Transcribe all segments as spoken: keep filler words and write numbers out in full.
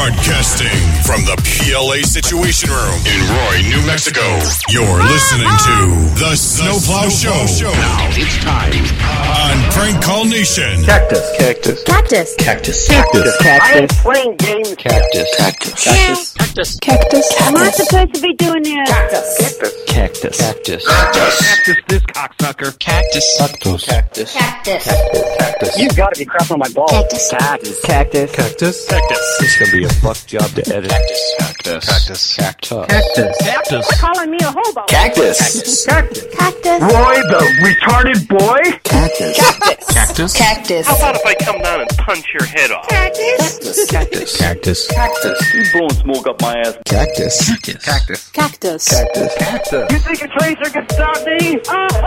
Broadcasting from the P L A Situation Room in Roy, New Mexico. You're listening to The Snowplow Show. Show. Now it's time on Prank Call Nation. Cactus. Cactus. Cactus. Cactus. Cactus. Cactus. I am playing games. Cactus. Cactus. Cactus. Cactus. Cactus. Am I supposed to be doing this? Cactus. Cactus. Cactus. Cactus this cocksucker. Cactus. Cactus. Cactus. Cactus. Cactus. You've got to be crapping on my balls. Cactus. Cactus. Cactus. Cactus. Cactus. This is gonna be a fuck job to edit. Cactus. Cactus. Cactus. Cactus. Cactus. Cactus. Quit calling me a hobo. Cactus. Cactus. Cactus. Roy, the retarded boy. Cactus. Cactus. Cactus. Cactus. How about if I come down and punch your head off? Cactus. Cactus. Cactus. Cactus. You blowing smoke up my ass. Cactus. Cactus. Cactus. Cactus. Cactus. Cactus. You think a tracer can stop me?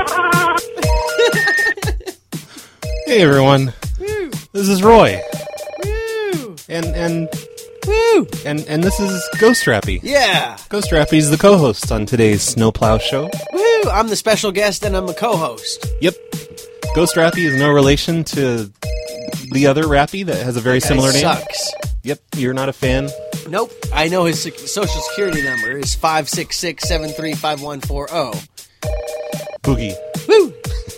Hey everyone, this is Roy, and and Woo! and and this is Ghost Rappy. Yeah! Ghost Rappy is the co-host on today's Snowplow Show. Woo! I'm the special guest and I'm a co-host. Yep, Ghost Rappy is no relation to the other Rappy that has a very Guy similar name. sucks. Yep, you're not a fan. Nope. I know his sec- social security number is five six six, seven three five one four zero. Boogie. Woo!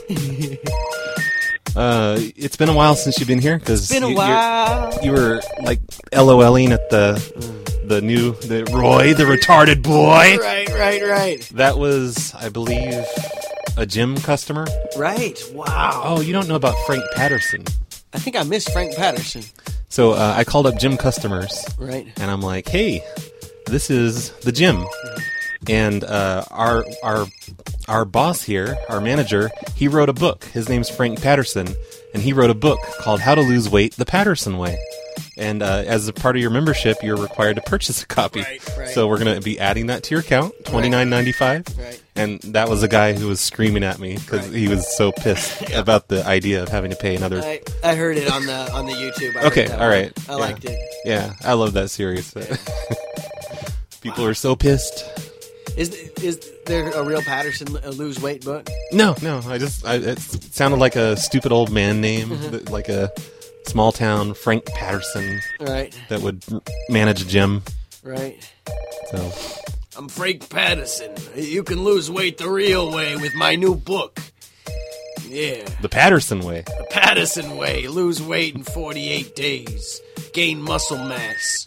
Uh, it's been a while since you've been here because It's been a while. You were like LOLing at the the new the Roy the retarded boy. Right, right, right. That was, I believe, a gym customer. Right. Wow. Oh, you don't know about Frank Patterson. I think I missed Frank Patterson. So uh, I called up gym customers, Right. and I'm like, "Hey, this is the gym, and uh, our our our boss here, our manager, he wrote a book. His name's Frank Patterson, and he wrote a book called How to Lose Weight the Patterson Way. And uh, as a part of your membership, you're required to purchase a copy. Right, right. So we're going to be adding that to your account, twenty-nine ninety-five. Right. And that was a guy who was screaming at me because Right. he was so pissed about the idea of having to pay another. I, I heard it on the on the YouTube. I heard Okay, that all one. right. I Yeah. liked it. Yeah, I love that series. People are so pissed. Is is there a real Patterson uh, lose weight book? No, no. I just I, it sounded like a stupid old man name, Mm-hmm. that- like a small town Frank Patterson Right, that would r- manage a gym. right. So I'm Frank Patterson. You can lose weight the real way with my new book. Yeah. the Patterson way. The Patterson way. Lose weight in forty-eight days. Gain muscle mass.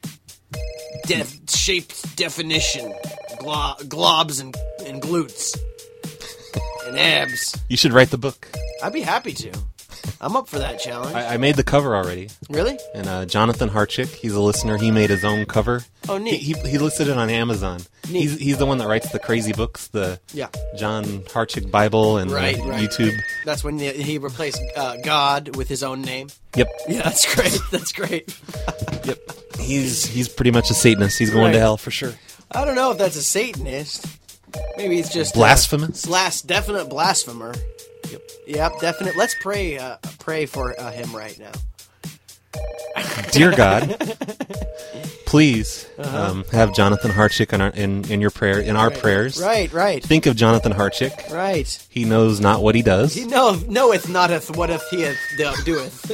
Def- shape definition. Glo- globs and, and glutes. And abs. You should write the book. I'd be happy to. I'm up for that challenge. I, I made the cover already, Really? and uh, Jonathan Harchick, he's a listener. He made his own cover. Oh, neat. He he, he listed it on Amazon. Neat. He's he's the one that writes the crazy books, the Yeah. John Harchick Bible and Right, uh, right. YouTube. That's when he he replaced uh, God with his own name. Yep, Yeah, that's great. That's great. yep. He's he's pretty much a Satanist. He's going Right. to hell for sure. I don't know if that's a Satanist. Maybe it's just Blasphemous? Uh, blas- definite blasphemer. Yep. Yep. Definite. Let's pray. Uh, pray for uh, him right now. Dear God, please Uh-huh. um, have Jonathan Harchick in our in, in your prayer in our prayers. Right. Right. Think of Jonathan Harchick. Right. He knows not what he does. He know knoweth noteth what if he hath do- doeth.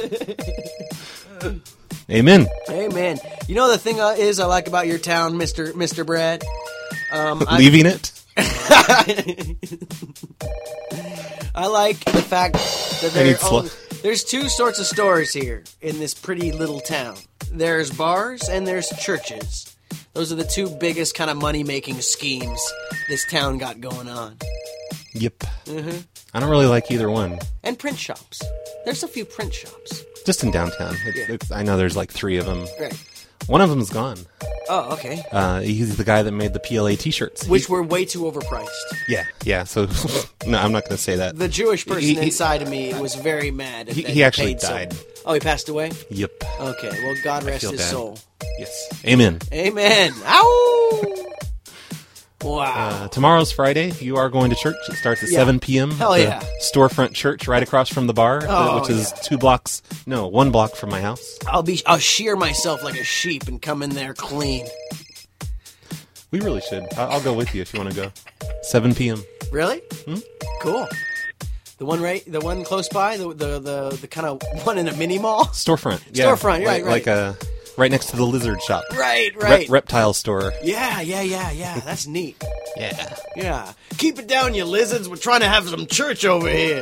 Amen. Amen. You know the thing uh, is I like about your town, Mister Mister Brad. Um, I- Leaving it. I like the fact that I need there sl- only, there's two sorts of stores here in this pretty little town. There's bars and there's churches. Those are the two biggest kind of money-making schemes this town got going on. Yep. Mm-hmm. I don't really like either one. And print shops. There's a few print shops. Just in downtown. It's, Yeah. it's, I know there's like three of them. Right. One of them's gone. Oh, okay. Uh, he's the guy that made the P L A T-shirts. Which He- were way too overpriced. yeah, yeah. So no, I'm not going to say that. The Jewish person He- he- inside of me was very mad. At He- that he actually paid so- died. Oh, he passed away? Yep. Okay, well, God rest feel his bad. soul. Yes. Amen. Amen. Ow! Wow. Uh, tomorrow's Friday. You are going to church. It starts at Yeah. seven p.m. Hell at the yeah. Storefront church right across from the bar, uh, Oh, which is yeah. two blocks. No, one block from my house. I'll be. I'll shear myself like a sheep and come in there clean. We really should. I- I'll go with you if you want to go. seven p.m. Really? Hmm? Cool. The one right, the one close by, the the the, the kind of one in a mini mall. Storefront. Yeah. Storefront, like, right, right. Like a right next to the lizard shop. Right, Rep- right. reptile store. Yeah, yeah, yeah, yeah. That's neat. Yeah. Yeah. Keep it down, you lizards. We're trying to have some church over here.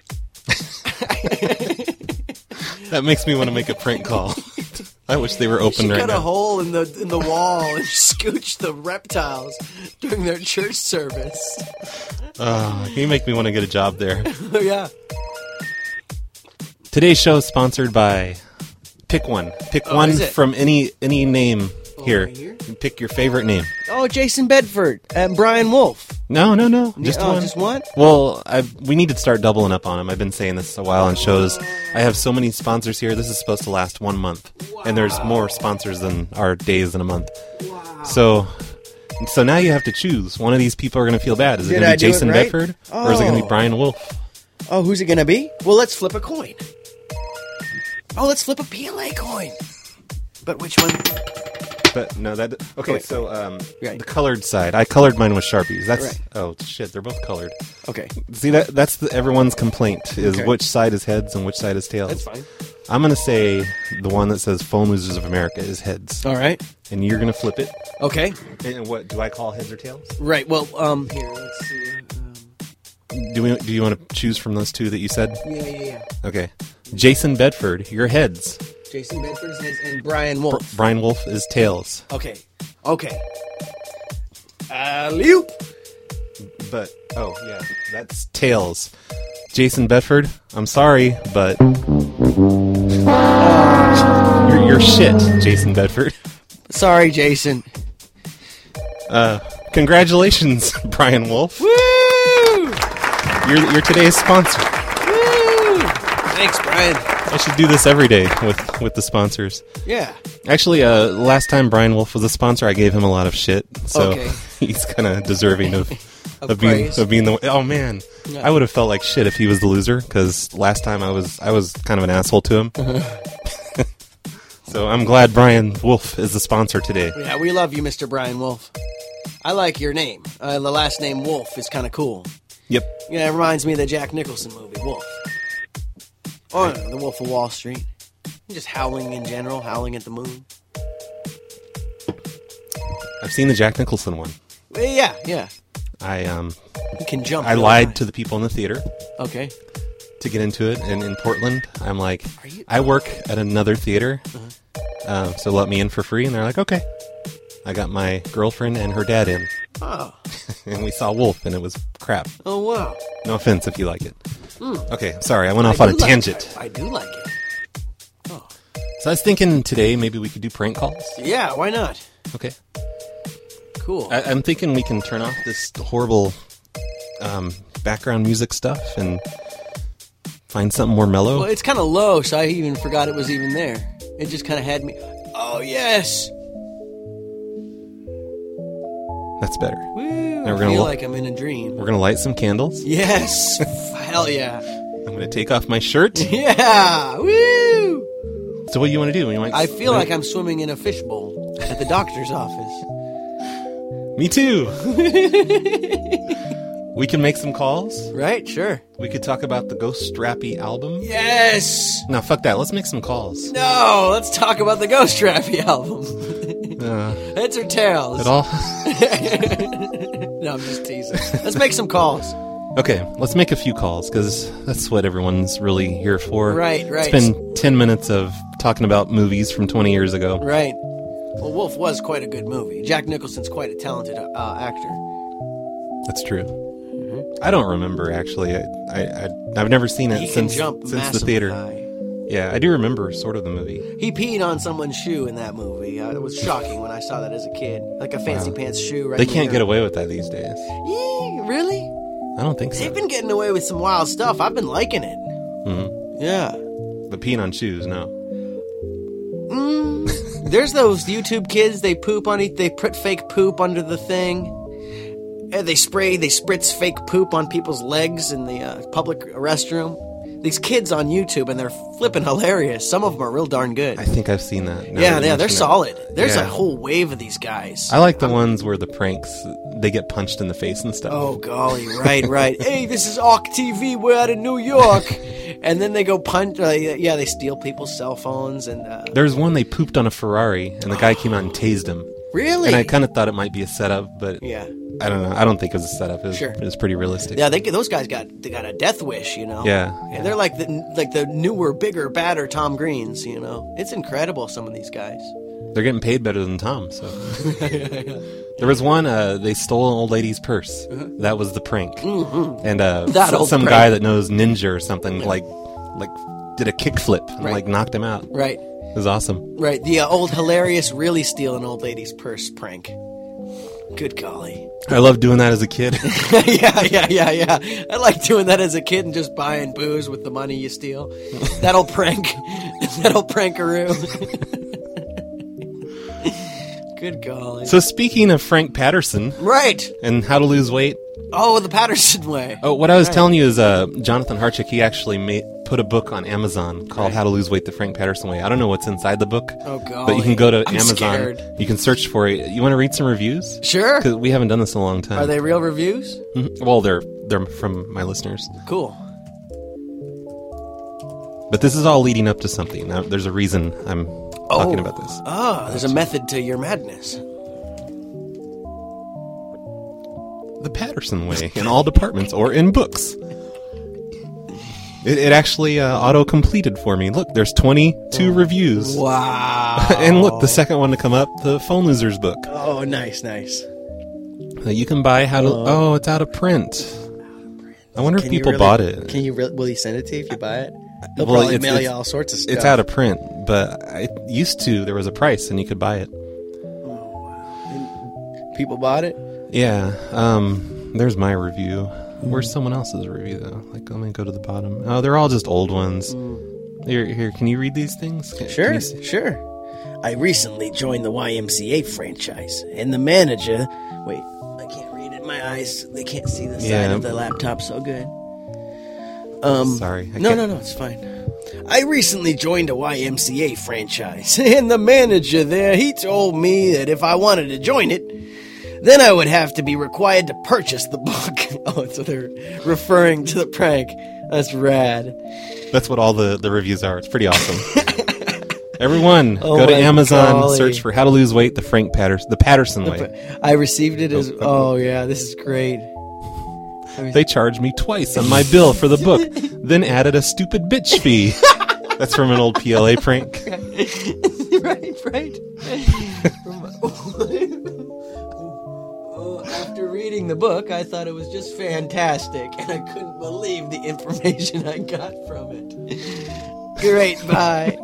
That makes me want to make a prank call. I wish they were open You right cut now. a hole in the in the wall and scooch the reptiles during their church service. Uh, you make me want to get a job there. Oh, yeah. Today's show is sponsored by Pick One. Pick Oh, one is it? from any any name here. right here? You pick your favorite name. Oh, Jason Bedford and Brian Wolf. No, no, no. Just oh, one. just one? Well, I've, we need to start doubling up on them. I've been saying this a while on shows. I have so many sponsors here. This is supposed to last one month, and there's more sponsors than our days in a month. Wow. So, so now you have to choose. One of these people are going to feel bad. Is it Did going I to do be it Jason right? Bedford, or is it going to Oh. be Brian Wolf? Oh, who's it going to be? Well, let's flip a coin. Oh, let's flip a P L A coin. But which one? But no, that okay. Wait. So um, Right. the colored side, I colored mine with Sharpies. That's Right. oh shit, they're both colored. Okay. See that that's the, everyone's complaint is Okay. which side is heads and which side is tails. That's fine. I'm gonna say the one that says "Phone Losers of America" is heads, All right. and you're gonna flip it. Okay. And what do I call heads or tails? Right. Well, um, here, let's see. Um, Do we do you want to choose from those two that you said? yeah, yeah, yeah. Okay, Jason Bedford, your heads. Jason Bedford's heads and Brian Wolf. Brian Wolf is tails. Okay. Okay. Alley-oop. But oh yeah, that's tails. Jason Bedford, I'm sorry, but you're, you're shit, Jason Bedford. Sorry, Jason. Uh, congratulations, Brian Wolf. Woo! You're you're today's sponsor. Woo! Thanks, Brian. I should do this every day with with the sponsors. Yeah. Actually, uh, last time Brian Wolf was a sponsor, I gave him a lot of shit, so Okay. he's kind of deserving of Of of being praise. of being the. Oh man, Yeah. I would have felt like shit if he was the loser because last time I was I was kind of an asshole to him. So I'm glad Brian Wolf is the sponsor today. Yeah, we love you, Mister Brian Wolf. I like your name. Uh, the last name Wolf is kind of cool. Yep. Yeah, it reminds me of the Jack Nicholson movie, Wolf. Or The Wolf of Wall Street. Just howling in general, howling at the moon. I've seen the Jack Nicholson one. Well, yeah, yeah. I um You can jump. I really lied high. to the people in the theater Okay. to get into it, and in Portland, I'm like, Are you- I work at another theater, um, so let me in for free, and they're like, okay. I got my girlfriend and her dad in, Oh. and we saw Wolf, and it was crap. Oh, wow. No offense if you like it. Okay, sorry, I went off I on a do like tangent. it. I do like it. So I was thinking today maybe we could do prank calls. Yeah, why not? Okay. Cool. I, I'm thinking we can turn off this horrible um, background music stuff and find something more mellow. Well, it's kind of low, so I even forgot it was even there. It just kind of had me. Oh, yes. That's better. Woo. Now we're I gonna feel lo- like I'm in a dream. We're gonna light some candles. Yes. Hell yeah. I'm gonna take off my shirt. Yeah. Woo. So what do you want to do? You want? I feel like I'm swimming in a fishbowl at the doctor's office. Me too. We can make some calls. Right? Sure. We could talk about the Ghost Strappy album. Yes. No, fuck that. Let's make some calls. No. Let's talk about the Ghost Trappy album. Uh, Heads or tails? at all? No, I'm just teasing. Let's make some calls. Okay, let's make a few calls because that's what everyone's really here for. Right, right. It's been ten minutes of talking about movies from twenty years ago. Right. Well, Wolf was quite a good movie. Jack Nicholson's quite a talented uh, actor. That's true. I don't remember actually. I, I, I I've never seen it He can since jump since the massively theater. high. Yeah, I do remember sort of the movie. He peed on someone's shoe in that movie. Uh, it was shocking when I saw that as a kid. Like a fancy Wow. pants shoe. Right They in the can't get mirror. away with that these days. Yeah, really? I don't think so. They've been getting away with some wild stuff. I've been liking it. Mhm. Yeah. But peeing on shoes, no. Mm, there's those YouTube kids. They poop on it. They put fake poop under the thing. And they spray. They spritz fake poop on people's legs in the uh, public restroom. these kids on YouTube, and they're flipping hilarious. Some of them are real darn good. I think I've seen that. now yeah, that you yeah, they're mention that. solid. There's Yeah. a whole wave of these guys. I like the ones where the pranks, they get punched in the face and stuff. Oh, golly, right, right. Hey, this is Arc T V, we're out of New York. And then they go punch, uh, yeah, they steal people's cell phones. and uh, There's one they pooped on a Ferrari, and the guy came out and tased him. Really? And I kind of thought it might be a setup, but Yeah. I don't know. I don't think it was a setup. It was, Sure. it was pretty realistic. Yeah, they, those guys got they got a death wish, you know? Yeah, And they're like the, like the newer, bigger, badder Tom Greens, you know? It's incredible, some of these guys. They're getting paid better than Tom, so. There was one, uh, they stole an old lady's purse. That was the prank. Mm-hmm. And uh, That s- old some prank. guy that knows ninja or something, like, like did a kickflip and Right. like knocked him out. Right, It was awesome. right. The uh, old hilarious really steal an old lady's purse prank. Good golly. I loved doing that as a kid. yeah, yeah, yeah, yeah. I like doing that as a kid and just buying booze with the money you steal. That'll prank. That'll prankaroo. Good golly. So speaking of Frank Patterson Right. and how to lose weight, Oh, the Patterson way. oh, what I was Right. telling you is uh, Jonathan Harchick, he actually made, put a book on Amazon called How to Lose Weight the Frank Patterson Way. I don't know what's inside the book, Oh, golly. but you can go to I'm Amazon. scared. You can search for it. You want to read some reviews? Sure. Because we haven't done this in a long time. Are they real reviews? Mhm. Well, they're they're from my listeners. Cool. But this is all leading up to something. Now, there's a reason I'm talking about this. Oh, there's a method to your madness. The Patterson Way in all departments or in books. It, it actually uh, auto-completed for me. Look, there's twenty-two reviews. Wow. And look, the second one to come up, the Phone Losers book. Oh, nice, nice. That you can buy how to... Oh, it's out of print. I wonder if Can you people really- bought it. Can you? Re- will he send it to you if you buy it? He'll Well, probably it's- mail you it's- all sorts of stuff. It's out of print, but it used to, there was a price and you could buy it. People bought it. Yeah, um, there's my review. Where's someone else's review, though? Like, let me go to the bottom. Oh, they're all just old ones. Here, here, can you read these things? Can, Sure, can you see- sure. I recently joined the Y M C A franchise, and the manager. Wait, I can't read it. My eyes, they can't see the side Yeah. of the laptop so good. Um, Sorry. I no, can't- no, no, it's fine. I recently joined a Y M C A franchise, and the manager there, he told me that if I wanted to join it, then I would have to be required to purchase the book. Oh, so they're referring to the prank. That's rad. That's what all the, the reviews are. It's pretty awesome. Everyone, Oh go to my Amazon, golly. search for How to Lose Weight the Frank Patterson, the Patterson Way. I received it as, oh yeah, this is great. They charged me twice on my bill for the book, then added a stupid bitch fee. That's from an old P L A prank. right, right. Oh, after reading the book, I thought it was just fantastic, and I couldn't believe the information I got from it. Great, bye.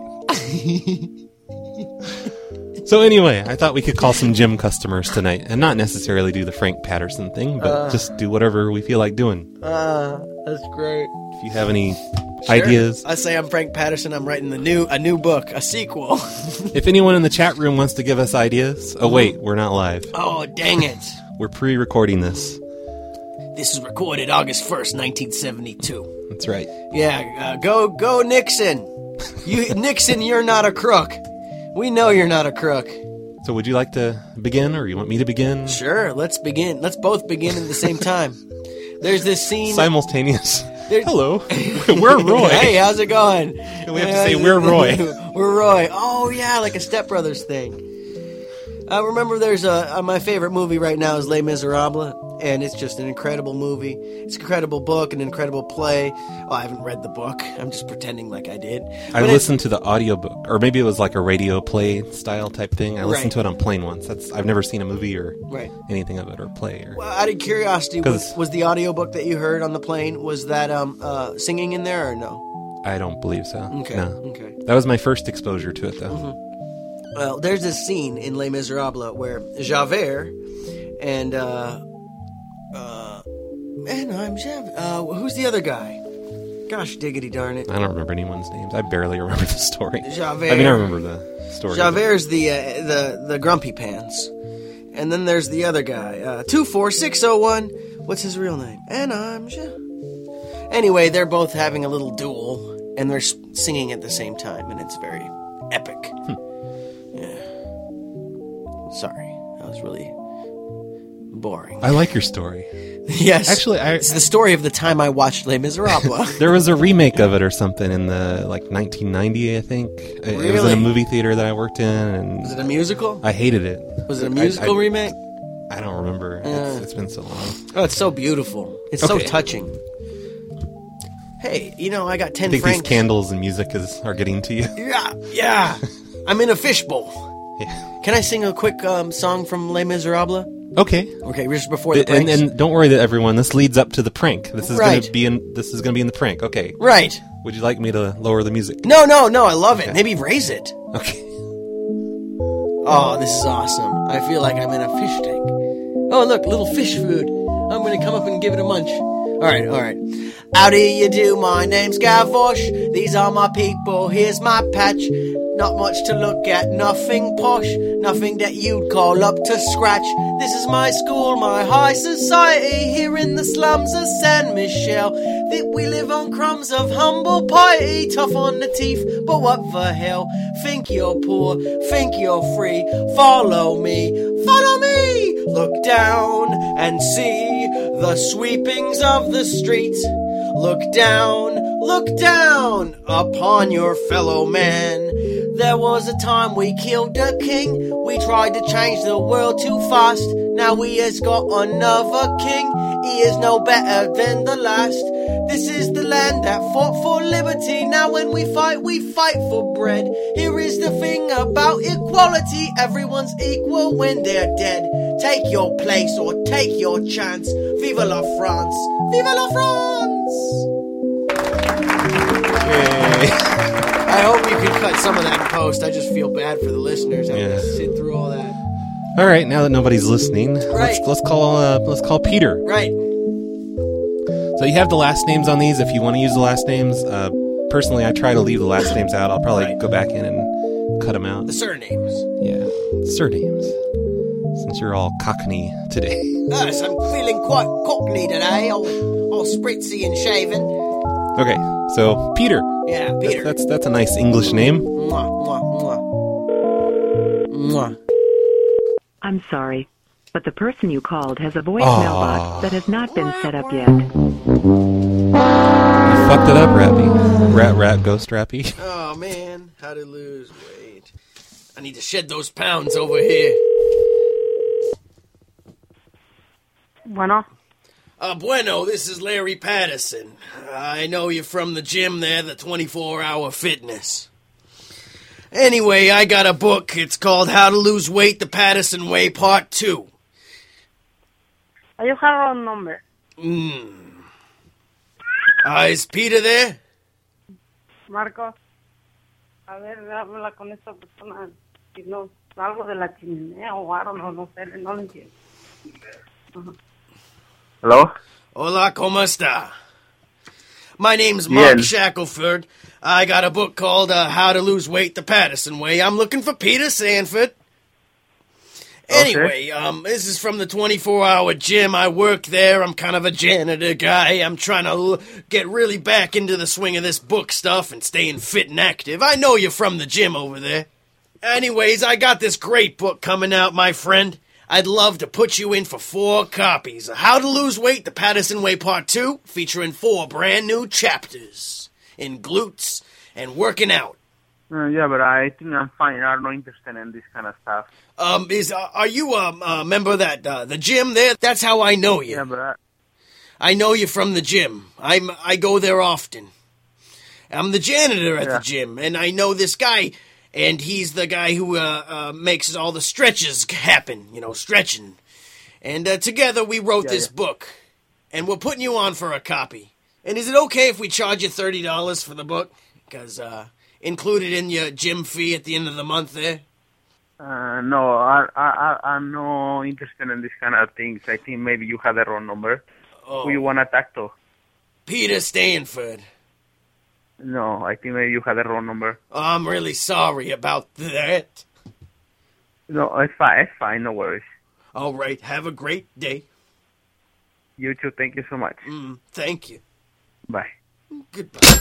So anyway, I thought we could call some gym customers tonight, and not necessarily do the Frank Patterson thing, but Uh. just do whatever we feel like doing. Ah, that's great. If you have any ideas, I say I'm Frank Patterson. I'm writing the new a new book, a sequel. if anyone in the chat room wants to give us ideas, oh wait, we're not live. Oh, dang it. We're pre-recording this. This is recorded August first, nineteen seventy-two. That's right. Yeah, uh, go go Nixon. You Nixon, you're not a crook. We know you're not a crook. So would you like to begin, or you want me to begin? Sure, let's begin. Let's both begin at the same time. There's this scene. Simultaneous. There- Hello, we're Roy. Hey, how's it going? We have to say, "We're Roy." We're Roy. Oh yeah, like a Step Brothers thing. I remember there's a, uh my favorite movie right now is Les Miserables, and it's just an incredible movie. It's an incredible book, an incredible play. Oh, I haven't read the book. I'm just pretending like I did. I But it- listened to the audiobook, or maybe it was like a radio play style type thing. I listened Right. to it on plane once. That's I've never seen a movie or Right. anything of it or play. Or Well, out of curiosity, was, 'Cause- was the audiobook that you heard on the plane, was that um uh, singing in there or no? I don't believe so. Okay. No. Okay. That was my first exposure to it, though. Well, there's this scene in Les Miserables where Javert and uh uh and I'm Javert. Uh, who's the other guy? Gosh, diggity darn it. I don't remember anyone's names. I barely remember the story. Javert. I mean, I remember the story. Javert's the uh, the the grumpy pants, and then there's the other guy, uh, two four six zero one. What's his real name? And I'm Ja- Anyway, they're both having a little duel, and they're s- singing at the same time, and it's very epic. Hmm. Yeah. Sorry, that was really boring. I like your story. Yes. Actually, I- it's the story of the time I watched Les Miserables. There was a remake of it or something in the like nineteen ninety, I think. It- It was in Really? a movie theater that I worked in, and Was it a musical? I hated it. Was it a I- musical I, remake? I don't remember. It's, it's been so long. Oh, it's so beautiful. It's Okay. so touching. Hey, you know, I got ten I think francs. these candles and music is are getting to you. Yeah, yeah. I'm in a fishbowl. Yeah. Can I sing a quick um, song from Les Miserables? Okay. Okay, just before the And, pranks. and don't worry, that everyone. This leads up to the prank. This is going Right. to be in. This is going to be in the prank. Okay. Right. Would you like me to lower the music? No, no, no, I love it. Okay. Maybe raise it. Okay. Oh, this is awesome. I feel like I'm in a fish tank. Oh, look, little fish food. I'm going to come up and give it a munch. All right, all right. How do you do? My name's Gavosh. These are my people. Here's my patch. Not much to look at. Nothing posh. Nothing that you'd call up to scratch. This is my school, my high society. Here in the slums of San Michel. That we live on crumbs of humble piety. Tough on the teeth, but what the hell? Think you're poor. Think you're free. Follow me. Follow me. Look down and see the sweepings of the street. Look down, look down upon your fellow man. There was a time we killed the king. We tried to change the world too fast. Now we has got another king. He is no better than the last. This is the land that fought for liberty. Now when we fight, we fight for bread. Here is the thing about equality. Everyone's equal when they're dead. Take your place or take your chance. Vive la France. Vive la France. I hope you can cut some of that in post. I just feel bad for the listeners having Yeah. to sit through all that. All right. Now that nobody's listening, Right. let's let's call uh, let's call Peter. Right. So you have the last names on these. If you want to use the last names, uh, personally, I try to leave the last names out. I'll probably Right. go back in and cut them out. The surnames. Yeah, surnames. Since you're all Cockney today. Yes, I'm feeling quite cockney today. All, all spritzy and shaven. Okay, so Peter. Yeah, Peter. That's that's a nice English name. Mwah, mwah, mwah. Mwah. I'm sorry, but the person you called has a voicemail Aw. box that has not been set up yet. You fucked it up, Rappy. Rat, rat, ghost, Rappy. Oh, man. How to lose weight. I need to shed those pounds over here. Bueno. Uh, bueno, this is Larry Patterson. I know you from the gym there, the twenty-four hour fitness. Anyway, I got a book. It's called How to Lose Weight the Patterson Way, Part two. I have a wrong number. Mm. Uh, is Peter there? Marco. A ver, habla con esta persona. Si no, algo de la chimenea o algo, no, no sé, no lo entiendo. Ajá. Hello? Hola, ¿cómo está? My name's Mark Bien. Shackelford. I got a book called uh, How to Lose Weight the Patterson Way. I'm looking for Peter Sanford. Anyway, um, this is from the twenty-four hour gym. I work there. I'm kind of a janitor guy. I'm trying to l- get really back into the swing of this book stuff and staying fit and active. I know you're from the gym over there. Anyways, I got this great book coming out, my friend. I'd love to put you in for four copies. How to Lose Weight the Patterson Way Part two, featuring four brand new chapters in glutes and working out. Uh, yeah, but I think I'm fine. I'm not interested in this kind of stuff. Um, is uh, are you a, a member of that uh, the gym there? That's how I know you. Yeah, but I, I know you from the gym. I'm I go there often. I'm the janitor at Yeah. the gym, and I know this guy, and he's the guy who uh, uh, makes all the stretches happen. You know, stretching. And uh, together we wrote Yeah, this yeah. book, and we're putting you on for a copy. And is it okay if we charge you thirty dollars for the book? Because uh, included in your gym fee at the end of the month there. uh, no, I, I, I, I'm not interested in this kind of things. I think maybe you have the wrong number. Oh, Who you want to talk to? Peter Stanford. No, I think maybe you have the wrong number. I'm really sorry about that. No, it's fine. It's fine. No worries. All right, have a great day. You too. Thank you so much. Mm, thank you. Bye. Goodbye.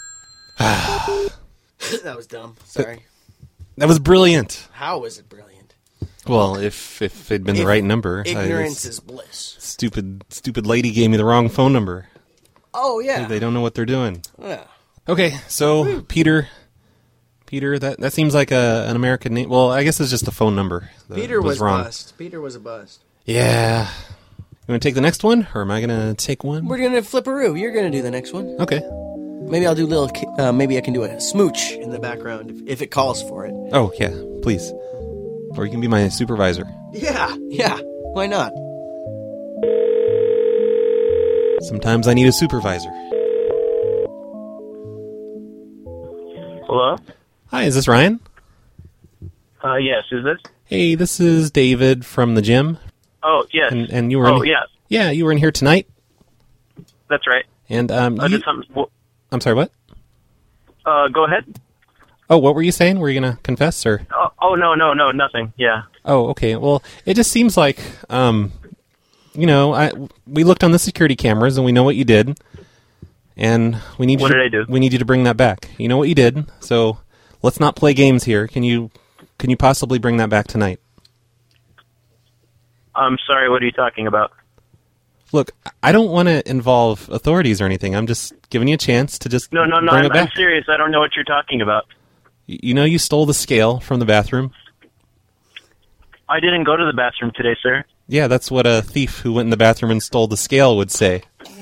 That was dumb. Sorry. That was brilliant. How was it brilliant? Well, if if it'd been If the right number. Ignorance I, is bliss. Stupid, stupid lady gave me the wrong phone number. Oh, yeah. They don't know what they're doing. Yeah. Okay, so Peter, Peter, that that seems like a an American name. Well, I guess it's just a phone number. that Peter was, wrong. bust. Peter was a bust. Yeah. You want to take the next one, or am I going to take one? We're gonna flipperoo. You're gonna do the next one. Okay. Maybe I'll do a little. ki- Uh, maybe I can do a smooch in the background if, if it calls for it. Oh, yeah, please. Or you can be my supervisor. Yeah, yeah. Why not? Sometimes I need a supervisor. Hello? Hi, is this Ryan? Uh, yes, is this? Hey, this is David from the gym. Oh, yes. And, and you were Oh, in, yes. Yeah, you were in here tonight. That's right. And um, I you, did something. w- I'm sorry, what? Uh, go ahead. Oh, what were you saying? Were you going to confess, or? Oh, oh, no, no, no, nothing. Yeah. Oh, okay. Well, it just seems like, um, you know, I we looked on the security cameras and we know what you did, and we need What you did to, I do? We need you to bring that back. You know what you did, so let's not play games here. Can you can you possibly bring that back tonight? I'm sorry, what are you talking about? Look, I don't want to involve authorities or anything. I'm just giving you a chance to just No, no, no, bring I'm, it I'm back. serious. I don't know what you're talking about. Y- You know, you stole the scale from the bathroom. I didn't go to the bathroom today, sir. Yeah, that's what a thief who went in the bathroom and stole the scale would say.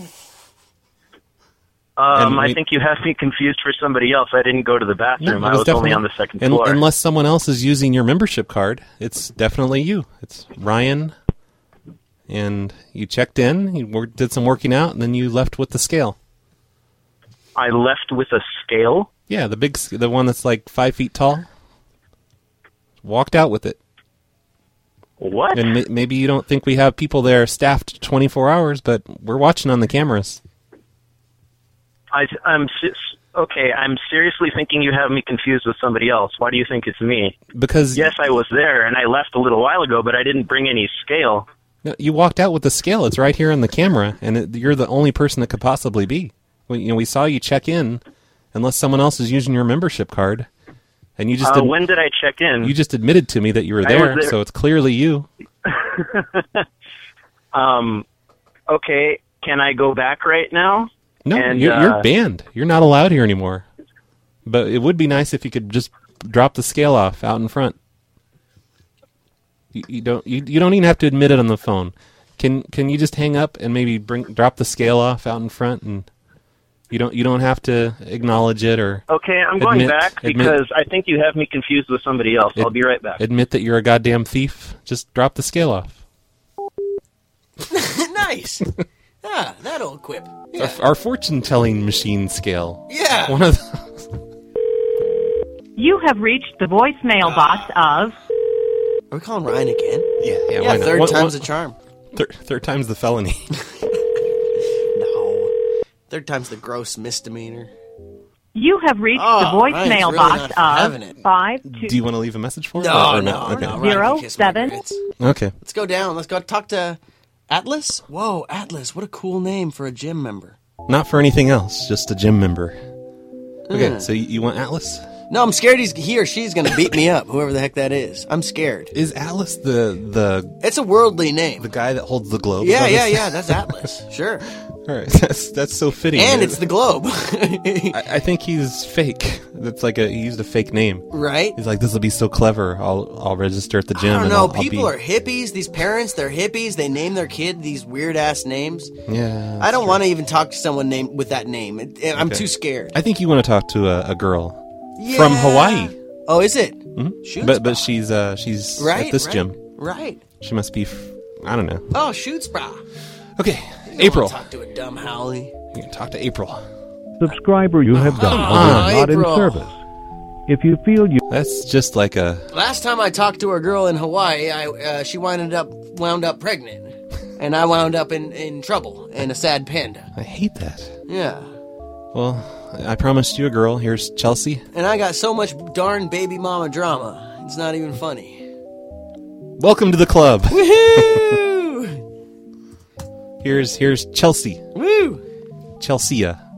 Um, And I we- think you have me confused for somebody else. I didn't go to the bathroom. No, it I was only definitely- on the second un- floor. Unless someone else is using your membership card, it's definitely you. It's Ryan, and you checked in, you wor- did some working out, and then you left with the scale. I left with a scale? Yeah, the big, s- the one that's like five feet tall. Walked out with it. What? And ma- maybe you don't think we have people there staffed twenty-four hours, but we're watching on the cameras. I, I'm si- okay. I'm seriously thinking you have me confused with somebody else. Why do you think it's me? Because Yes, I was there, and I left a little while ago, but I didn't bring any scale. no, you walked out with the scale. It's right here on the camera, and it, you're the only person that could possibly be. We, you know, we saw you check in, unless someone else is using your membership card, and you just Uh, did, when did I check in? you just admitted to me that you were I there, was there. so it's clearly you. um, okay, can I go back right now? No, And, you're, uh, you're banned. You're not allowed here anymore. But it would be nice if you could just drop the scale off out in front. You, you don't. You, you don't even have to admit it on the phone. Can Can you just hang up and maybe bring drop the scale off out in front, and you don't you don't have to acknowledge it or Okay, I'm going Admit- back admit- because I think you have me confused with somebody else. I'll be right back. admit that you're a goddamn thief. Just drop the scale off. Nice. Ah, that old quip. Yeah. Our, our fortune telling machine scale. Yeah. One of the, You have reached the voicemail box of... Are we calling Ryan again? yeah yeah. Yeah, why not? third One- time's one- the charm. Third, third time's the felony. No. Third time's the gross misdemeanor. You have reached Oh, the Ryan's voicemail really box not having it. of five two Do you want to leave a message for? No, her or no, not? Okay. no. Ryan zero can kiss my seven. grits. Okay. Let's go down. Let's go talk to Atlas. Whoa, Atlas. What a cool name for a gym member. Not for anything else, just a gym member. Okay, Mm. so you, you want Atlas? No, I'm scared he's, he or she's going to beat me up, whoever the heck that is. I'm scared. Is Atlas the the It's a worldly name. the guy that holds the globe? Yeah, Is that yeah, his- yeah. That's Atlas. Sure. All right, that's that's so fitting. And it's the globe. I, I think he's fake. That's like a he used a fake name. Right? He's like, this will be so clever. I'll I'll register at the gym. I don't and know. I'll, I'll People be... are hippies. These parents, they're hippies. They name their kid these weird ass names. Yeah. I don't want to even talk to someone named with that name. It, it- I'm Okay. too scared. I think you want to talk to a, a girl Yeah. from Hawaii. Oh, is it? Mhm. Shoots But but bra. she's uh she's right at this right, gym. Right. She must be. F- I don't know. Oh, shoots bra. Okay, You don't April. wanna Talk to a dumb Howley. You can talk to April. Subscriber you have dialed on, is not in April. service. If you feel you That's just like a. Last time I talked to a girl in Hawaii, I uh, she wound up wound up pregnant, and I wound up in, in trouble and a sad panda. I hate that. Yeah. Well, I promised you a girl. Here's Chelsea. And I got so much darn baby mama drama. It's not even funny. Welcome to the club. Woohoo! Here's here's Chelsea. Woo! Chelsea.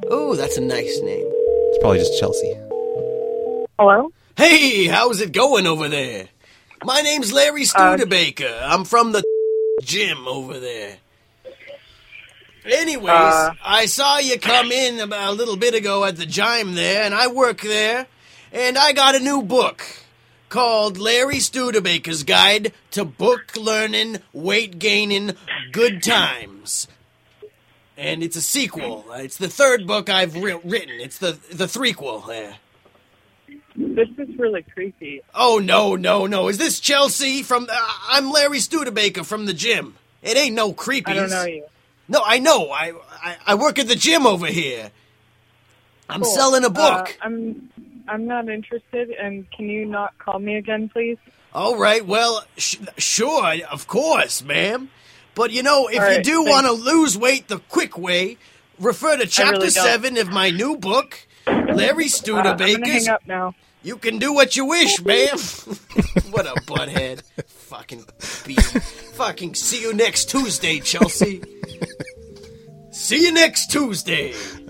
Ooh, that's a nice name. It's probably just Chelsea. Hello? Hey, how's it going over there? My name's Larry Studebaker. I'm from the gym over there. Anyways, Uh. I saw you come in about a little bit ago at the gym there, and I work there, and I got a new book called Larry Studebaker's Guide to Book Learning, Weight Gaining, Good Times. And it's a sequel. It's the third book I've ri- written. It's the the threequel there. This is really creepy. Oh, no, no, no. Is this Chelsea from... Uh, I'm Larry Studebaker from the gym. It ain't no creepies. I don't know you. No, I know. I, I, I work at the gym over here. I'm Cool. selling a book. Uh, I'm I'm not interested, and can you not call me again, please? All right, well, sh- sure, of course, ma'am. But, you know, if All you right, do thanks. want to lose weight the quick way, refer to chapter really don't. seven of my new book, Larry Uh, I'm gonna Studebaker's... hang up now. You can do what you wish, ma'am. What a butthead. Fucking beat. Fucking see you next Tuesday, Chelsea. See you next Tuesday.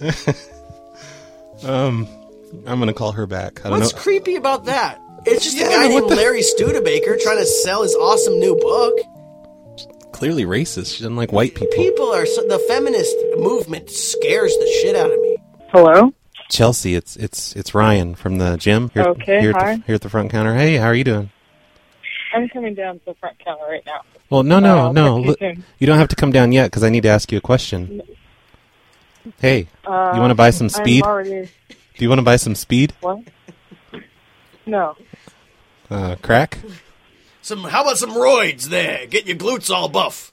Um, I'm gonna call her back. I don't What's know. creepy about that? It's just Yeah, a guy what named the- Larry Studebaker trying to sell his awesome new book. Clearly racist. She doesn't like white people. People are... So, the feminist movement scares the shit out of me. Hello? Chelsea, it's it's it's Ryan from the gym. Here, Okay, here at hi. the, here at the front counter. Hey, how are you doing? I'm coming down to the front counter right now. Well, no, no, Uh, I'll no. talk to you Look, soon. you don't have to come down yet because I need to ask you a question. Hey, Uh, you want to buy some speed? I'm already... Do you want to buy some speed? What? No. Uh, crack? Some. How about some roids there? Get your glutes all buff.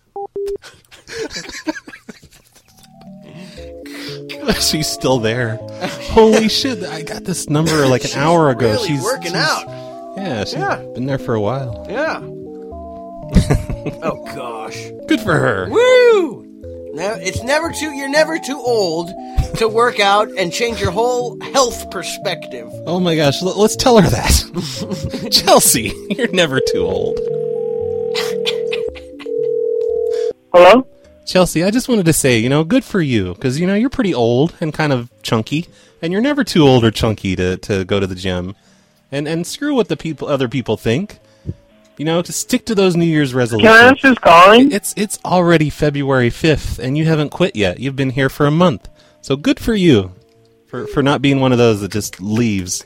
She's still there. Holy shit! I got this number like an hour ago. Really she's working she's- out. Yeah, she's Yeah. been there for a while. Yeah. Oh gosh. Good for her. Woo! Now, it's never too. You're never too old to work out and change your whole health perspective. Oh my gosh, l- let's tell her that. Chelsea, you're never too old. Hello? Chelsea, I just wanted to say, you know, good for you, because, you know, you're pretty old and kind of chunky, and you're never too old or chunky to, to go to the gym. And and screw what the people other people think. You know, to stick to those New Year's resolutions. Can I ask who's calling? It's, it's already February fifth, and you haven't quit yet. You've been here for a month. So good for you for, for not being one of those that just leaves.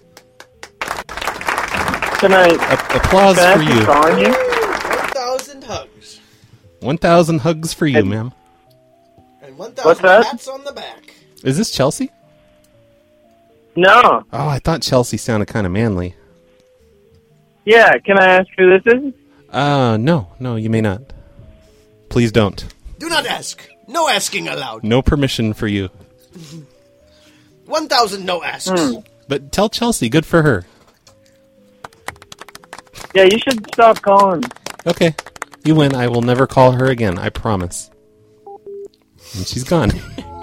Can I... A- applause can I for ask who's you. calling you? one thousand hugs. one thousand hugs for you, And- ma'am. And one What's thousand that? pats on the back. Is this Chelsea? No. Oh, I thought Chelsea sounded kind of manly. Yeah, can I ask who this is? Uh, no, no, you may not. Please don't. Do not ask. No asking allowed. No permission for you. one thousand no asks. Hmm. But tell Chelsea, good for her. Yeah, you should stop calling. Okay, you win. I will never call her again, I promise. And she's gone.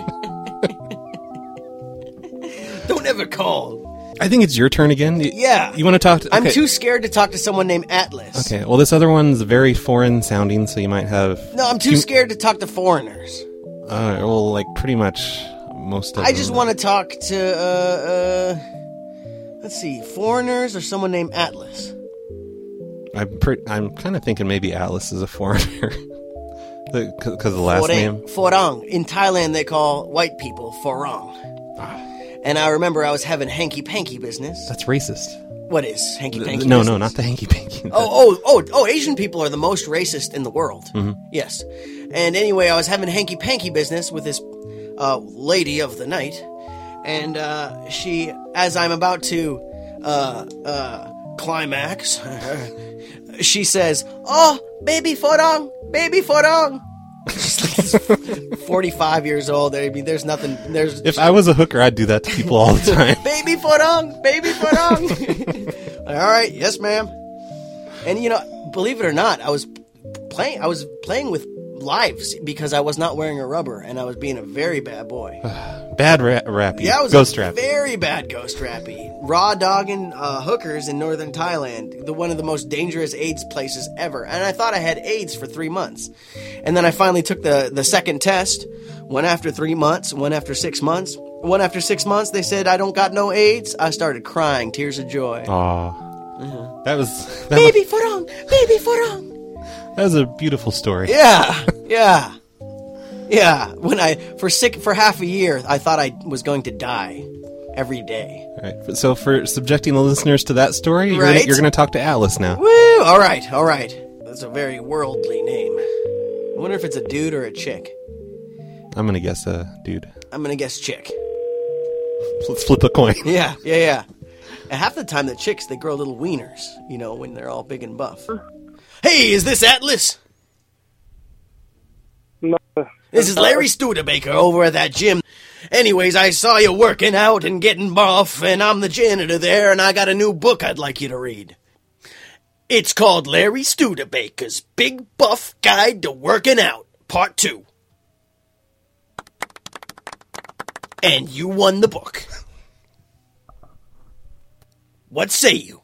Don't ever call. I think it's your turn again. Y- Yeah. You want to talk to... I'm okay. too scared to talk to someone named Atlas. Okay, well, this other one's very foreign sounding, so you might have... No, I'm too you- scared to talk to foreigners. Uh, well, like, pretty much most of I just them. want to talk to, uh, uh, let's see, foreigners or someone named Atlas. I'm, pre- I'm kind of thinking maybe Atlas is a foreigner. Because of the last Forang. name. Forang. In Thailand, they call white people Forang. Ah. And I remember I was having hanky-panky business. That's racist. What is hanky-panky No, business? no, not the hanky-panky. Oh, oh, oh, oh, Asian people are the most racist in the world. Mm-hmm. Yes. And anyway, I was having hanky-panky business with this uh, lady of the night. And uh, she, as I'm about to uh, uh, climax, she says, "Oh, baby Forang, baby Forang." She's like forty-five years old. I mean, there's nothing. There's If I was a hooker, I'd do that to people all the time. baby Forang, baby Forang. All right, yes, ma'am. And you know, believe it or not, I was playing. I was playing with lives because I was not wearing a rubber and I was being a very bad boy. Bad ra- rappy. Yeah, I was Ghost a rappy. very bad ghost rappy. Raw dogging uh, hookers in northern Thailand, the one of the most dangerous AIDS places ever. And I thought I had AIDS for three months. And then I finally took the, the second test, one after three months, one after six months. One after six months, they said I don't got no AIDS. I started crying, tears of joy. Aw. Uh-huh. That was... That Baby Farang! Baby Farang! That was a beautiful story. Yeah, yeah, yeah. When I for sick for half a year, I thought I was going to die every day. All right. So for subjecting the listeners to that story, you're Right. gonna, you're going to talk to Atlas now. Woo! All right, all right. That's a very worldly name. I wonder if it's a dude or a chick. I'm going to guess a dude. I'm gonna guess chick. Let's flip a coin. Yeah, yeah, yeah. And half the time, the chicks they grow little wieners. You know, when they're all big and buff. Hey, is this Atlas? No. This is Larry Studebaker over at that gym. Anyways, I saw you working out and getting buff, and I'm the janitor there, and I got a new book I'd like you to read. It's called Larry Studebaker's Big Buff Guide to Working Out, Part two. And you won the book. What say you?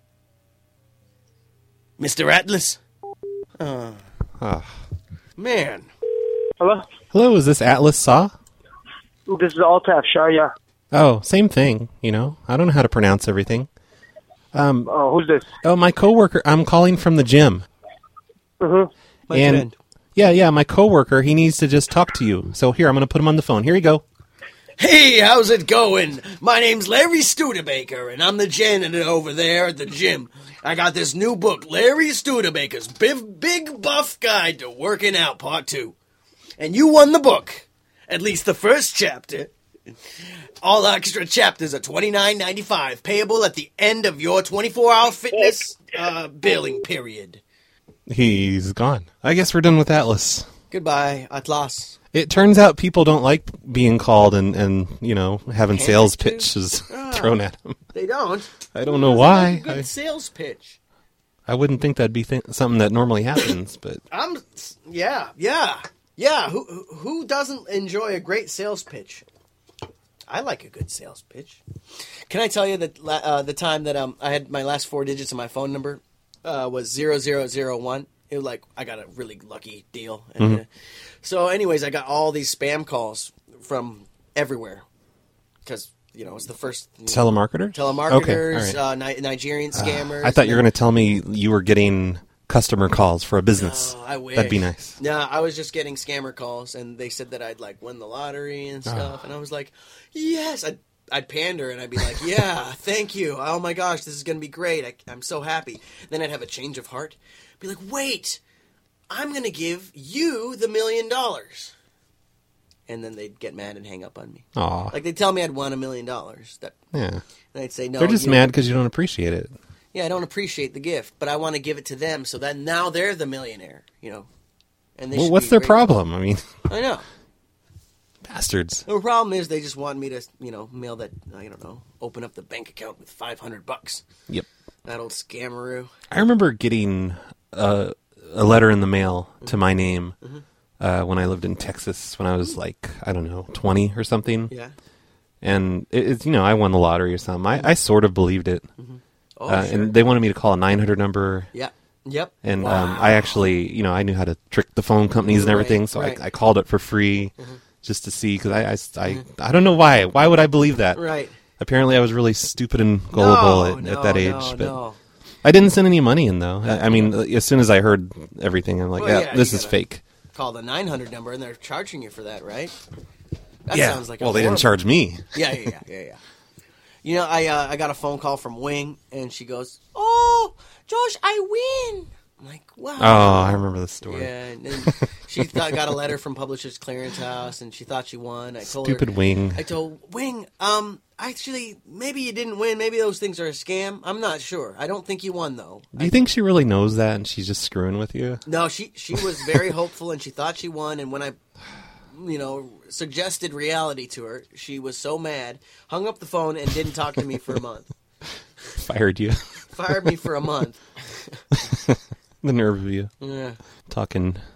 Mister Atlas? Oh, Ah. man. Hello? Hello, is this Atlas Saw? This is Altaf Shah, yeah. Oh, same thing, you know. I don't know how to pronounce everything. Um, Oh, who's this? oh, my coworker, I'm calling from the gym. Mm-hmm. My and friend. Yeah, yeah, my coworker, he needs to just talk to you. So here, I'm going to put him on the phone. Here you go. Hey, how's it going? My name's Larry Studebaker, and I'm the janitor over there at the gym. I got this new book, Larry Studebaker's Big, Big Buff Guide to Working Out, Part two. And you won the book. At least the first chapter. All extra chapters are twenty-nine ninety-five, payable at the end of your twenty-four hour fitness uh, billing period. He's gone. I guess we're done with Atlas. Goodbye, Atlas. It turns out people don't like being called and, and you know, having Can't sales they? pitches Ah. thrown at them. They don't. I don't know Who doesn't why. like a good I- sales pitch. I wouldn't think that'd be th- something that normally happens, but I'm, yeah, yeah, yeah. Who who- who doesn't enjoy a great sales pitch? I like a good sales pitch. Can I tell you that la- uh, the time that um I had my last four digits of my phone number uh, was zero zero zero one. It was like I got a really lucky deal. And, Mhm. uh, so, anyways, I got all these spam calls from everywhere because you know it's the first you know, telemarketers? telemarketers, Okay, all right. uh, Ni- Nigerian scammers. I thought you were going to tell me you were getting customer calls for a business. Oh, I wish. That'd be nice. No, I was just getting scammer calls, and they said that I'd like win the lottery and stuff, Oh. and I was like, yes. I'd, I'd pander, and I'd be like, yeah, thank you. Oh my gosh, this is gonna be great. I, I'm so happy. Then I'd have a change of heart. Be like, wait, I'm gonna give you the million dollars. And then they'd get mad and hang up on me. Aw. Like they'd tell me I'd won a million dollars. That Yeah. and I'd say no. They're just you mad because you don't appreciate it. Yeah, I don't appreciate the gift, but I want to give it to them so that now they're the millionaire, you know. And they Well, should what's be their grateful. problem? I mean, I know. bastards. The problem is they just want me to, you know, mail that, I don't know, open up the bank account with five hundred bucks. Yep. That old scammeroo. I remember getting a, a letter in the mail to my name Mhm. uh, when I lived in Texas when I was like, I don't know, twenty or something. Yeah. And it, it's, you know, I won the lottery or something. I, I sort of believed it. Oh, uh, sure. And they wanted me to call a nine hundred number. Yeah. Yep. And Wow. um, I actually, you know, I knew how to trick the phone companies and Right, everything, so right. I, I called it for free Mhm. just to see, because I, I, I, I don't know why. Why would I believe that? Right. Apparently I was really stupid and gullible No, at, no, at that age. no, but no. I didn't send any money in, though. I, I mean, as soon as I heard everything, I'm like, Well, yeah, yeah, this you is gotta fake. Call the nine hundred number and they're charging you for that, right? That Yeah. sounds like a Well, they didn't horrible- charge me. Yeah, yeah, yeah, yeah, yeah. You know, I uh, I got a phone call from Wing, and she goes, "Oh, Josh, I win." I'm like, "Wow." Oh, I remember this story. Yeah, and then she th- got a letter from Publishers Clearance House, and she thought she won. I told Stupid her, Wing. I told Wing, um, actually, maybe you didn't win. Maybe those things are a scam. I'm not sure. I don't think you won, though. Do you think she really knows that and she's just screwing with you? No, she she was very hopeful, and she thought she won. And when I, you know, suggested reality to her, she was so mad, hung up the phone, and didn't talk to me for a month. Fired you. Fired me for a month. The nerve of you. Yeah. Talking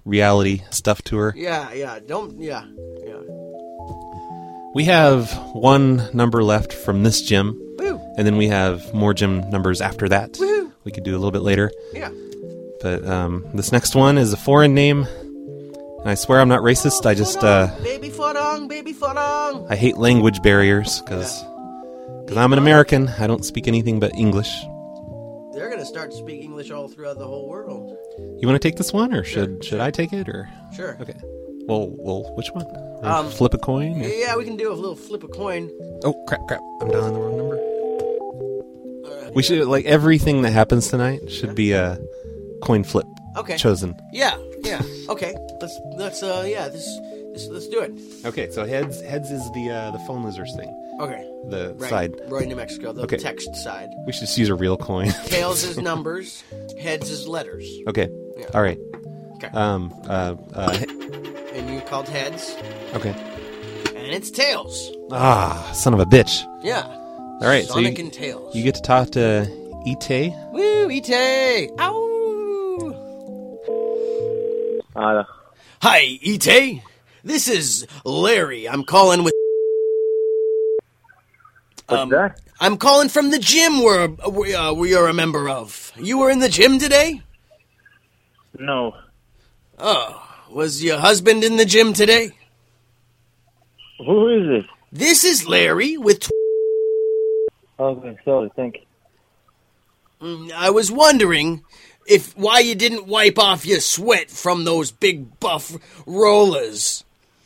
reality stuff to her. Yeah, yeah. Don't. Yeah, yeah. We have one number left from this gym, Woo. and then we have more gym numbers after that. Woo. We could do a little bit later. Yeah. But um, this next one is a foreign name, and I swear I'm not racist. I just uh, Baby fodong, baby fodong. I hate language barriers because I'm an American. I don't speak anything but English. They're gonna start to speak English all throughout the whole world. You want to take this one, or should should I take it, or Sure. Okay. Well, well, which one? Or Um, flip a coin? or- Yeah, we can do a little flip a coin. Oh crap! Crap! I'm dialing the wrong number. We should like everything that happens tonight should be a coin flip. Okay. Chosen. Yeah, yeah. Okay. Let's let's uh yeah this this let's do it. Okay, so heads heads is the uh, the phone losers thing. Okay. The Right. side. Roy, New Mexico, the Okay. text side. We should just use a real coin. Tails is numbers, heads is letters. Okay. Yeah. All right. Okay. Um. Uh. uh And you called heads, okay. and it's tails. Ah, son of a bitch. Yeah. All right. Sonic so you, and Tails. you get to talk to Ite. Woo, Ite! Ow! Uh, Hi, Ite. This is Larry. I'm calling with. What's um, that? I'm calling from the gym we're, we, uh, we are a member of. You were in the gym today? No. Oh, was your husband in the gym today? Who is it? This is Larry with. Tw- Okay, sorry, thank you. Mm, I was wondering if why you didn't wipe off your sweat from those big buff rollers.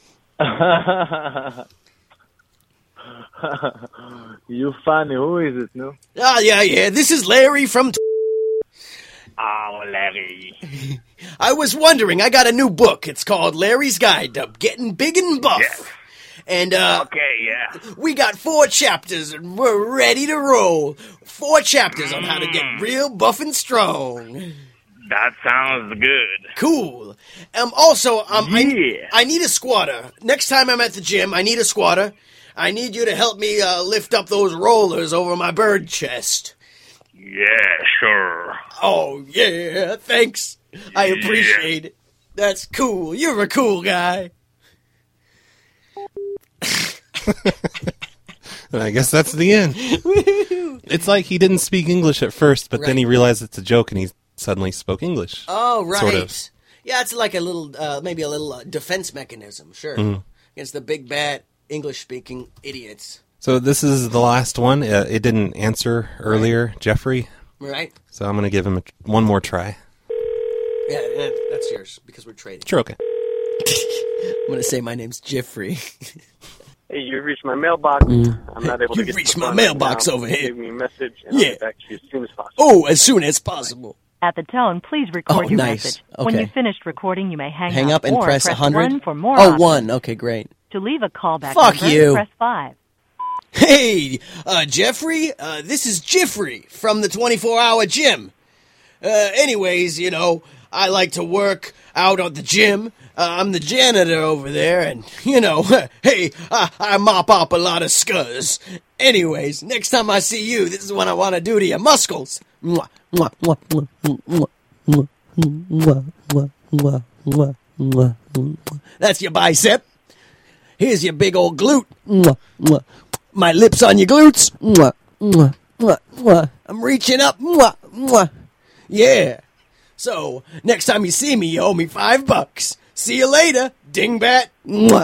You funny. Who is it, no? Ah, yeah, yeah. This is Larry from. Tw- Oh, Larry. I was wondering. I got a new book. It's called Larry's Guide to Getting Big and Buff. Yes. And uh, Okay, yeah. we got four chapters, and we're ready to roll. Four chapters on how to get real buff and strong. That sounds good. Cool. Um. Also, um, I, Yeah. I need a squatter. Next time I'm at the gym, I need a squatter. I need you to help me uh, lift up those rollers over my bird chest. Yeah, sure. Oh, yeah, thanks. I appreciate it. That's cool. You're a cool guy. And I guess that's the end. It's like he didn't speak English at first, but then he realized it's a joke, and he suddenly spoke English. Oh, right. Sort of. Yeah, it's like a little, uh, maybe a little uh, defense mechanism, sure. Mhm. Against the big, bad, English-speaking idiots. So this is the last one. Uh, it didn't answer earlier, Jeffrey. Right? So I'm going to give him a, one more try. Yeah, yeah, that's yours, because we're trading. Sure, okay. I'm going to say my name's Jeffrey. Hey, you reached my mailbox. I'm not able to You get reached to the my phone mailbox right now. over here. Give me a message, and Yeah. I'll get back to you as soon as possible. Oh, as soon as possible. At the tone, please record Oh, your nice. message. When Okay. you've finished recording, you may hang, Hang up and or press press one hundred? one for more Oh, options. one. Okay, great. To leave a callback Fuck number, you. press five. Hey, uh, Jeffrey, uh, this is Jeffrey from the twenty-four hour gym. Uh, anyways, you know, I like to work out at the gym. Uh, I'm the janitor over there, and, you know, hey, I, I mop up a lot of scuzz. Anyways, next time I see you, this is what I want to do to your muscles. Mwah, mwah, mwah, mwah, mwah, mwah, mwah, mwah, mwah, mwah, mwah, mwah. That's your bicep. Here's your big old glute. Mwah, mwah. My lips on your glutes. Mwah, mwah, mwah, mwah. I'm reaching up. Mwah, mwah. Yeah. So, next time you see me, you owe me five bucks. See you later, dingbat. Mwah.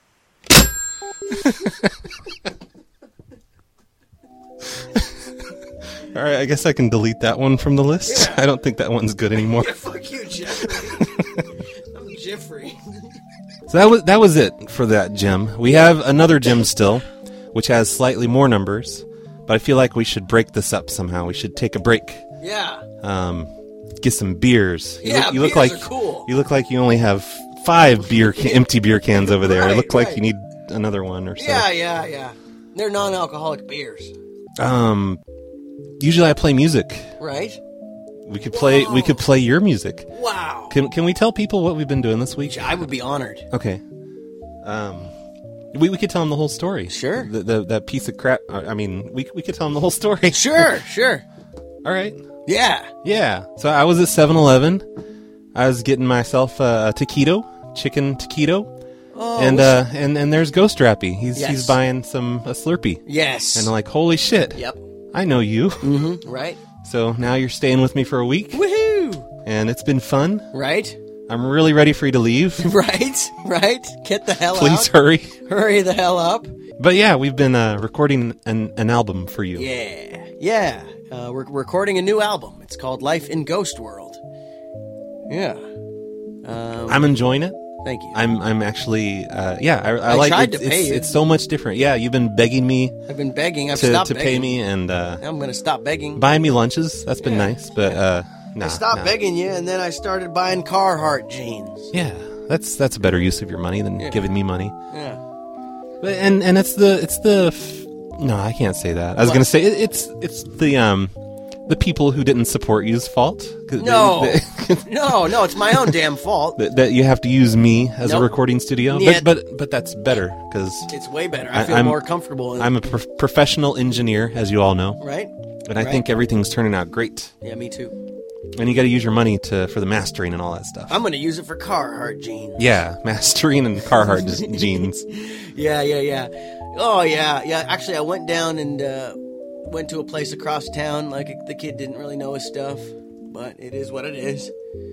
All right, I guess I can delete that one from the list. I don't think that one's good anymore. Yeah, fuck you, Jeffrey. I'm Jeffrey. So that was that was it for that gym. We have another gym still, which has slightly more numbers, but I feel like we should break this up somehow. We should take a break. Yeah. Um, get some beers. You Yeah, look, you look beers like are cool. you look like you only have five beer ca- empty beer cans over there. Right, it look like right. you need another one or so. Yeah, yeah, yeah. They're non-alcoholic beers, Um, usually I play music. right? We could play. We could play your music. Wow. Can Can we tell people what we've been doing this week? I would be honored. Okay. Um, we we could tell them the whole story. Sure. The, the that piece of crap. I mean, we we could tell them the whole story. Sure, sure. All right. Yeah. Yeah. So I was at seven eleven. I was getting myself a taquito, chicken taquito, Oh, and which- uh, and and there's Ghost Rappy. He's Yes. he's buying some a Slurpee. Yes. And I'm like, holy shit. Yep. I know you. Mm-hmm. Right. So now you're staying with me for a week, Woohoo! and it's been fun. Right. I'm really ready for you to leave. Right. Right. Get the hell out. Please hurry. Hurry the hell up. But yeah, we've been uh, recording an, an album for you. Yeah. Yeah. Uh, we're recording a new album. It's called Life in Ghost World. Yeah. Um, I'm enjoying it. Thank you. I'm I'm actually uh, yeah I, I, I like tried it. to pay it's, you. it's so much different. Yeah, you've been begging me I've been begging. I've to, stopped to begging. pay me and uh, I'm going to stop begging. buy me lunches. That's been Yeah. nice, but uh, nah, I stopped nah. begging you, and then I started buying Carhartt jeans. Yeah, that's that's a better use of your money than Yeah. giving me money. Yeah. But, and and it's the it's the f- no, I can't say that. I was What? going to say it, it's it's the um the people who didn't support you's fault. 'Cause No. they- no, no, it's my own damn fault. that, that you have to use me as Nope. a recording studio. Yeah. But but but that's better because It's way better. I feel I'm, more comfortable. In, I'm a prof- professional engineer, as you all know, right? and I Right. think everything's turning out great. Yeah, me too. And you got to use your money to for the mastering and all that stuff. I'm going to use it for Carhartt jeans. Yeah, mastering and Carhartt je- jeans. Yeah, yeah, yeah. Oh, yeah, yeah. Actually, I went down and uh, went to a place across town. Like, the kid didn't really know his stuff, but it is what it is.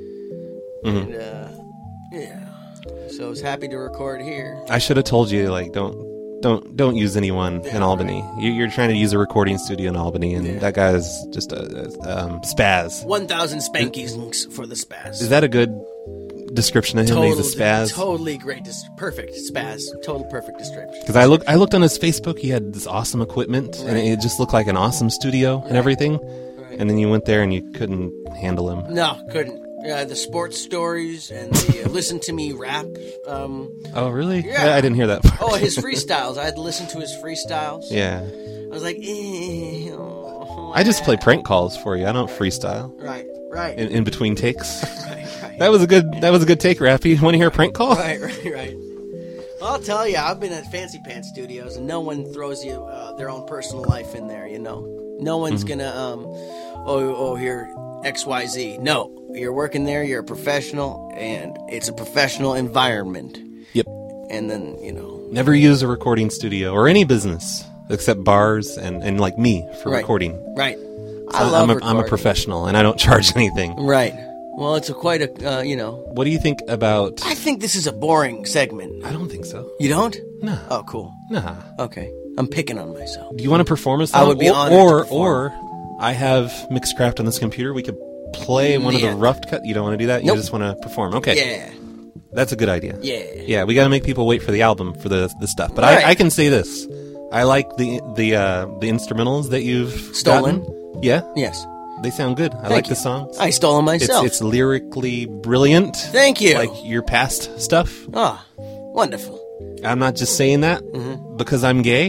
Mhm. And, uh, yeah. So I was happy to record here. I should have told you, like, don't don't don't use anyone in Albany. You, you're trying to use a recording studio in Albany, and that guy is just a, a um, spaz. one thousand spankings for the spaz. Is that a good description of him? Total, He's a spaz. Totally great. Dis- perfect. Spaz. Total perfect description. Because I looked, I looked on his Facebook. He had this awesome equipment, and it just looked like an awesome studio and everything. And then you went there, and you couldn't handle him. No, couldn't. Yeah, the sports stories and the uh, listen to me rap. Um, Oh, really? Yeah. I, I didn't hear that part. oh, his freestyles. I had to listen to his freestyles. Yeah. I was like, eh, oh, I just play prank calls for you. I don't freestyle. right, right, In, in between takes. right, right, That was a good. That was a good take, Rappy. Want to hear a prank call? right, right, right. Well, I'll tell you, I've been at Fancy Pants Studios, and no one throws you uh, their own personal life in there. You know, no one's Mhm. gonna. Um, oh, oh, here X Y Z. No, you're working there. You're a professional, and it's a professional environment. Yep. And then you know, Never use a recording studio or any business except bars and, and like me for Right. recording. right. So I love I'm a, I'm a recording. professional and I don't charge anything. Right. Well, it's a quite a uh, you know. What do you think about? I think this is a boring segment. I don't think so. You don't? No. Oh, cool. Nah. Okay. I'm picking on myself. Do you want to perform a song? I would be or, honored to or, perform. or I have Mixcraft on this computer. We could play one of Yeah. the rough cut. You don't want to do that. You Nope. just want to perform. Okay. Yeah. That's a good idea. Yeah. Yeah. We got to make people wait for the album for the the stuff. But Right. I, I can say this. I like the the uh, the instrumentals that you've Stolen? gotten. Yeah. Yes. They sound good. I Thank like you. the songs. I stole them myself. It's, it's lyrically brilliant. Thank you. Like your past stuff. Ah, wonderful. I'm not just saying that Mm-hmm. because I'm gay.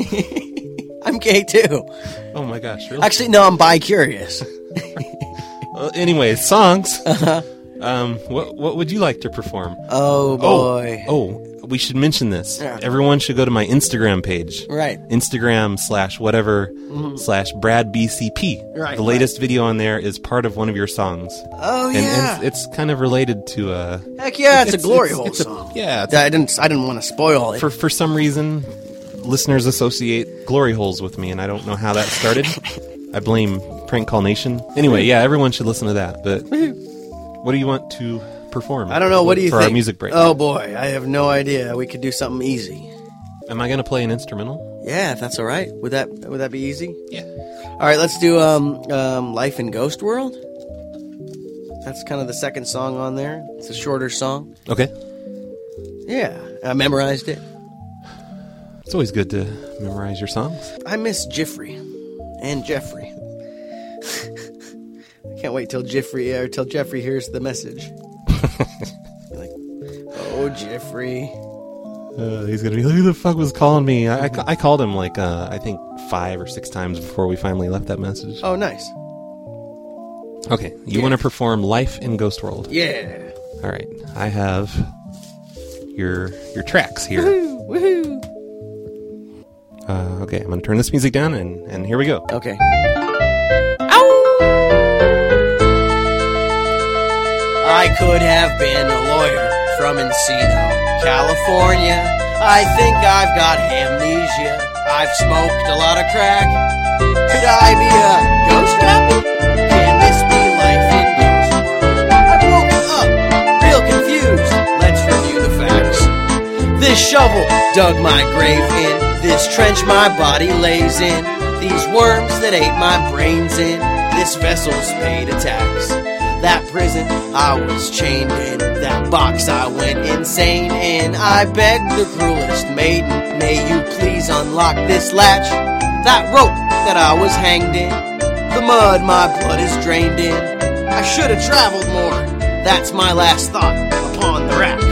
I'm gay too. Oh my gosh, really? Actually, no, I'm bi-curious. Well, anyway, songs. Uh-huh. Um, what what would you like to perform? Oh boy. Oh, oh, we should mention this. Yeah. Everyone should go to my Instagram page. Right. Instagram slash whatever Mhm. slash Brad B C P. Right, The latest video on there is part of one of your songs. Oh and, yeah. and it's, it's kind of related to uh Heck yeah, it's, a glory it's- hole it's a- song. yeah, it's I didn't. I didn't want to spoil it. for for some reason, listeners associate glory holes with me, and I don't know how that started. I blame Prank Call Nation. Anyway, yeah, everyone should listen to that. But what do you want to perform? I don't know. What do you for think? our music break? Oh boy, I have no idea. We could do something easy. Am I going to play an instrumental? Yeah, if that's all right. Would that would that be easy? Yeah. All right, let's do um, um, Life in Ghost World. That's kind of the second song on there. It's a shorter song. Okay. Yeah, I memorized it. It's always good to memorize your songs. I miss Jeffrey and Jeffrey. I can't wait till Jeffrey or till Jeffrey hears the message. Like, oh Jeffrey. Uh, he's gonna be like, who the fuck was calling me? I, I, ca- I called him like uh, I think five or six times before we finally left that message. Oh, nice. Okay, you Yeah. want to perform Life in Ghost World? Yeah. All right, I have your your tracks here. Woohoo! Woohoo! Uh, okay, I'm gonna turn this music down, and and here we go. Okay. I I could have been a lawyer from Encino, California. I think I've got amnesia. I've smoked a lot of crack. Could I be a ghost rapper? Can this be life in Ghost World? I've woken up, real confused. Let's review the facts. This shovel dug my grave in. This trench my body lays in. These worms that ate my brains in. This vessel's paid a tax. That prison I was chained in. That box I went insane in. I beg the cruelest maiden, may you please unlock this latch. That rope that I was hanged in. The mud my blood is drained in. I should have traveled more. That's my last thought upon the rack.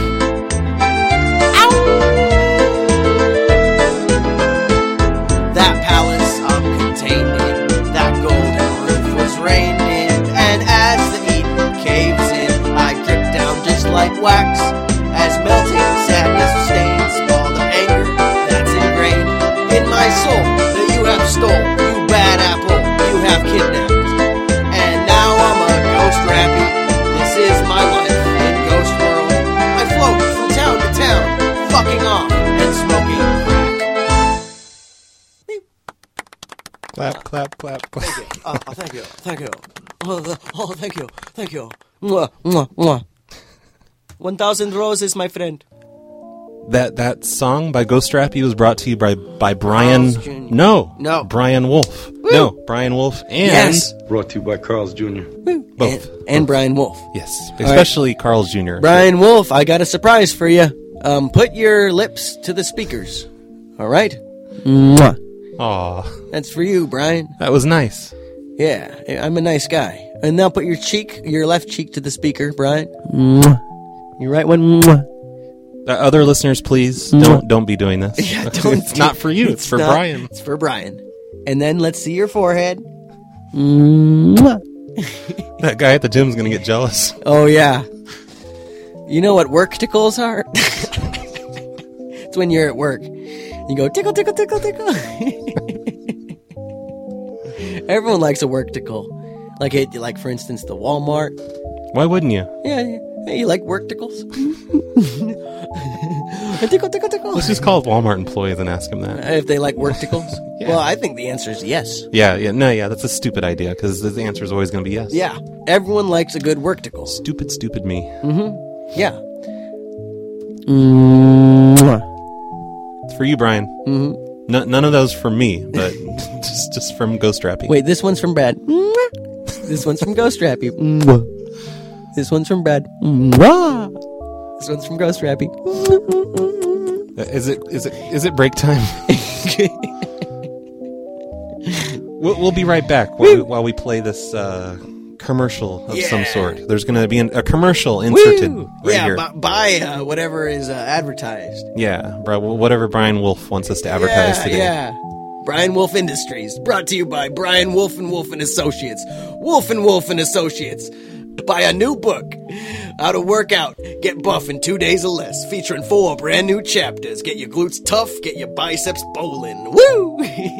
That palace I'm contained in, that golden roof was rained in, and as the Eden caves in, I drip down just like wax, as melting sadness stains all the anger that's ingrained in my soul that you have stole, you bad apple, you have kidnapped, and now I'm a ghost rappy. This is my life in Ghost World. I float from town to town, fucking off and smoking crack. Clap, clap, clap, clap. Thank you. Oh, oh, thank you. Thank you. Oh, the, oh, thank you. Thank you. Mwah, mwah, mwah. One thousand roses, my friend. That that song by Ghost Rappy was brought to you by by Brian. Carl's Junior No, No. Brian Wolf. Woo. No, Brian Wolf and Yes. Brought to you by Carl's Junior both. And, and Brian Wolf. Yes, especially Carl's Junior Brian Wolf, I got a surprise for you. Um, put your lips to the speakers. All right? Mwah. Aw, That's for you, Brian. that was nice. Yeah, I'm a nice guy. And now put your cheek, your left cheek to the speaker, Brian. Mwah. Your right one. Mwah. Uh, other listeners, please don't don't be doing this. Yeah, don't it's not for you. It's, for not- Brian. It's for Brian. And then let's see your forehead. Mwah. That guy at the gym's gonna get jealous. Oh, yeah. You know what work tickles are? It's when you're at work. You go, tickle, tickle, tickle, tickle. Everyone likes a work tickle. Like, it, like for instance, the Walmart. Why wouldn't you? Yeah, yeah. Hey, you like work tickles? Tickle, tickle, tickle. Let's just call Walmart employees and ask them that. If they like work tickles? Yeah. Well, I think the answer is yes. Yeah, yeah, no, yeah, that's a stupid idea because the answer is always going to be yes. Yeah, everyone likes a good work tickle. Stupid, stupid me. Mm-hmm. Yeah. It's for you, Brian. Mm-hmm. No, none of those from me, but just just from Ghost Rappy. Wait, this one's from Brad. This one's from Ghost Rappy. This one's from Brad. This one's from Ghost Rappy. Uh, Is it is it is it break time? we'll, we'll be right back while we, while we play this uh, commercial of Yeah. some sort. There's going to be an, a commercial inserted Woo! right yeah, here. bu- buy uh, whatever is uh, advertised. Yeah, bro, whatever Brian Wolf wants us to advertise yeah, today. Yeah. Brian Wolf Industries, brought to you by Brian Wolf and Wolf and Associates. Wolf and Wolf and Associates. Buy a new book, How to Work Out, Get Buff in Two Days or Less, featuring four brand new chapters. Get your glutes tough, get your biceps bowling. Woo!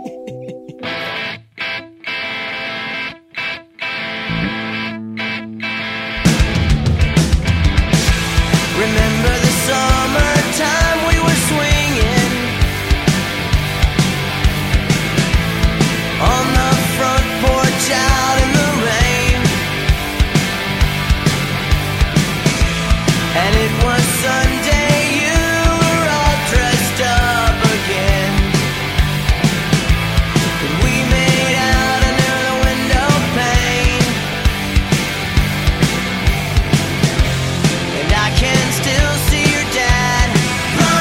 Remember the summertime we were swinging on the front porch out in the rain, and it was Sunday, you were all dressed up again, and we made out under the window pane, and I can still see your dad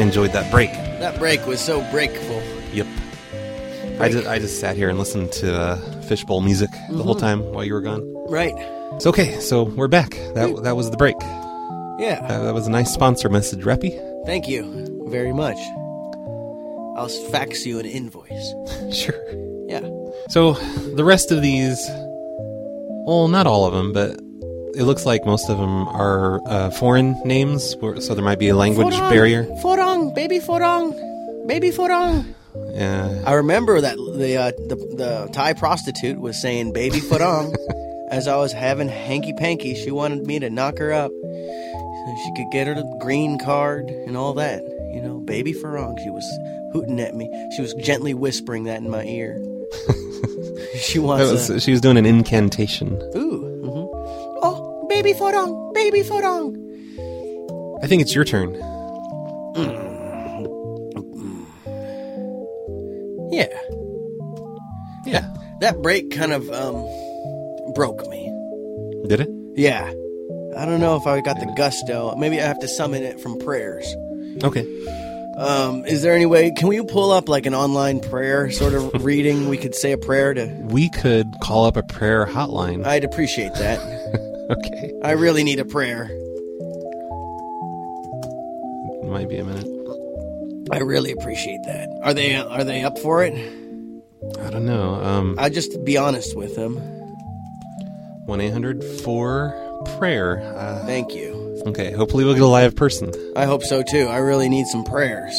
enjoyed that break. That break was so breakful. Yep. I just, I just sat here and listened to uh, fishbowl music the Mm-hmm. whole time while you were gone. Right. It's okay, so we're back. That that was the break. Yeah. That, that was a nice sponsor message, Reppy. Thank you very much. I'll fax you an invoice. Sure. Yeah. So the rest of these, well, not all of them, but it looks like most of them are uh, foreign names, so there might be a language Forong, barrier. Forong, baby Forong, baby Forong. Yeah. I remember that the, uh, the the Thai prostitute was saying baby Forong as I was having hanky panky. She wanted me to knock her up so she could get her the green card and all that. You know, baby Forong. She was hooting at me. She was gently whispering that in my ear. She wants. That was, a, she was doing an incantation. Ooh. Mm-hmm. Oh, baby Forong, baby Forong. I think it's your turn. Yeah. Yeah. That break kind of um broke me. Did it? Yeah. I don't know if I got the gusto. Maybe I have to summon it from prayers. Okay. Um, is there any way, can we pull up like an online prayer sort of reading? We could say a prayer to... We could call up a prayer hotline. I'd appreciate that. Okay. I really need a prayer. It might be a minute. I really appreciate that. Are they are they up for it? I don't know. Um, I'll just be honest with them. one eight hundred four prayer. Uh, Thank you. Okay, hopefully we'll get a live person. I hope so too. I really need some prayers.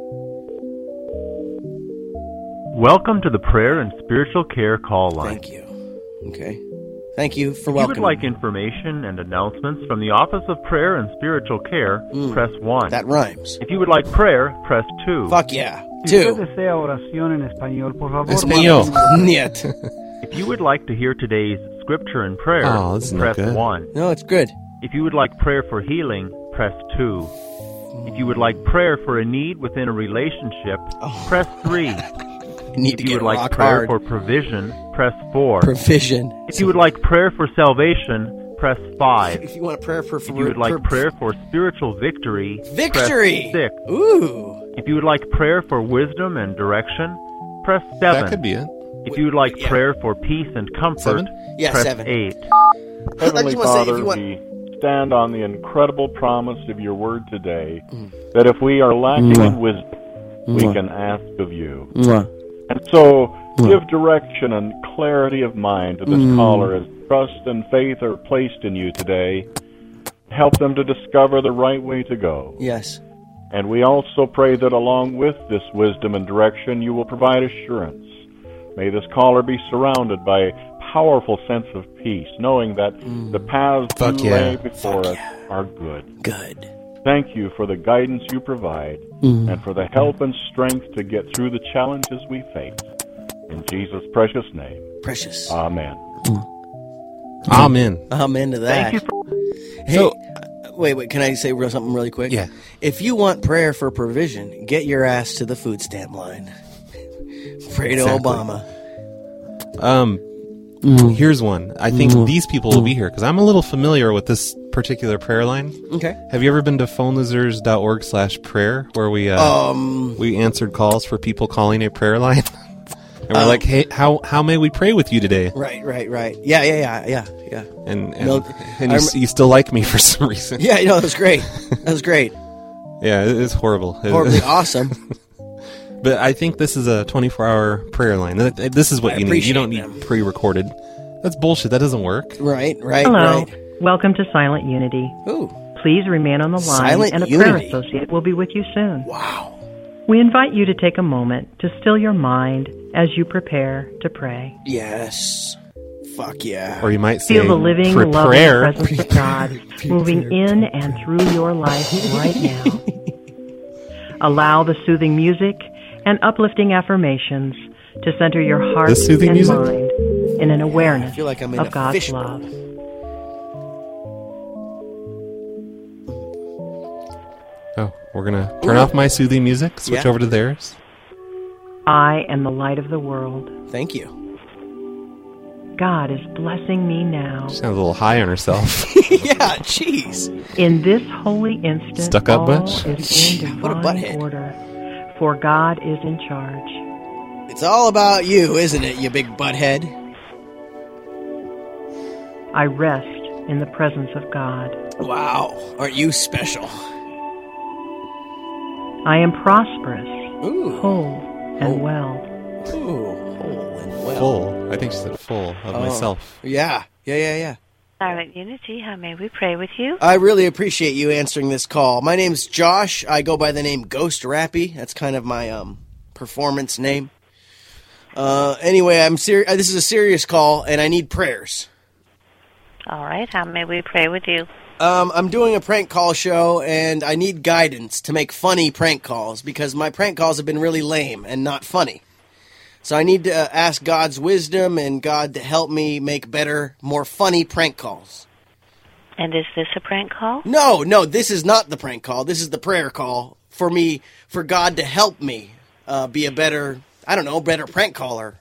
Welcome to the Prayer and Spiritual Care Call Line. Thank you. Okay. Thank you for If welcoming. you would like information and announcements from the Office of Prayer and Spiritual Care, Mm, press one. That rhymes. If you would like prayer, press two. Fuck yeah. Si Two. usted desea oración en español, por favor. Español. Niet. If you would like to hear today's scripture and prayer, Oh, this is not press good. one. No, it's good. If you would like prayer for healing, press two. If you would like prayer for a need within a relationship, press three. You need If to you get would like rock prayer hard. for provision, press four. Provision. If you would like prayer for salvation, press five. If you want prayer for... for If you would like for- prayer for spiritual victory, Victory! press six. Ooh. If you would like prayer for wisdom and direction, press seven. That could be it. If you would like Yeah. prayer for peace and comfort, Seven? Yeah, press seven. eight. I Heavenly just wanna say, if Father, you want- we stand on the incredible promise of your word today that if we are lacking in wisdom, we Mwah. can ask of you. Mwah. And so, give direction and clarity of mind to this Mm. caller as trust and faith are placed in you today. Help them to discover the right way to go. Yes. And we also pray that along with this wisdom and direction, you will provide assurance. May this caller be surrounded by a powerful sense of peace, knowing that the paths Fuck you yeah. lay before Fuck us yeah. are good. Good. Thank you for the guidance you provide Mm. and for the help and strength to get through the challenges we face. In Jesus' precious name, Precious. amen. Amen. I'm into that. Thank you for Hey, So- uh, wait, wait. Can I say real, something really quick? Yeah. If you want prayer for provision, get your ass to the food stamp line. Pray to Exactly. Obama. Um, here's one. I think these people will be here because I'm a little familiar with this particular prayer line. Okay. Have you ever been to phone losers dot org slash prayer where we uh, Um. we answered calls for people calling a prayer line? And we're Um, like, hey, how how may we pray with you today? Right. Right. Right. Yeah. Yeah. Yeah. Yeah. Yeah. And and, No, and I you, rem- s- you still like me for some reason. Yeah. You know, that was great. That was great. Yeah, it- it's horrible. Horribly awesome. But I think this is a twenty-four hour prayer line. Th- th- This is what I you need. You don't appreciate need them. pre-recorded. That's bullshit. That doesn't work. Right. Right. Hello. Right. Welcome to Silent Unity. Ooh. Please remain on the line, Silent and a Unity. prayer associate will be with you soon. Wow. We invite you to take a moment to still your mind as you prepare to pray. Yes. Fuck yeah. Or you might say Feel the living, for loving prayer. presence of God moving in and through your life right now. Allow the soothing music and uplifting affirmations to center your heart The soothing and music? mind in an awareness I feel like I'm in of a God's fishbowl. love. Oh, we're gonna turn off my soothing music. Switch Yeah. over to theirs. I am the light of the world. Thank you. God is blessing me now. Sounds a little high on herself. Yeah, jeez. In this holy instant, Stuck up all bunch? is in What a divine butthead. order, for God is in charge. It's all about you, isn't it, you big butthead? I rest in the presence of God. Wow, aren't you special? I am prosperous, Ooh. whole, and well. Ooh, whole and well. Full. I think she said full of Oh. myself. Yeah, yeah, yeah, yeah. Silent Unity, how may we pray with you? I really appreciate you answering this call. My name's Josh. I go by the name Ghost Rappy. That's kind of my um performance name. Uh, anyway, I'm ser- this is a serious call, and I need prayers. All right, how may we pray with you? Um, I'm doing a prank call show, and I need guidance to make funny prank calls, because my prank calls have been really lame and not funny. So I need to uh, ask God's wisdom and God to help me make better, more funny prank calls. And is this a prank call? No, no, this is not the prank call. This is the prayer call for me, for God to help me uh, be a better, I don't know, better prank caller.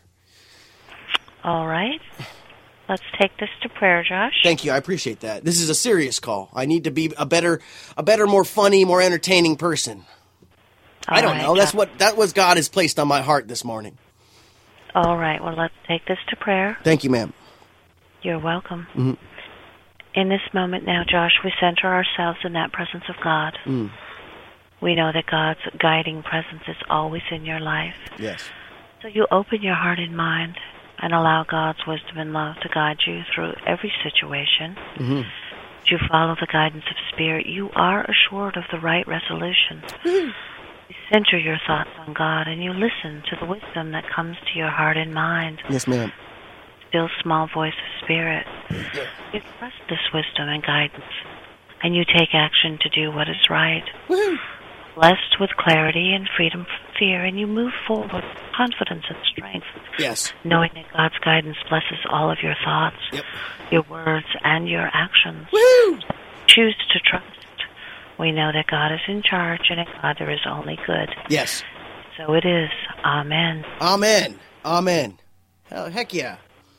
All right. Let's take this to prayer, Josh. Thank you, I appreciate that. This is a serious call. I need to be a better, a better, more funny, more entertaining person. All I don't right, know. That's Josh. what that was God has placed on my heart this morning. All right, well, let's take this to prayer. Thank you, ma'am. You're welcome. Mhm. In this moment now, Josh, we center ourselves in that presence of God. Mm. We know that God's guiding presence is always in your life. Yes. So you open your heart and mind and allow God's wisdom and love to guide you through every situation. Mm-hmm. As you follow the guidance of Spirit, you are assured of the right resolution. You center your thoughts on God and you listen to the wisdom that comes to your heart and mind. Yes, ma'am. Still small voice of Spirit. You trust this wisdom and guidance, and you take action to do what is right. Blessed with clarity and freedom from fear, and you move forward with confidence and strength. Yes. Knowing that God's guidance blesses all of your thoughts, yep. your words, and your actions. Woo! Choose to trust. We know that God is in charge, and in God there is only good. Yes. So it is. Amen. Amen. Amen. Hell, heck yeah.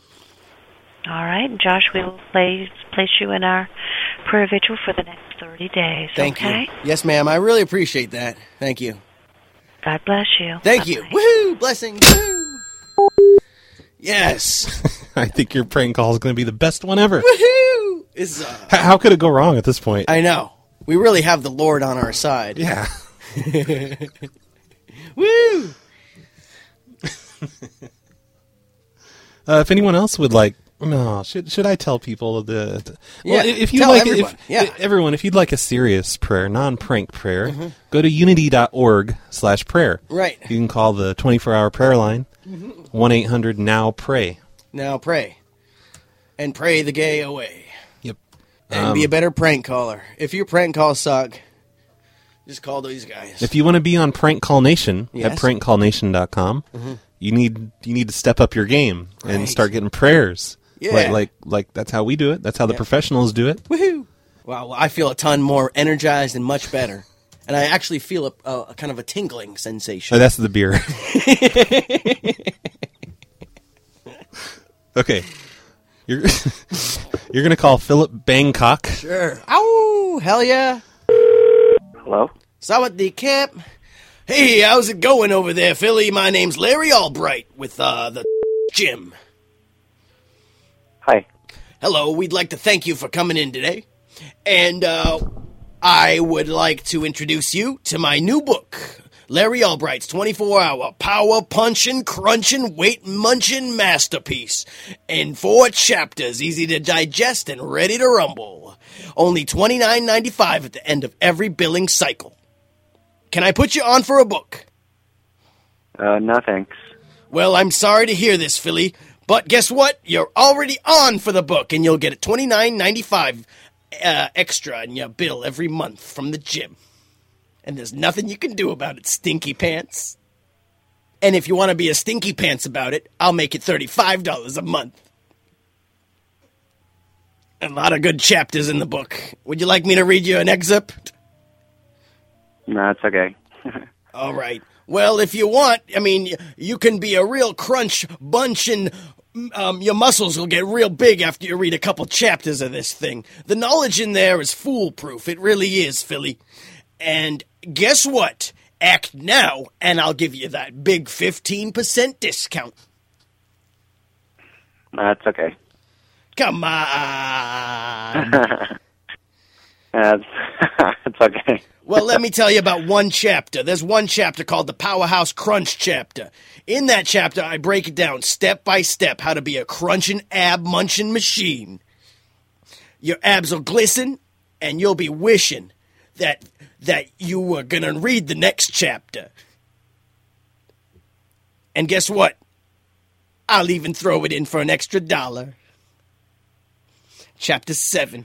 All right, Josh, we will place, place you in our prayer vigil for the next thirty days, Thank okay? you. Yes, ma'am. I really appreciate that. Thank you. God bless you. Thank Bye-bye. you. Woohoo! Blessings. Woo! Yes. I think your prank call is going to be the best one ever. Woohoo! Is uh, H- How could it go wrong at this point? I know. We really have the Lord on our side. Yeah. Woo! Uh, if anyone else would like, no, should should I tell people the? the well, Yeah, if you tell like, everyone. if, Yeah. everyone, if you'd like a serious prayer, non-prank prayer, Mm-hmm. go to unity dot org slash prayer. Right. You can call the twenty-four hour prayer line, Mhm. one eight hundred now pray. Now pray. And pray the gay away. Yep. And Um, be a better prank caller. If your prank calls suck, just call these guys. If you want to be on Prank Call Nation Yes. at prank call nation dot com, Mhm. you need you need to step up your game and Right. start getting prayers. Yeah. Like, like like that's how we do it. That's how the Yeah. professionals do it. Woohoo! Wow, well, I feel a ton more energized and much better. And I actually feel a, a, a kind of a tingling sensation. Oh, that's the beer. Okay. You're you're gonna call Philip Bangkok. Sure. Ow! Hell yeah! Hello? Sawadee Camp. Hey, how's it going over there, Philly? My name's Larry Albright with uh, the Gym. Hi. Hello, we'd like to thank you for coming in today. And uh, I would like to introduce you to my new book, Larry Albright's twenty-four hour power punching, crunching, weight munching masterpiece. In four chapters, easy to digest and ready to rumble. Only twenty-nine ninety-five at the end of every billing cycle. Can I put you on for a book? Uh, no thanks. Well, I'm sorry to hear this, Philly, but guess what? You're already on for the book, and you'll get a twenty-nine ninety-five uh, extra in your bill every month from the gym. And there's nothing you can do about it, Stinky Pants. And if you want to be a Stinky Pants about it, I'll make it thirty-five dollars a month. A lot of good chapters in the book. Would you like me to read you an excerpt? No, it's okay. All right. Well, if you want, I mean, you can be a real crunch, bunchin', um, your muscles will get real big after you read a couple chapters of this thing. The knowledge in there is foolproof. It really is, Philly. And guess what? Act now, and I'll give you that big fifteen percent discount. That's okay. Come on. That's it's okay. Well, let me tell you about one chapter. There's one chapter called the Powerhouse Crunch chapter. In that chapter, I break it down step by step how to be a crunching, ab-munching machine. Your abs will glisten, and you'll be wishing that that you were going to read the next chapter. And guess what? I'll even throw it in for an extra dollar. Chapter seven.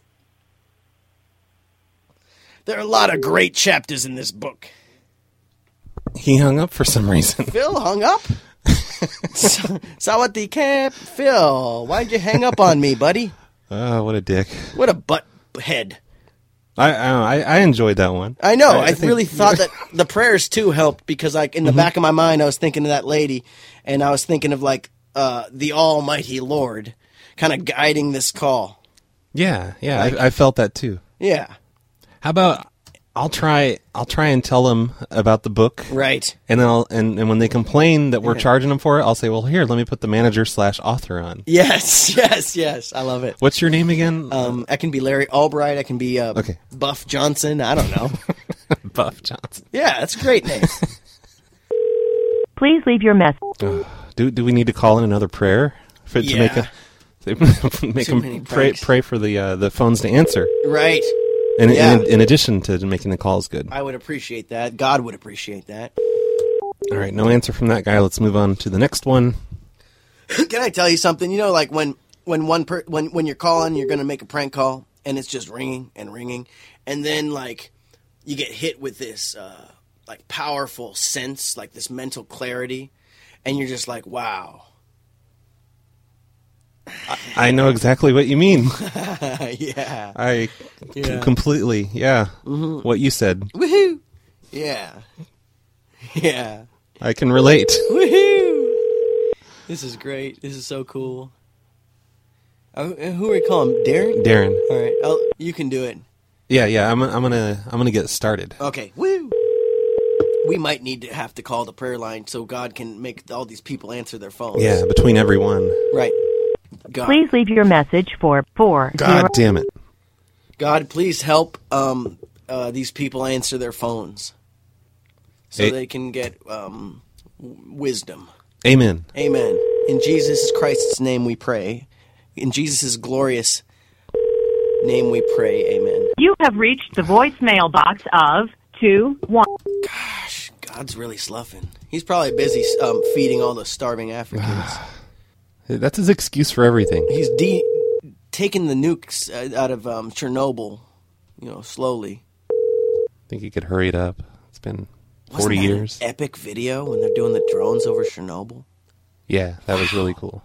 There are a lot of great chapters in this He hung up for some reason. Phil hung up? Sawadee Cap. Phil, why'd you hang up on me, buddy? Oh, what a dick. What a butt head. I I, I enjoyed that one. I know. I, I think- really thought that the prayers, too, helped because, like, in the Mhm. back of my mind, I was thinking of that lady, and I was thinking of, like, uh, the Almighty Lord kind of guiding this call. Yeah, yeah, Like- I, I felt that too. Yeah. How about I'll try I'll try and tell them about the book. Right. And then I'll and, and when they complain that we're Yeah. charging them for it, I'll say, well, here, let me put the manager slash author on. Yes, yes, yes. I love it. What's your name again? Um, I can be Larry Albright. I can be uh, Okay. Buff Johnson. I don't know. Buff Johnson. Yeah, that's a great name. Please leave your message. Ugh. Do do we need to call in another prayer for, to make Yeah. a make Too many them pray pranks. pray for the uh, the phones to answer? Right. In, Yeah. in in addition to making the calls good. I would appreciate that. God would appreciate that. All right, no answer from that guy. Let's move on to the next one. Can I tell you something? You know, like when when one per, when when you're calling, you're going to make a prank call, and it's just ringing and ringing, and then like you get hit with this uh, like powerful sense, like this mental clarity, and you're just like, wow. I know exactly what you mean. Yeah. I c- Yeah. completely, yeah. Mhm. What you said. Woohoo! Yeah. Yeah. I can relate. Woohoo! This is great. This is so cool. Uh, who are we calling? Darren? Darren. All right. I'll, you can do it. Yeah, yeah. I'm I'm gonna I'm gonna get started. Okay. Woo! We might need to have to call the prayer line so God can make all these people answer their phones. Yeah, between everyone. Right. God. Please leave your message for four. God damn it. God, please help um, uh, these people answer their phones so Hey. they can get um, w- wisdom. Amen. Amen. In Jesus Christ's name we pray. In Jesus' glorious name we pray. Amen. You have reached the voicemail box of two one. Gosh, God's really sloughing. He's probably busy um, feeding all the starving Africans. That's his excuse for everything. He's de- taking the nukes uh, out of um, Chernobyl, you know, slowly. Think he could hurry it up. It's been Wasn't forty that an years. epic video when they're doing the drones over Chernobyl. Yeah, that was really cool.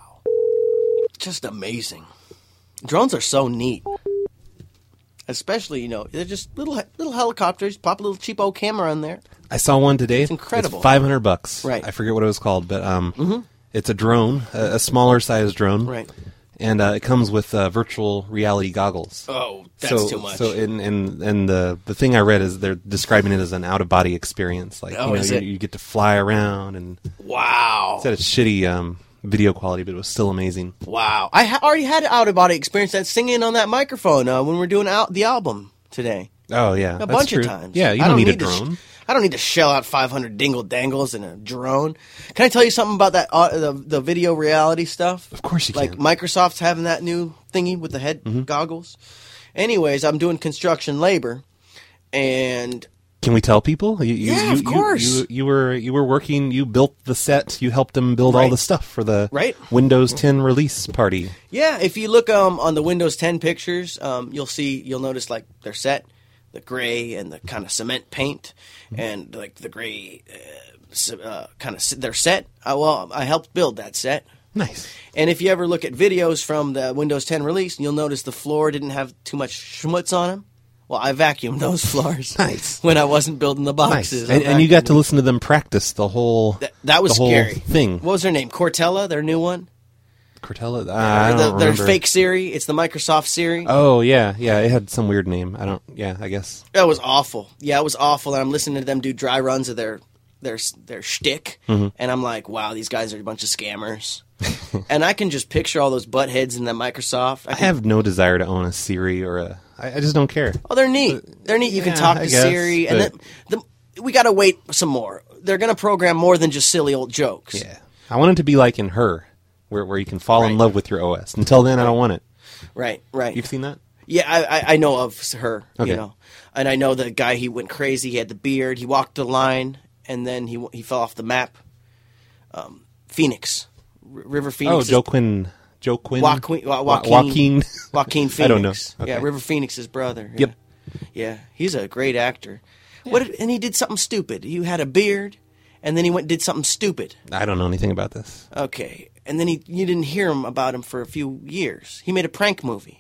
Just amazing. Drones are so neat. Especially, you know, they're just little little helicopters. Pop a little cheapo camera on there. I saw one today. It's incredible. It's five hundred bucks. Right. I forget what it was called, but um, Mhm. it's a drone, a, a smaller size drone. Right. And uh, it comes with uh, virtual reality goggles. Oh, that's so, too much. So, and and and the the thing I read is they're describing it as an out of body experience. Like, Oh, you know, is you, it? you get to fly around, and Wow. it's at a shitty um, video quality, but it was still amazing. Wow. I ha- already had an out-of-body experience that singing on that microphone uh, when we were doing out the album today. Oh yeah, A that's bunch true. of times. Yeah, you I don't, need, a to sh- drone. I don't need to shell out five hundred dingle dangles in a drone. Can I tell you something about that uh, the, the video reality stuff? Of course you like can. Microsoft's having that new thingy with the head Mm-hmm. goggles. Anyways, I'm doing construction labor, and Can we tell people? You, you, Yeah, you, of you- course. You, you were you were working. You built the set. You helped them build all Right. the stuff for the Right. Windows ten release party. yeah, if you look um, on the Windows ten pictures, um, you'll see you'll notice like their set, the gray and the kind of cement paint, and like the gray uh, c- uh, kind of their set. Uh, well, I helped build that set. Nice. And if you ever look at videos from the Windows ten release, you'll notice the floor didn't have too much schmutz on them. Well, I vacuumed those floors. Nice. When I wasn't building the boxes. Nice. And, and you got to listen to them practice the whole Th- that was the whole scary. thing. What was their name? Cortella, their new one? Cortella? Uh, I don't the, their remember. fake Siri. It's the Microsoft Siri. Oh, yeah. Yeah, it had some weird name. I don't, yeah, I guess. That was awful. Yeah, it was awful. And I'm listening to them do dry runs of their their their shtick. Mhm. And I'm like, wow, these guys are a bunch of scammers. And I can just picture all those butt heads in the Microsoft. I can, have no desire to own a Siri or a... I, I just don't care. Oh, they're neat. They're neat. You can yeah, talk I to guess, Siri. And but- then, the, we got to wait some more. They're going to program more than just silly old jokes. Yeah. I want it to be like in Her, where where you can fall in love with your O S. Until then, I don't want it. Right, right. You've seen that? Yeah, I, I, I know of her, Okay. you know. And I know the guy, he went crazy. He had the beard. He walked the line, and then he he fell off the map. Um, Phoenix. R- River Phoenix. Oh, is- Joe Quinn. Joe Quinn. Joaquin. Wa- Joaquin. Joaquin. Joaquin Phoenix. I don't know. Yeah, Okay. River Phoenix's brother. Yeah. Yep. Yeah, he's a great actor. What? Did, and he did something stupid. He had a beard, and then he went and did something stupid. I don't know anything about this. Okay, and then he you didn't hear him about him for a few years. He made a prank movie.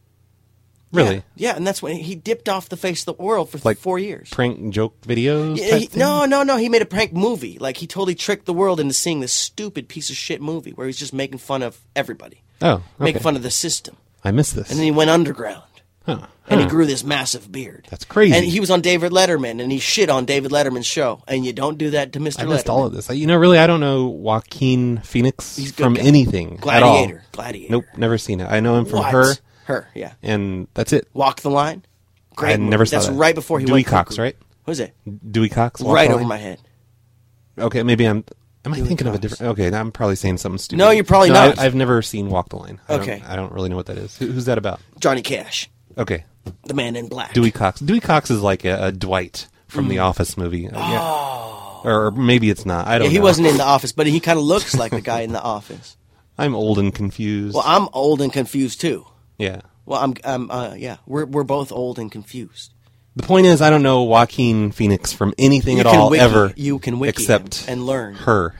Really? Yeah, yeah, and that's when he dipped off the face of the world for Like four years. Prank joke videos? Yeah, type he- thing? no, no, no. He made a prank movie. Like, he totally tricked the world into seeing this stupid piece of shit movie where he's just making fun of everybody. Oh, Making okay. fun of the system. I missed this. And then he went underground. Huh. And he Huh. grew this massive beard. That's crazy. And he was on David Letterman, and he shit on David Letterman's show. And you don't do that to Mister I missed Letterman. all of this. I- You know, really, I don't know Joaquin Phoenix He's a good from guy. anything at all. Gladiator. Gladiator. Nope, never seen it. I know him from What? Her. Her, yeah. And that's it. Walk the Line. Great I movie. never saw That's that. right before he Dewey went Cox, cuckoo. right? Who's it? Dewey Cox? Walk Right the over Line? my head. Okay, maybe I'm... Am I Dewey thinking of a Cox. different... Okay, I'm probably saying something stupid. No, you're probably No, not. I, I've never seen Walk the Line. I Okay. Don't, I don't really know what that is. Who, who's that about? Johnny Cash. Okay. The Man in Black. Dewey Cox. Dewey Cox is like a, a Dwight from The Mm. Office movie. Uh, yeah. Or, or maybe it's not. I don't Yeah, he know. wasn't in The Office, but he kind of looks like the guy in The Office. I'm old and confused. Well, I'm old and confused, too. Yeah. Well, I'm, I'm uh, yeah, we're we're both old and confused. The point is, I don't know Joaquin Phoenix from anything You at can all, wiki- ever. you can wiki except him and learn. Her.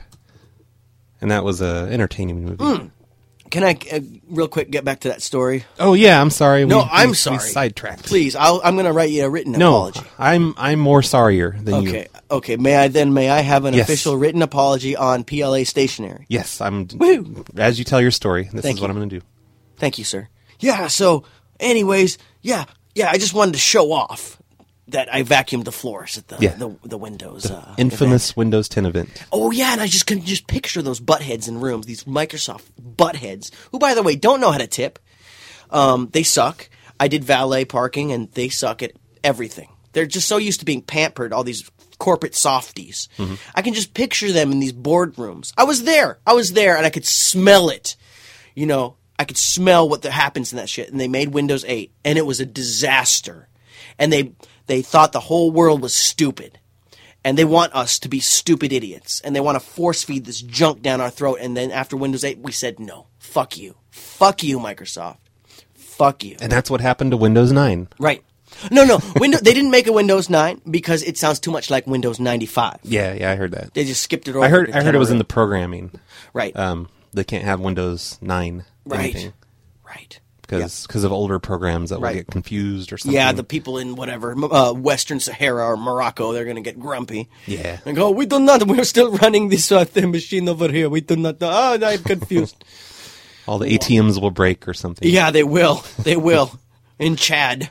And that was a entertaining movie. Mm. Can I, uh, real quick, get back to that story? Oh, yeah, I'm sorry. No, We- I'm we- sorry. We sidetracked. Please, I'll, I'm going to write you a written No, apology. I'm I'm more sorrier than you. Okay, okay. May I then? May I have an Yes. official written apology on P L A stationery? Yes, I'm. Woo. As you tell your story, this Thank is what you. I'm going to do. Thank you, sir. Yeah. So, anyways, yeah, yeah. I just wanted to show off that I vacuumed the floors at the Yeah. the, the Windows. The uh, infamous event. Windows ten event. Oh yeah, and I just can just picture those butt heads in rooms. These Microsoft butt heads, who, by the way, don't know how to tip. Um, they suck. I did valet parking, and they suck at everything. They're just so used to being pampered. All these corporate softies. Mm-hmm. I can just picture them in these boardrooms. I was there. I was there, and I could smell it. You know, I could smell what that happens in that shit. And they made Windows eight, and it was a disaster. And they they thought the whole world was stupid. And they want us to be stupid idiots. And they want to force feed this junk down our throat. And then after Windows eight, we said, no, fuck you. Fuck you, Microsoft. Fuck you. And that's what happened to Windows nine. Right. No, no. Windows. They didn't make a Windows nine because it sounds too much like Windows ninety-five. Yeah, yeah, I heard that. They just skipped it over. I heard to I heard it was in ten. the programming. Right. Um, they can't have Windows nine. Right. Anything. Right. Because because of older programs that Right. will get confused or something. Yeah, the people in whatever, uh, Western Sahara or Morocco, they're going to get grumpy. Yeah. And go, we do not, we're still running this uh, machine over here. We do not know. Oh, I'm confused. All the A T Ms will break or something. Yeah, they will. They will. In Chad.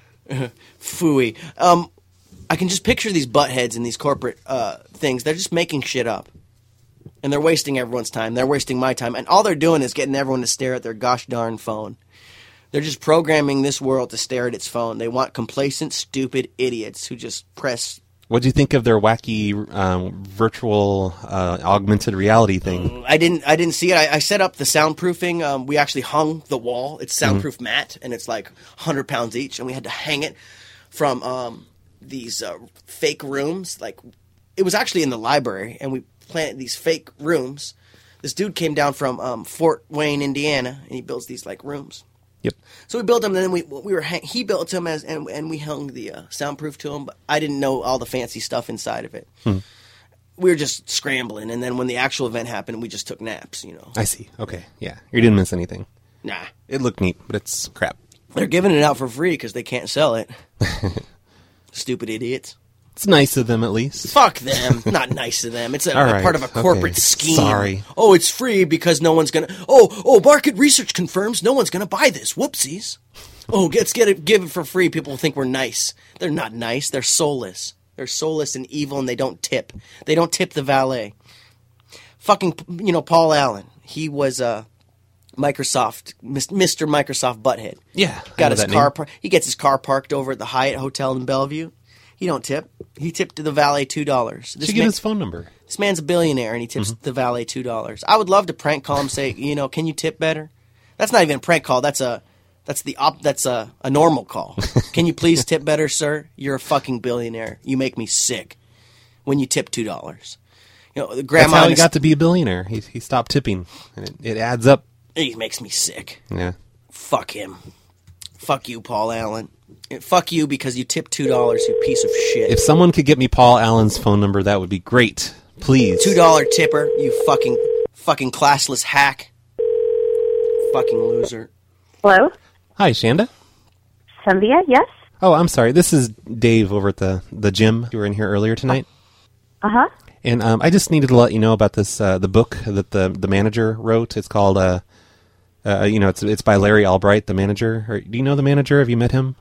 Phooey. Um, I can just picture these butt heads in these corporate uh, things. They're just making shit up. And they're wasting everyone's time. They're wasting my time. And all they're doing is getting everyone to stare at their gosh darn phone. They're just programming this world to stare at its phone. They want complacent, stupid idiots who just press. What do you think of their wacky um, virtual uh, augmented reality thing? I didn't. I didn't see it. I, I set up the soundproofing. Um, we actually hung the wall. It's soundproof Mm-hmm. mat, and it's like one hundred pounds each. And we had to hang it from um, these uh, fake rooms. Like it was actually in the library, and we planted these fake rooms. This dude came down from um, Fort Wayne, Indiana, and he builds these like rooms. Yep. So we built them, and then we we were hang- he built them as and and we hung the uh, soundproof to them. But I didn't know all the fancy stuff inside of it. Hmm. We were just scrambling, and then when the actual event happened, we just took naps. You know. I see. Okay. Yeah. You didn't miss anything. Nah. It looked neat, but it's crap. They're giving it out for free because they can't sell it. Stupid idiots. It's nice of them, at least. Fuck them. Not nice of them. It's a, All a right. part of a corporate Okay. scheme. Sorry. Oh, it's free because no one's gonna. Oh, oh, market research confirms no one's gonna buy this. Whoopsies. Oh, let's get it. Give it for free. People will think we're nice. They're not nice. They're soulless. They're soulless and evil, and they don't tip. They don't tip the valet. Fucking, you know, Paul Allen. He was uh, Microsoft, Mister Microsoft Butthead. Yeah, I got know his that car. name. Par- he gets his car parked over at the Hyatt Hotel in Bellevue. He don't tip. He tipped the valet two dollars. Should give his phone number. This man's a billionaire, and he tips Mm-hmm. the valet two dollars. I would love to prank call him, say, you know, can you tip better? That's not even a prank call. That's a that's the op. That's a, a normal call. Can you please tip better, sir? You're a fucking billionaire. You make me sick when you tip two dollars. You know, the grandma. That's how he and the- got to be a billionaire. He he stopped tipping, and it, it adds up. He makes me sick. Yeah. Fuck him. Fuck you, Paul Allen. And fuck you because you tipped two dollars, you piece of shit. If someone could get me Paul Allen's phone number, that would be great. Please. Two dollar tipper, you fucking fucking classless hack. Fucking loser. Hello? Hi, Shanda. Cynthia, yes? Oh, I'm sorry. This is Dave over at the, the gym. You were in here earlier tonight. Uh-huh. And um, I just needed to let you know about this uh, the book that the the manager wrote. It's called, uh, uh, you know, it's it's by Larry Albright, the manager. Or, do you know the manager? Have you met him?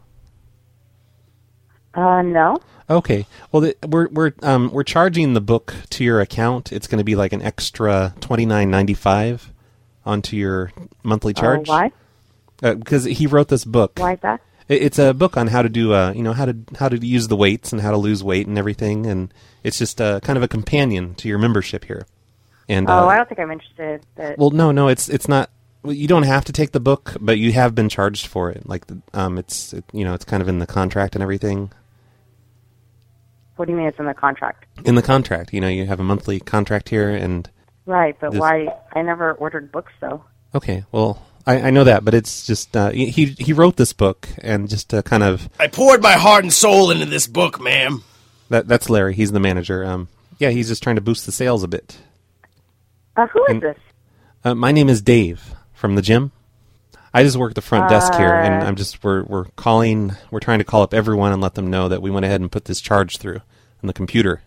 Uh, no. Okay. Well, the, we're we're um, we're charging the book to your account. It's going to be like an extra twenty-nine ninety-five onto your monthly charge. Uh, why? Uh, because he wrote this book. Why is that? It- It's a book on how to do, uh, you know, how to how to use the weights and how to lose weight and everything, and it's just uh, kind of a companion to your membership here. And uh, Oh, I don't think I'm interested. But well, no, no, it's it's not. Well, you don't have to take the book, but you have been charged for it. Like, the- um, it's it, you know, it's kind of in the contract and everything. what do you mean it's in the contract? In the contract, you know, you have a monthly contract here, and Right, but This- why? I never ordered books, though. okay, well, I, I know that, but it's just uh, he he wrote this book, and just to kind of I poured my heart and soul into this book, ma'am. that that's Larry. He's the manager. Um, yeah, he's just trying to boost the sales a bit. Uh, who is And- this? Uh, my name is Dave from the gym. I just work the front desk here, and Uh. I'm just we're we're calling. We're trying to call up everyone and let them know that we went ahead and put this charge through on the computer.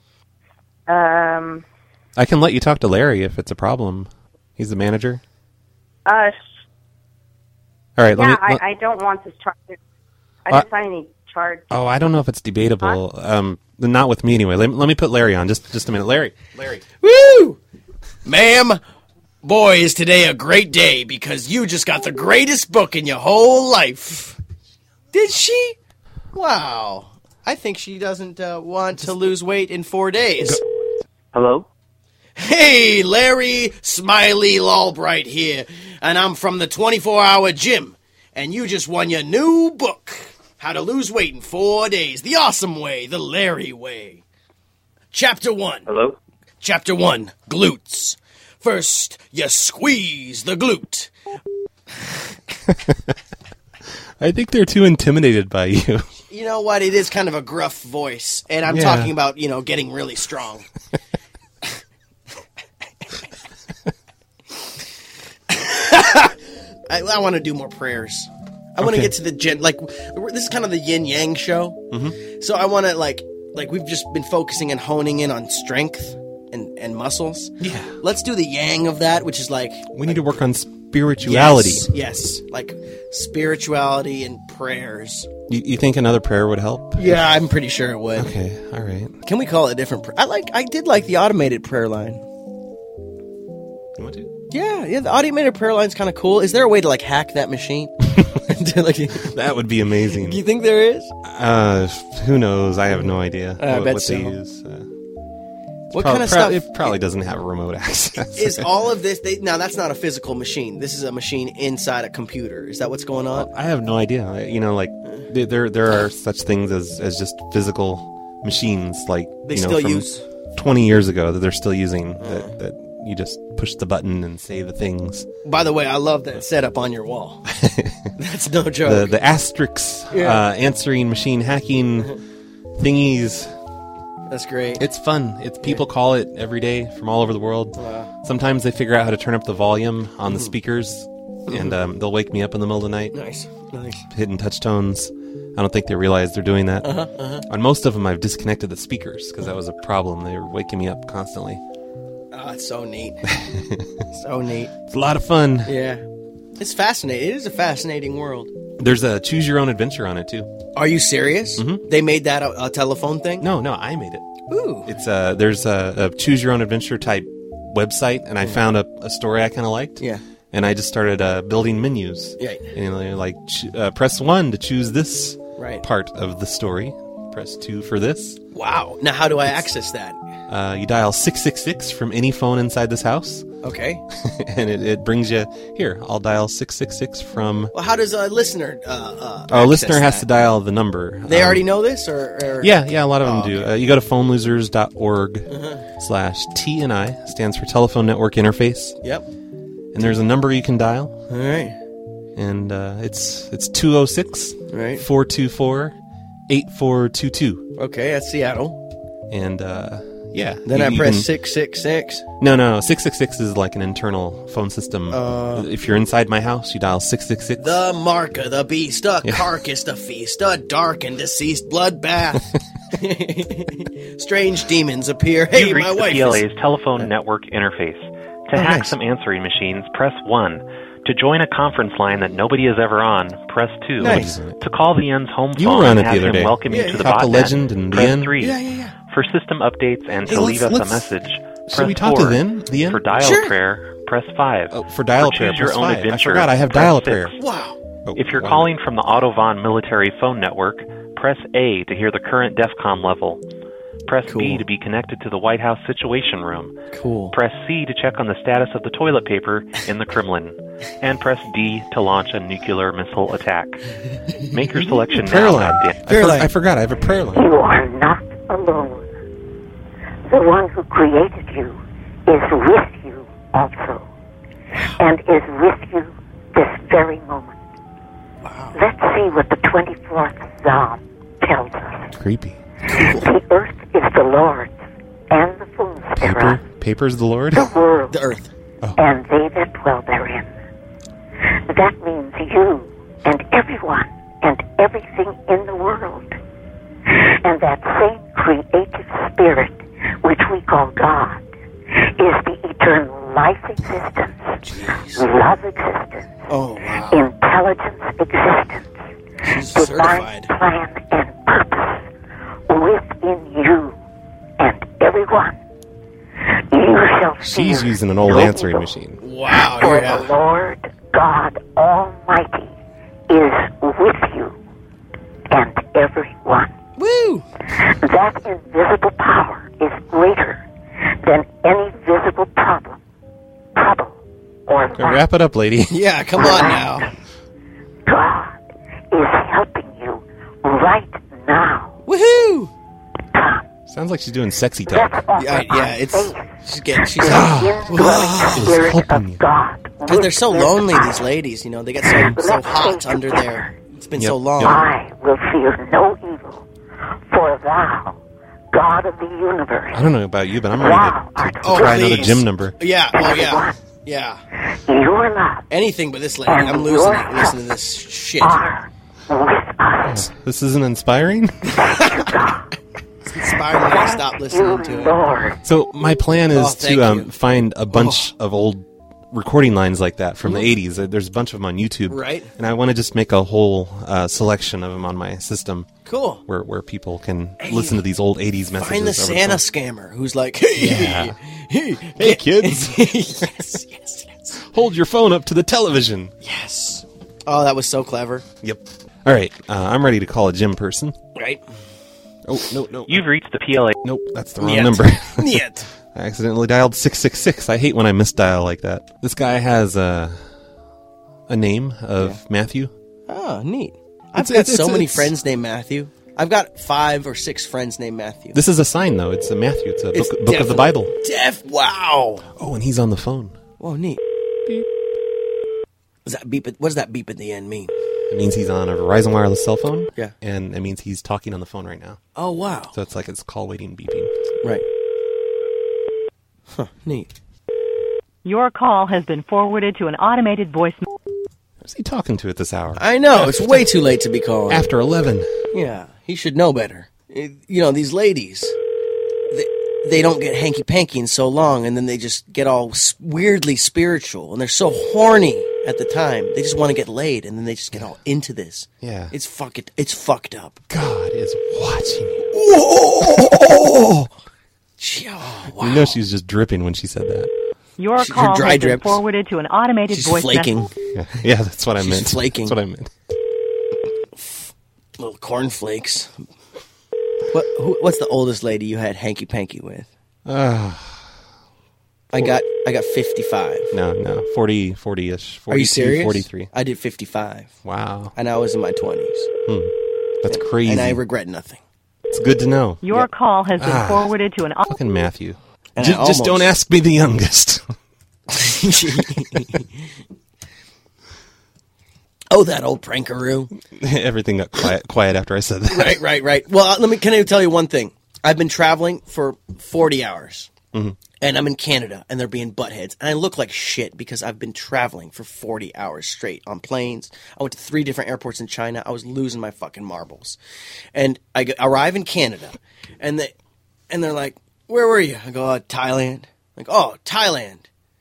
Um, I can let you talk to Larry if it's a problem. He's the manager. uh, All right. yeah, let me. I, let- I don't want this charge. I Uh, didn't sign any charge. oh, I don't know if it's debatable. Um, not with me anyway. Let, me- let me put Larry on. Just just a minute, Larry. Larry. Woo! Ma'am, boy, is today a great day because you just got the greatest book in your whole life. Did she? Wow. I think she doesn't uh, want to lose weight in four days. Hello? Hey, Larry Smiley Albright here, and I'm from the twenty-four hour gym, and you just won your new book, How to Lose Weight in Four Days, the awesome way, the Larry way. Chapter one. Hello? Chapter one, glutes. First, you squeeze the glute. I think they're too intimidated by you. You know what? It is kind of a gruff voice, and I'm Yeah. talking about, you know, getting really strong. I, I want to do more prayers. I want to Okay. get to the gen. Like, this is kind of the yin yang show. Mm-hmm. So I want to like, like we've just been focusing and honing in on strength and and muscles. Yeah. Let's do the yang of that, which is like We need to work on spirituality. Yes, yes, like spirituality and prayers. You, you think another prayer would help? Yeah, I'm pretty sure it would. Okay, all right. Can we call it a different? Pr- I like. I did like the automated prayer line. You want to? Yeah, yeah. The automated prayer line's kind of cool. Is there a way to like hack that machine? like, That would be amazing. do you think there is? Uh, who knows? I have no idea I what, bet what so. they use. Uh, What prob- kind of prob- stuff It probably doesn't have remote access. is all of this? They, now that's not a physical machine. This is a machine inside a computer. Is that what's going on? I have no idea. I- You know, like there- there there are such things as, as just physical machines, like They you know, still from use- twenty years ago that they're still using. That, that you just push the button and say the things. By the way, I love that setup on your wall. That's no joke. The the asterisks, Yeah. uh, answering machine hacking thingies. That's great. It's fun. It's people call it every day from all over the world. Wow. Sometimes they figure out how to turn up the volume on the Mhm. speakers and um, they'll wake me up in the middle of the night. Nice, nice. Hitting touch tones. I don't think they realize they're doing that. Uh-huh, uh-huh. On most of them, I've disconnected the speakers because that was a problem. They were waking me up constantly. Oh, it's so neat. So neat. It's a lot of fun. Yeah. It's fascinating. It is a fascinating world. There's a choose your own adventure on it too. Are you serious? Mm-hmm. They made that a, a telephone thing? No, no, I made it. Ooh. It's uh there's a, a choose your own adventure type website, and I found a, a story I kind of liked. Yeah. And I just started uh, building menus. Yeah. And you know, like ch- uh, press one to choose this Right. part of the story. Press two for this. Wow. Now, how do I access that? Uh, you dial six six six from any phone inside this house. Okay. And it, it brings you here. I'll dial six six six from. Well, how does a listener? Uh, uh, Oh, a listener has that? to dial the number. They Um, already know this, or, or Yeah, yeah, a lot of them Oh, do. okay. Uh, you go to phone losers dot org Uh-huh. slash T N I, stands for Telephone Network Interface. Yep. And there's a number you can dial. All right. And uh, it's it's two oh six, Right. four two four, eight four two two. Okay, that's Seattle. And uh, yeah. Then you- I you press can- six six six. No, no, no. six six six is like an internal phone system. Uh, if you're inside my house, you dial six six six. The mark of the beast, a Yeah. carcass, the feast, a dark and deceased bloodbath. Strange demons appear. Hey, You've my reached the wife P L is... A's telephone network interface. To Oh, hack nice. some answering machines, press one. To join a conference line that nobody is ever on, press two. Nice. To call the N's home You phone were on and it the have other him day. welcome Yeah, you to the Talk to botnet, Legend and the press N. three. Yeah, yeah, yeah. For system updates and Hey, to let's- leave us a let's- message, Should press we talk four. to them? The N? For dial Sure. prayer, press five. Oh, for dial For prayer, choose your press own five. I adventure, forgot I have press dial six. prayer. Wow. Oh, If you're wow. calling from the Autovon military phone network, press A to hear the current DEFCON level. Press B Cool. to be connected to the White House Situation Room. Cool. Press C to check on the status of the toilet paper in the Kremlin. And press D to launch a nuclear missile attack. Make your selection Prayer now, line. goddammit. I, Prayer for- line. I forgot. I have a prayer line. You are not alone. The one who created you is with you also, and is with you this very moment. Wow. Let's see what the twenty-fourth Psalm tells us. Creepy. The earth is the Lord's, and the fullness Paper. thereof, Paper's the Lord. the world, The earth. and they that dwell therein. That means you and everyone and everything in the world. And that same creative spirit, which we call God, is the eternal life existence, Jeez. love existence, Oh, wow. intelligence existence, She's divine certified. plan and purpose within you and everyone. You shall She's fear using an old no answering evil, machine. Wow. for Yeah. the Lord God Almighty is with you and everyone. Woo! That invisible power is greater than any visible problem, trouble, or Okay, wrap it up, lady. Yeah, come on now. God is helping you right now. Woohoo! Sounds like she's doing sexy talk. Yeah, yeah, it's she's getting she's God indwelling spirit helping you. of God. because they're so with their lonely. power. These ladies, you know, they get so so Let's hot think under together. there. It's been Yep, so long. yep. I will fear no evil, for thou, God of the universe, I don't know about you, but I'm ready to, to, to Oh, try another please. gym number. Yeah. Oh yeah. Yeah. your love Anything but this lady. I'm losing it. Listening to this shit. are with us. This isn't inspiring. It's inspiring me to stop listening to it. Lord, So my plan Oh, is thank to um, you. find a bunch of old recording lines like that from the eighties. Uh, There's a bunch of them on YouTube, Right. And I want to just make a whole uh, selection of them on my system, Cool. where where people can listen to these old eighties messages. Find the over Santa phone. scammer who's like, hey, Yeah. hey, Hey, kids, yes, yes, yes, hold your phone up to the television. yes. Oh, that was so clever. Yep. All right, uh, I'm ready to call a gym person. Right. Oh no no. You've reached the P L A. Nope, that's the wrong Niet. number. Niet. I accidentally dialed six six six. I hate when I misdial like that. This guy has a a name of Matthew. Oh, neat. I've It's- got it's- so it's- many it's- friends named Matthew. I've got five or six friends named Matthew. This is a sign, though. It's a Matthew. It's a It's book, book of the definitely- Bible. Def. Wow. Oh, and he's on the phone. Whoa, neat. Beep. Does that beep? At, what does that beep at the end mean? It means he's on a Verizon wireless cell phone. Yeah. And it means he's talking on the phone right now. Oh, wow. So it's like it's call waiting beeping. Right. Huh. Neat. Your call has been forwarded to an automated voice. Who's he talking to at this hour? I know, it's way too late to be calling. After eleven. Yeah, he should know better. It- you know, these ladies, they, they don't get hanky-panky in so long, and then they just get all s- weirdly spiritual, and they're so horny at the time. They just want to get laid, and then they just get all into this. Yeah. It's fuck it, it's fucked up. God is watching you. Oh, wow. You know she was just dripping when she said that. Your She- her call dry has been drips. forwarded to an automated She's voice flaking. message. Yeah, yeah, that's what I She's meant. flaking. That's what I meant. Little cornflakes. What? Who, what's the oldest lady you had hanky-panky with? Uh, I got I got fifty-five. no, no. forty, forty-ish. Are you serious? forty-three. I did fifty-five. Wow. And I was in my twenties. Hmm. That's And- crazy. And I regret nothing. It's good to know. Your Yep. call has been Ah. forwarded to an au- Fucking Matthew. And Just, I just don't almost- ask me the youngest. Oh, that old prankaroo. Everything got quiet, quiet after I said that. Right, right, right. Well, uh, let me. Can I tell you one thing? I've been traveling for forty hours, Mhm. and I'm in Canada, and they're being buttheads, and I look like shit because I've been traveling for forty hours straight on planes. I went to three different airports in China. I was losing my fucking marbles, and I g- arrive in Canada, and they, and they're like, "Where were you?" I go, uh, "Thailand." Like, "Oh, Thailand."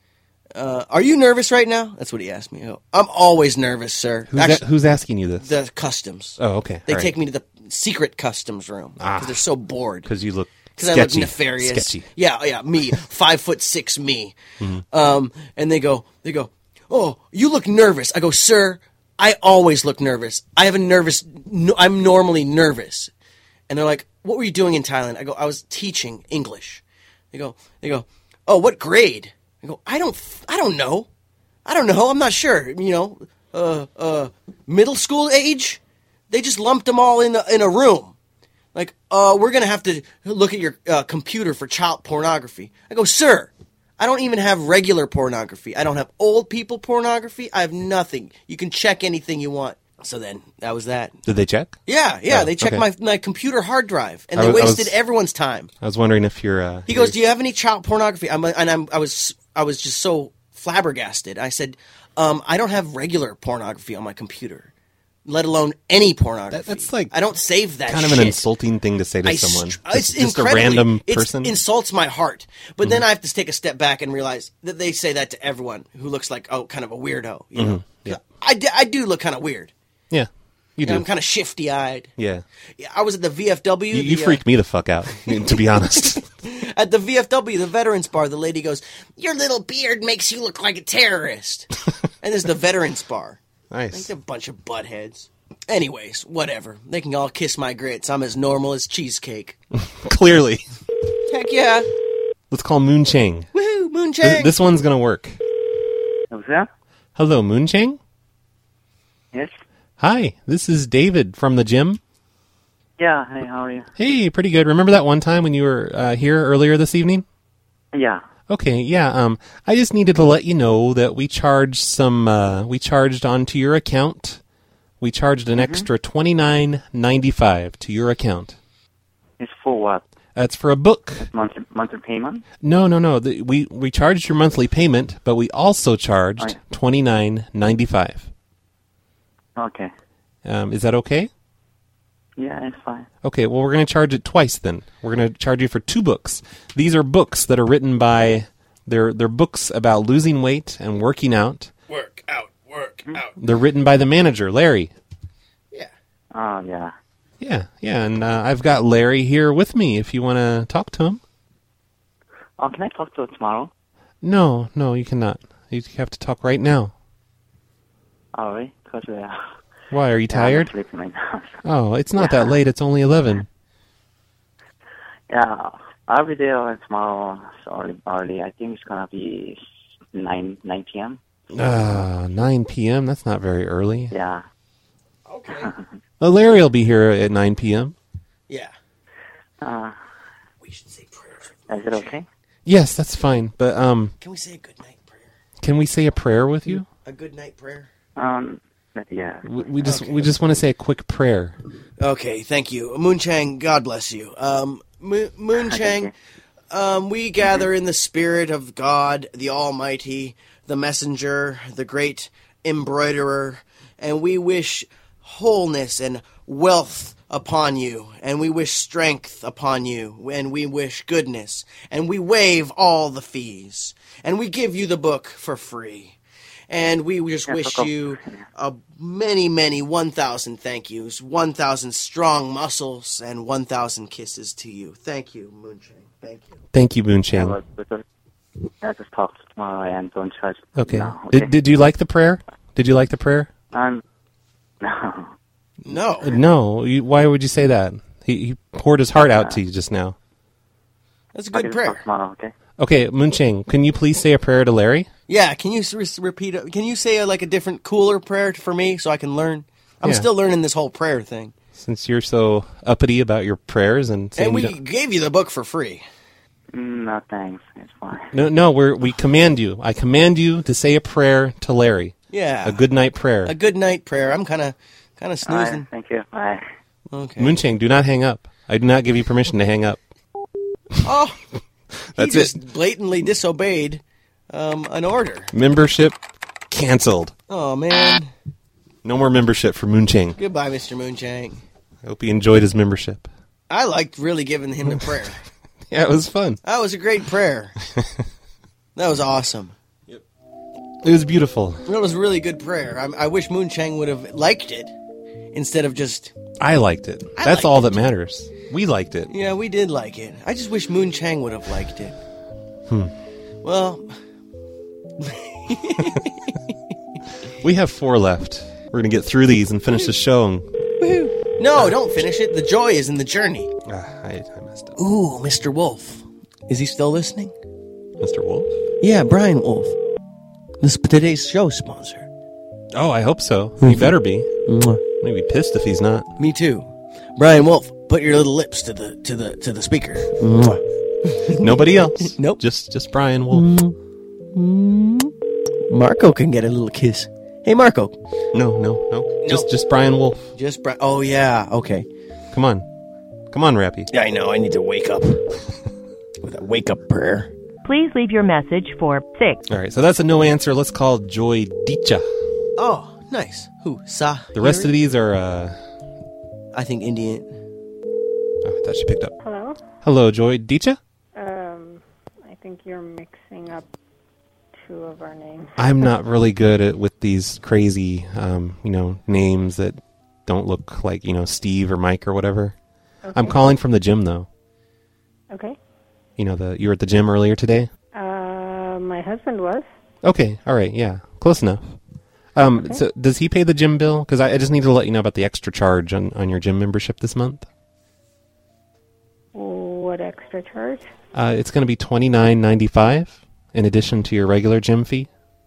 Uh, are you nervous right now? That's what he asked me. I go, I'm always nervous, sir. Who's, Actually, that, who's asking you this? the customs. Oh, okay. They All take right. me to the secret customs room because Ah. they're so bored. Because you look Because I look sketchy. nefarious. Sketchy. Yeah, yeah, me, five foot six, me. Mhm. Um, and they go, they go, oh, you look nervous. I go, sir, I always look nervous. I have a nervous. No, I'm normally nervous. And they're like, what were you doing in Thailand? I go, I was teaching English. They go, they go, oh, what grade? I go, I don't, I don't know. I don't know. I'm not sure. You know, uh, uh, middle school age. They just lumped them all in a, in a room. Like, uh, we're gonna have to look at your uh, computer for child pornography. I go, sir, I don't even have regular pornography. I don't have old people pornography. I have nothing. You can check anything you want. So then, that was that. Did they check? Yeah, yeah. Oh, they checked okay. my my computer hard drive, and I they was- I wasted was- everyone's time. I was wondering if you're. Uh, He goes, "Do you have any child pornography?" I'm, and I'm, I was, I was just so flabbergasted. I said, um, "I don't have regular pornography on my computer, let alone any pornography. that's like I don't save that. kind of shit. an insulting thing to say to I someone. str- Just- it's just a incredibly- random it's- person. insults my heart. But then I have to take a step back and realize that they say that to everyone who looks like oh, kind of a weirdo. You know, Mhm. Yeah. I, d- I do look kind of weird. Yeah, you do. I'm kind of shifty eyed. yeah, Yeah, I was at the V F W. you, you the, uh, freaked me the fuck out. To be honest. At the V F W, the Veterans Bar, the lady goes, "Your little beard makes you look like a terrorist." And there's the Veterans Bar. Nice. Like they're a bunch of buttheads. Anyways, whatever. They can all kiss my grits. I'm as normal as cheesecake. Clearly. Heck yeah. Let's call Moon Chang. Woohoo, Moon This, Chang. this one's gonna work. What's that? Hello, Moon Chang. Yes. Hi, this is David from the gym. Yeah. Hey, how are you? Hey, pretty good. Remember that one time when you were uh, here earlier this evening? Yeah. Okay, yeah. Um, I just needed to let you know that we charged some. Uh, we charged onto your account. We charged an extra twenty nine ninety five to your account. It's for what? That's for a book. Monthly monthly payment? No, no, no. The, we we charged your monthly payment, but we also charged Right. twenty nine ninety five. Okay. Um, is that okay? Yeah, it's fine. Okay, well, we're going to charge it twice then. We're going to charge you for two books. These are books that are written by, they're, they're books about losing weight and working out. Work out, work out. They're written by the manager, Larry. Oh, yeah. Yeah, yeah, and uh, I've got Larry here with me if you want to talk to him. Oh, can I talk to you tomorrow? No, no, you cannot. You have to talk right now. Oh, really? Because, uh, Why, are you yeah, I'm tired? sleeping right now. Oh, it's not Yeah. that late. It's only eleven. Yeah, I'll be there tomorrow early, early. I think it's gonna be nine nine p.m. Ah, nine p.m.? That's not very early. Yeah. Okay. Well, Larry will be here at nine p.m. Yeah. Uh, we should say prayers. Is it okay? Yes, that's fine. But um, Can we say a good night prayer? can we say a prayer with you? A good night prayer? Um, yeah. We, we just we just want to say a quick prayer. Okay, thank you. Moon Chang, God bless you. Um, Mo- Moon Chang, um, we gather in the spirit of God, the Almighty, the Messenger, the great embroiderer, and we wish wholeness and wealth upon you, and we wish strength upon you, and we wish goodness, and we waive all the fees, and we give you the book for free. And we just Yes, wish of you a many, many one thousand thank yous, one thousand strong muscles, and one thousand kisses to you. Thank you, Moonshine. Thank you. Thank you, Yeah, Moonshang. but, but, uh, yeah, just talk tomorrow and don't charge. Okay. No, okay. Did Did you like the prayer? Did you like the prayer? Um, no. No. No. You, why would you say that? He, he poured his heart out to you just now. That's a Okay, good just prayer. talk tomorrow, okay? Okay, Moonshang, can you please say a prayer to Larry? Yeah, can you s- re- repeat it? Can you say a, like a different, cooler prayer for me so I can learn? I'm Yeah. still learning this whole prayer thing. Since you're so uppity about your prayers and saying And you we don't- gave you the book for free. Mm, no, thanks. It's fine. No, no, we're, we command you. I command you to say a prayer to Larry. Yeah. A good night prayer. A good night prayer. I'm kind of kind of All right, snoozing. thank you. Bye. Okay. Moonshang, do not hang up. I do not give you permission to hang up. Oh, That's he it. just blatantly disobeyed um, an order. Membership canceled. Oh, man. No more membership for Moonshang. Goodbye, Mister Moonshang. I hope he enjoyed his membership. I liked really giving him the prayer. Yeah, it was fun. That was a great prayer. That was awesome. It was beautiful. That was a really good prayer. I, I wish Moonshang would have liked it instead of just... I liked it. I That's liked all it. that matters. We liked it. Yeah, we did like it. I just wish Moonshang would have liked it. Hmm. Well... We have four left. We're going to get through these and finish the show. And... Woohoo. No, don't finish it. The joy is in the journey. Ah, I, I messed up. Ooh, Mister Wolf. Is he still listening? Mister Wolf? Yeah, Brian Wolf. This today's show sponsor. Oh, I hope so. He better be. Mwah. Maybe pissed if he's not. Me too. Brian Wolf, put your little lips to the to the to the speaker. Mwah. Nobody else. Nope. Just just Brian Wolf. Marco can get a little kiss. Hey, Marco. No, no, no. Just just Brian Wolf. Just Brian. Oh yeah. Okay. Come on. Come on, Rappy. Yeah, I know. I need to wake up with a wake up prayer. Please leave your message for six. All right, so that's a no answer. Let's call Joy Dicha. Oh, nice. Who? Sa. The rest of these are, uh... I think Indian. Oh, I thought she picked up. Hello? Hello, Joy Dicha? Um, I think you're mixing up two of our names. I'm not really good at with these crazy, um, you know, names that don't look like, you know, Steve or Mike or whatever. Okay. I'm calling from the gym, though. Okay. You know, the you were at the gym earlier today? Uh, my husband was. Okay, all right, yeah, close enough. Um, Okay. so does he pay the gym bill? Because I, I just need to let you know about the extra charge on, on your gym membership this month. What extra charge? Uh, it's going to be twenty-nine ninety-five in addition to your regular gym fee.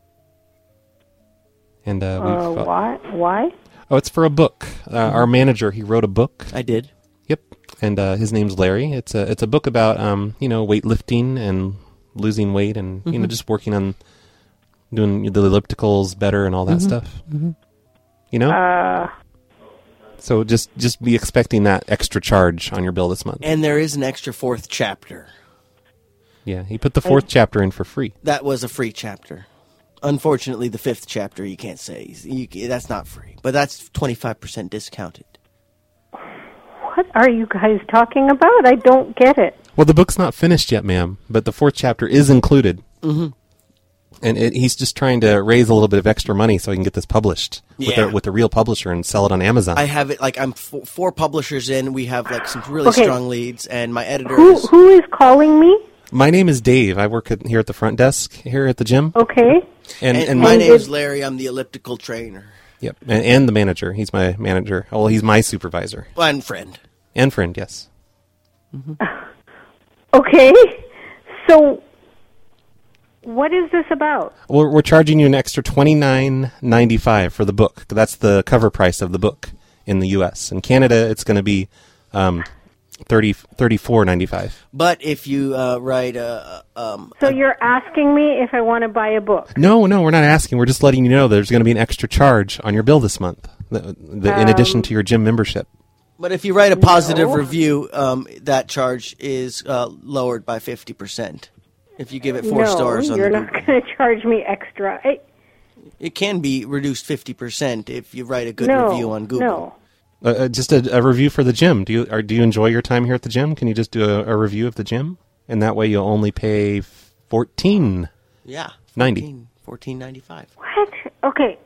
And uh, Uh, we've, uh, why? Why? oh, it's for a book. Uh, our manager, he wrote a book. I did. Yep, and uh, his name's Larry. It's a it's a book about um you know weightlifting and losing weight and you know Mhm. just working on doing the ellipticals better and all that Mhm. stuff. Mhm. You know. Uh, So just just be expecting that extra charge on your bill this month. And there is an extra fourth chapter. Yeah, he put the fourth chapter in for free. That was a free chapter. Unfortunately, the fifth chapter you can't say. You, that's not free, but that's twenty-five percent discounted. what are you guys talking about? I don't get it. Well, the book's not finished yet, ma'am, but the fourth chapter is included. Mhm. And it, he's just trying to raise a little bit of extra money so he can get this published with, Yeah. a, with a real publisher and sell it on Amazon. I have it like I'm f- four publishers in. We have like some really Okay. strong leads, and my editor Who is. who is calling me? My name is Dave. I work at, here at the front desk here at the gym. Okay. And, and, and my my name is Larry. I'm the elliptical trainer. Yep, and, and the manager. He's my manager. Well, he's my supervisor And friend. and friend. Yes. Okay. So, what is this about? We're, we're charging you an extra twenty-nine ninety-five for the book. That's the cover price of the book in the U S In Canada, it's going to be um, thirty thirty-four ninety-five. But if you uh, write a, um, So you're asking me if I want to buy a book? No, no, we're not asking. We're just letting you know there's going to be an extra charge on your bill this month, the, the, in addition Um, to your gym membership. but if you write a positive No. review, um, that charge is uh, lowered by fifty percent. If you give it four no, stars on you're the not going to charge me extra. I, It can be reduced fifty percent if you write a good No, review on Google. no. Uh, uh, just a, a review for the gym. Do you or do you enjoy your time here at the gym? Can you just do a, a review of the gym? And that way you'll only pay fourteen Yeah. ninety. fourteen ninety-five. What? Okay.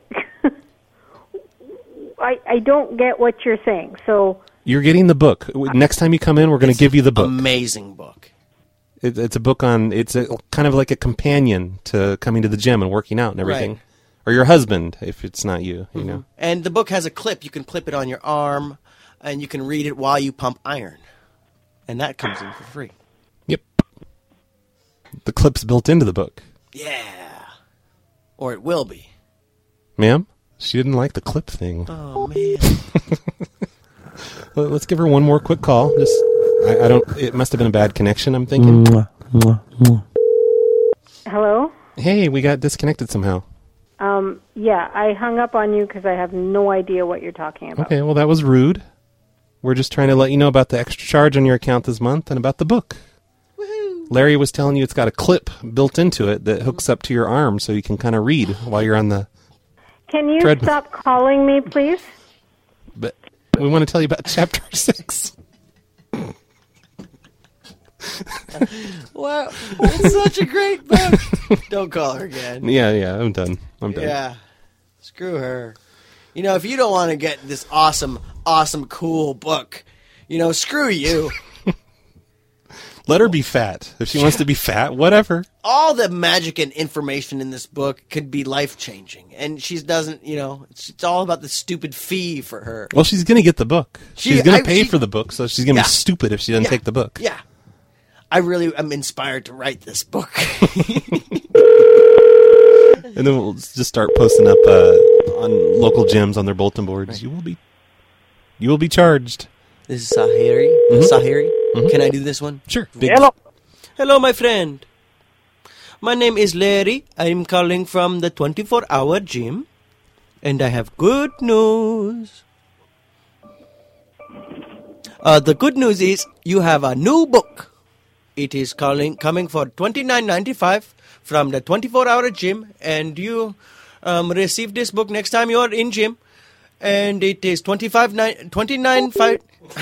I I don't get what you're saying. So You're getting the book. Next time you come in, we're going to give you the book. Amazing book. It, it's a book on. It's a, kind of like a companion to coming to the gym and working out and everything. Right. Or your husband, if it's not you. You know. And the book has a clip. You can clip it on your arm, and you can read it while you pump iron. And that comes in for free. Yep. The clip's built into the book. Yeah. Or it will be. Ma'am, she didn't like the clip thing. Oh, man. Well, let's give her one more quick call. Just, I, I don't. It must have been a bad connection. I'm thinking. hello. Hey, we got disconnected somehow. Um. Yeah, I hung up on you because I have no idea what you're talking about. Okay, well that was rude. We're just trying to let you know about the extra charge on your account this month and about the book. Woohoo! Larry was telling you it's got a clip built into it that hooks up to your arm so you can kind of read while you're on the. Can you treadmill. stop calling me, please? But we want to tell you about chapter six. Wow, it's such a great book. Don't call her again. Yeah, yeah, I'm done. I'm done. Yeah, screw her. You know, if you don't want to get this awesome, awesome, cool book, you know, screw you. Let her be fat. If she wants to be fat, whatever. All the magic and information in this book could be life-changing. And she doesn't, you know, it's, it's all about the stupid fee for her. Well, she's going to get the book. She- she's going I- to pay she- for the book, so she's going to Yeah. be stupid if she doesn't Yeah. take the book. Yeah. I really am inspired to write this book. And then we'll just start posting up uh, on local gyms on their bulletin boards. You will be, you will be charged. This is Sahiri. Mhm. Sahiri. Mhm. Can I do this one? Sure. Big- Hello. Hello, my friend. My name is Larry. I'm calling from the twenty-four hour gym. And I have good news. Uh, the good news is you have a new book. It is calling coming for twenty-nine ninety-five from the twenty-four hour gym. And you um, receive this book next time you are in gym. And it is twenty-five nine twenty-nine five.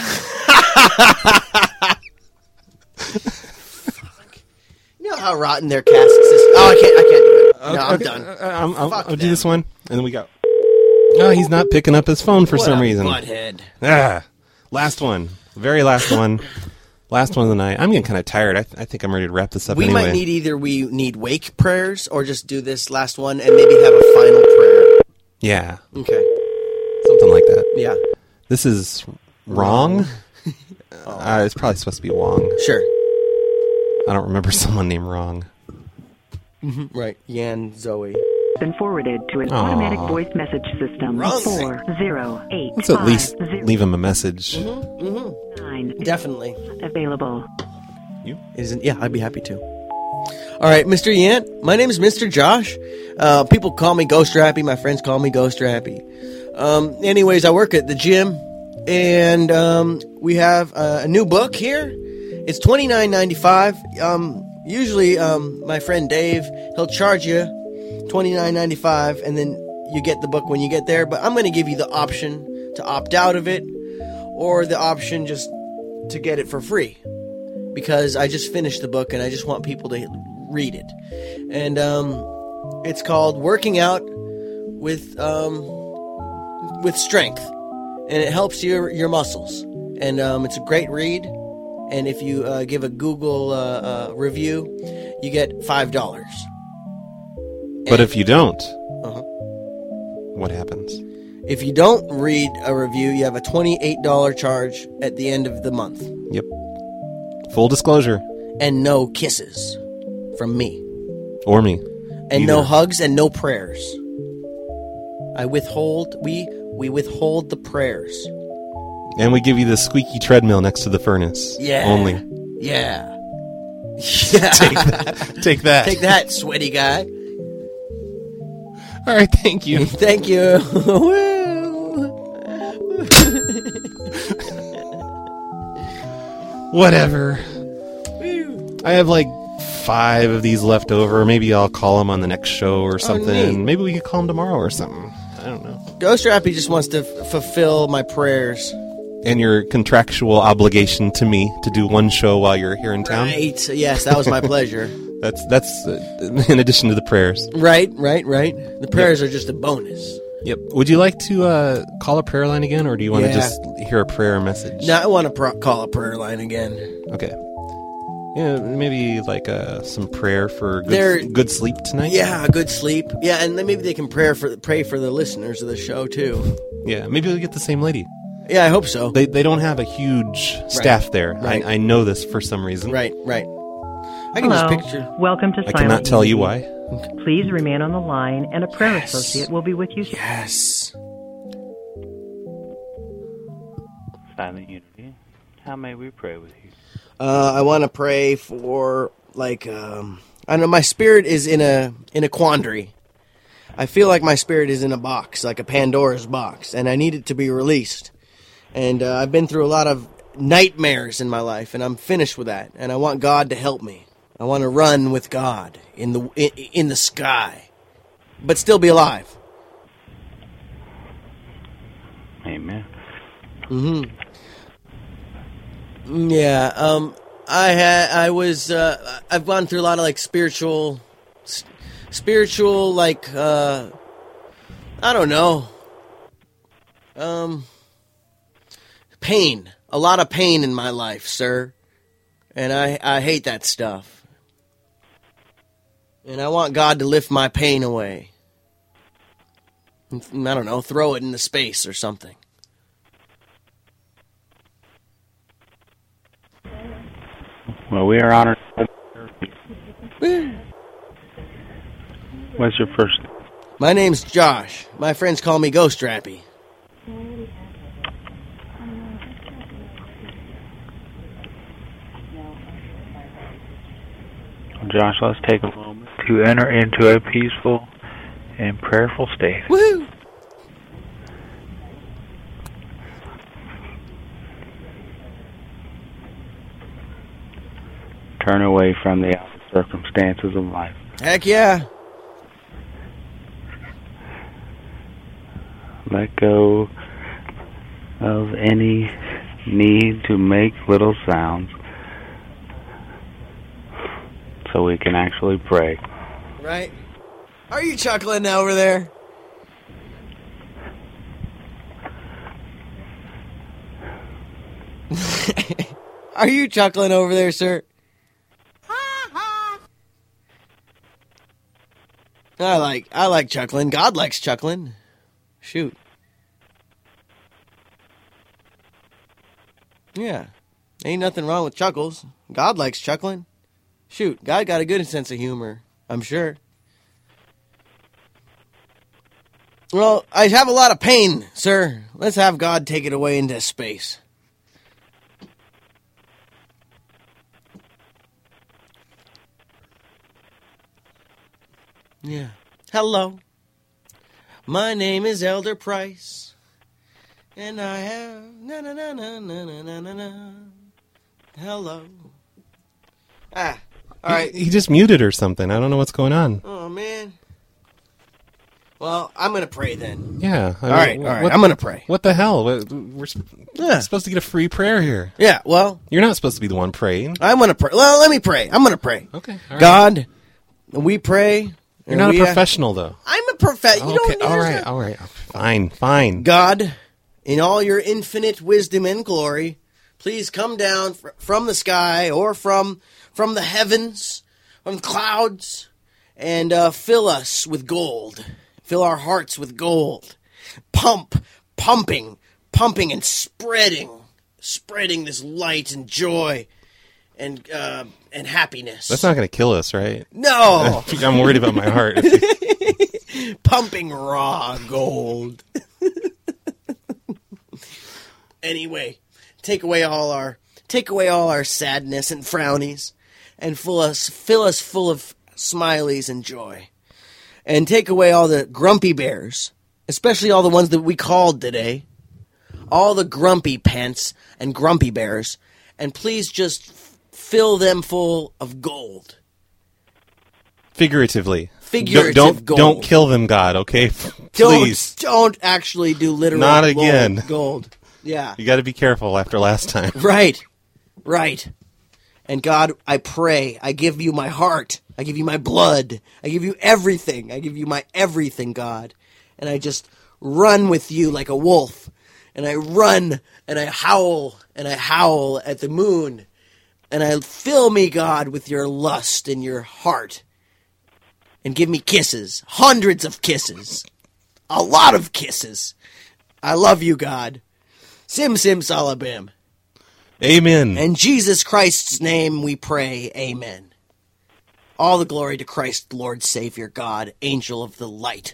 You know how rotten their cast system. Oh, I can't. I can't do it. No, I'm Okay, done. uh, I'm- I'll, Fuck I'll do them. this one, and then we go. Oh, he's not picking up his phone for What some a reason. butthead. Ah, last one, very last one, last one of the night. I'm getting kind of tired. I, th- I think I'm ready to wrap this up. We anyway. might need either we need wake prayers or just do this last one and maybe have a final prayer. Yeah, Okay. something like that. Yeah. This is wrong. uh, it's probably supposed to be Wong. Sure. I don't remember someone named Wrong. Mm-hmm. Right. Yan Zoe. Been forwarded to an Aw. automatic voice message system. Wrong. Four zero eight Let's at five least zero leave him a message. Mm-hmm. nine. Definitely. Available. You? Isn't? Yeah, I'd be happy to. All right, Mister Yant. My name is Mister Josh. Uh, people call me Ghost Rappy. My friends call me Ghost Rappy. Um, anyways, I work at the gym, and um, we have uh, a new book here. It's twenty-nine ninety-five. Um, usually, um, my friend Dave, he'll charge you twenty-nine ninety-five, and then you get the book when you get there. But I'm going to give you the option to opt out of it, or the option just to get it for free. Because I just finished the book and I just want people to read it. And um, it's called Working Out with um, with Strength. And it helps your, your muscles. And um, it's a great read. And if you uh, give a Google uh, uh, review, you get five dollars. But if you don't, Uh-huh. what happens? If you don't read a review, you have a twenty-eight dollars charge at the end of the month. Yep. Full disclosure. And no kisses from me. Or me. And no Either. hugs and no prayers. I withhold, we, we withhold the prayers. And we give you the squeaky treadmill next to the furnace. Yeah. Only. Yeah. Yeah. Take that. Take that. Take that, sweaty guy. All right, thank you. Thank you. Whatever. I have like five of these left over. Maybe I'll call him on the next show or something. neat. Maybe we could call him tomorrow or something. I don't know. Ghost Rappy just wants to f- fulfill my prayers. And your contractual obligation to me to do one show while you're here in town. Right. Yes, that was my pleasure. That's that's uh, in addition to the prayers. Right, right, right. The prayers are just a bonus. Yep. Would you like to uh, call a prayer line again, or do you want to Yeah. just hear a prayer message? No, I want to pro- call a prayer line again. Okay. Yeah, maybe like uh, some prayer for They're- good, good sleep tonight. Yeah, good sleep. Yeah, and then maybe they can pray for pray for the listeners of the show too. Yeah, maybe we'll get the same lady. Yeah, I hope so. They they don't have a huge staff there. right. I, I know this for some reason. Right, right. I can Hello. just picture. Welcome to I Silent cannot tell you Unity. why. Please remain on the line, and a prayer associate will be with you. Yes. Silent Unity. How may we pray with you? Uh, I want to pray for like um, I don't know. My spirit is in a in a quandary. I feel like my spirit is in a box, like a Pandora's box, and I need it to be released. And uh, I've been through a lot of nightmares in my life, and I'm finished with that. And I want God to help me. I want to run with God in the in, in the sky, but still be alive. Amen. Mm-hmm. Yeah. Um. I had. I was. Uh, I've gone through a lot of like spiritual, s- spiritual like. Uh, I don't know. Um. Pain. A lot of pain in my life, sir. And I. I hate that stuff. And I want God to lift my pain away. I don't know. Throw it into space or something. Well, we are honored. What's your first name? My name's Josh. My friends call me Ghost Rappy. Josh, let's take a moment to enter into a peaceful and prayerful state. Woo! Turn away from the outer circumstances of life. Heck yeah. Let go of any need to make little sounds so we can actually pray. Right? Are you chuckling over there? Are you chuckling over there, sir? I like I like chuckling. God likes chuckling. Shoot. Yeah. Ain't nothing wrong with chuckles. God likes chuckling. Shoot, God got a good sense of humor, I'm sure. Well, I have a lot of pain, sir. Let's have God take it away into space. Yeah. Hello. My name is Elder Price. And I have na na na na na na na na na. Hello. Ah. All right. He, he just muted or something. I don't know what's going on. Oh man. Well, I'm gonna pray then. Yeah. I All right. mean, All right. what- I'm gonna pray. What the hell? We're, we're sp- Yeah. supposed to get a free prayer here. Yeah. Well, You're not supposed to be the one praying. I'm gonna pray. Well, let me pray. I'm gonna pray. Okay. all right. God, we pray. You're not a we, uh, professional, though. I'm a professional. You Okay. don't All right. understand. All right. Fine. Fine. God, in all your infinite wisdom and glory, please come down fr- from the sky or from from the heavens, from the clouds, and uh, fill us with gold. Fill our hearts with gold. Pump, pumping, pumping, and spreading, spreading this light and joy and uh, and happiness. That's not going to kill us, right? No. I'm worried about my heart. Pumping raw gold. Anyway, take away all our take away all our sadness and frownies, and fill us fill us full of smileys and joy, and take away all the grumpy bears, especially all the ones that we called today, all the grumpy pants and grumpy bears, and please just f- fill them full of gold, Figuratively. Figurative Don't don't, gold. don't kill them, God. Okay, Don't, please. don't actually do literal Not gold- again. gold. Yeah. You got to be careful after last time. Right. Right. And God, I pray, I give you my heart. I give you my blood. I give you everything. I give you my everything, God. And I just run with you like a wolf. And I run and I howl and I howl at the moon. And I fill me, God, with your lust and your heart. And give me kisses. Hundreds of kisses. A lot of kisses. I love you, God. Sim sim salabim. Amen. In Jesus Christ's name we pray, amen. All the glory to Christ, Lord, Savior, God, Angel of the Light.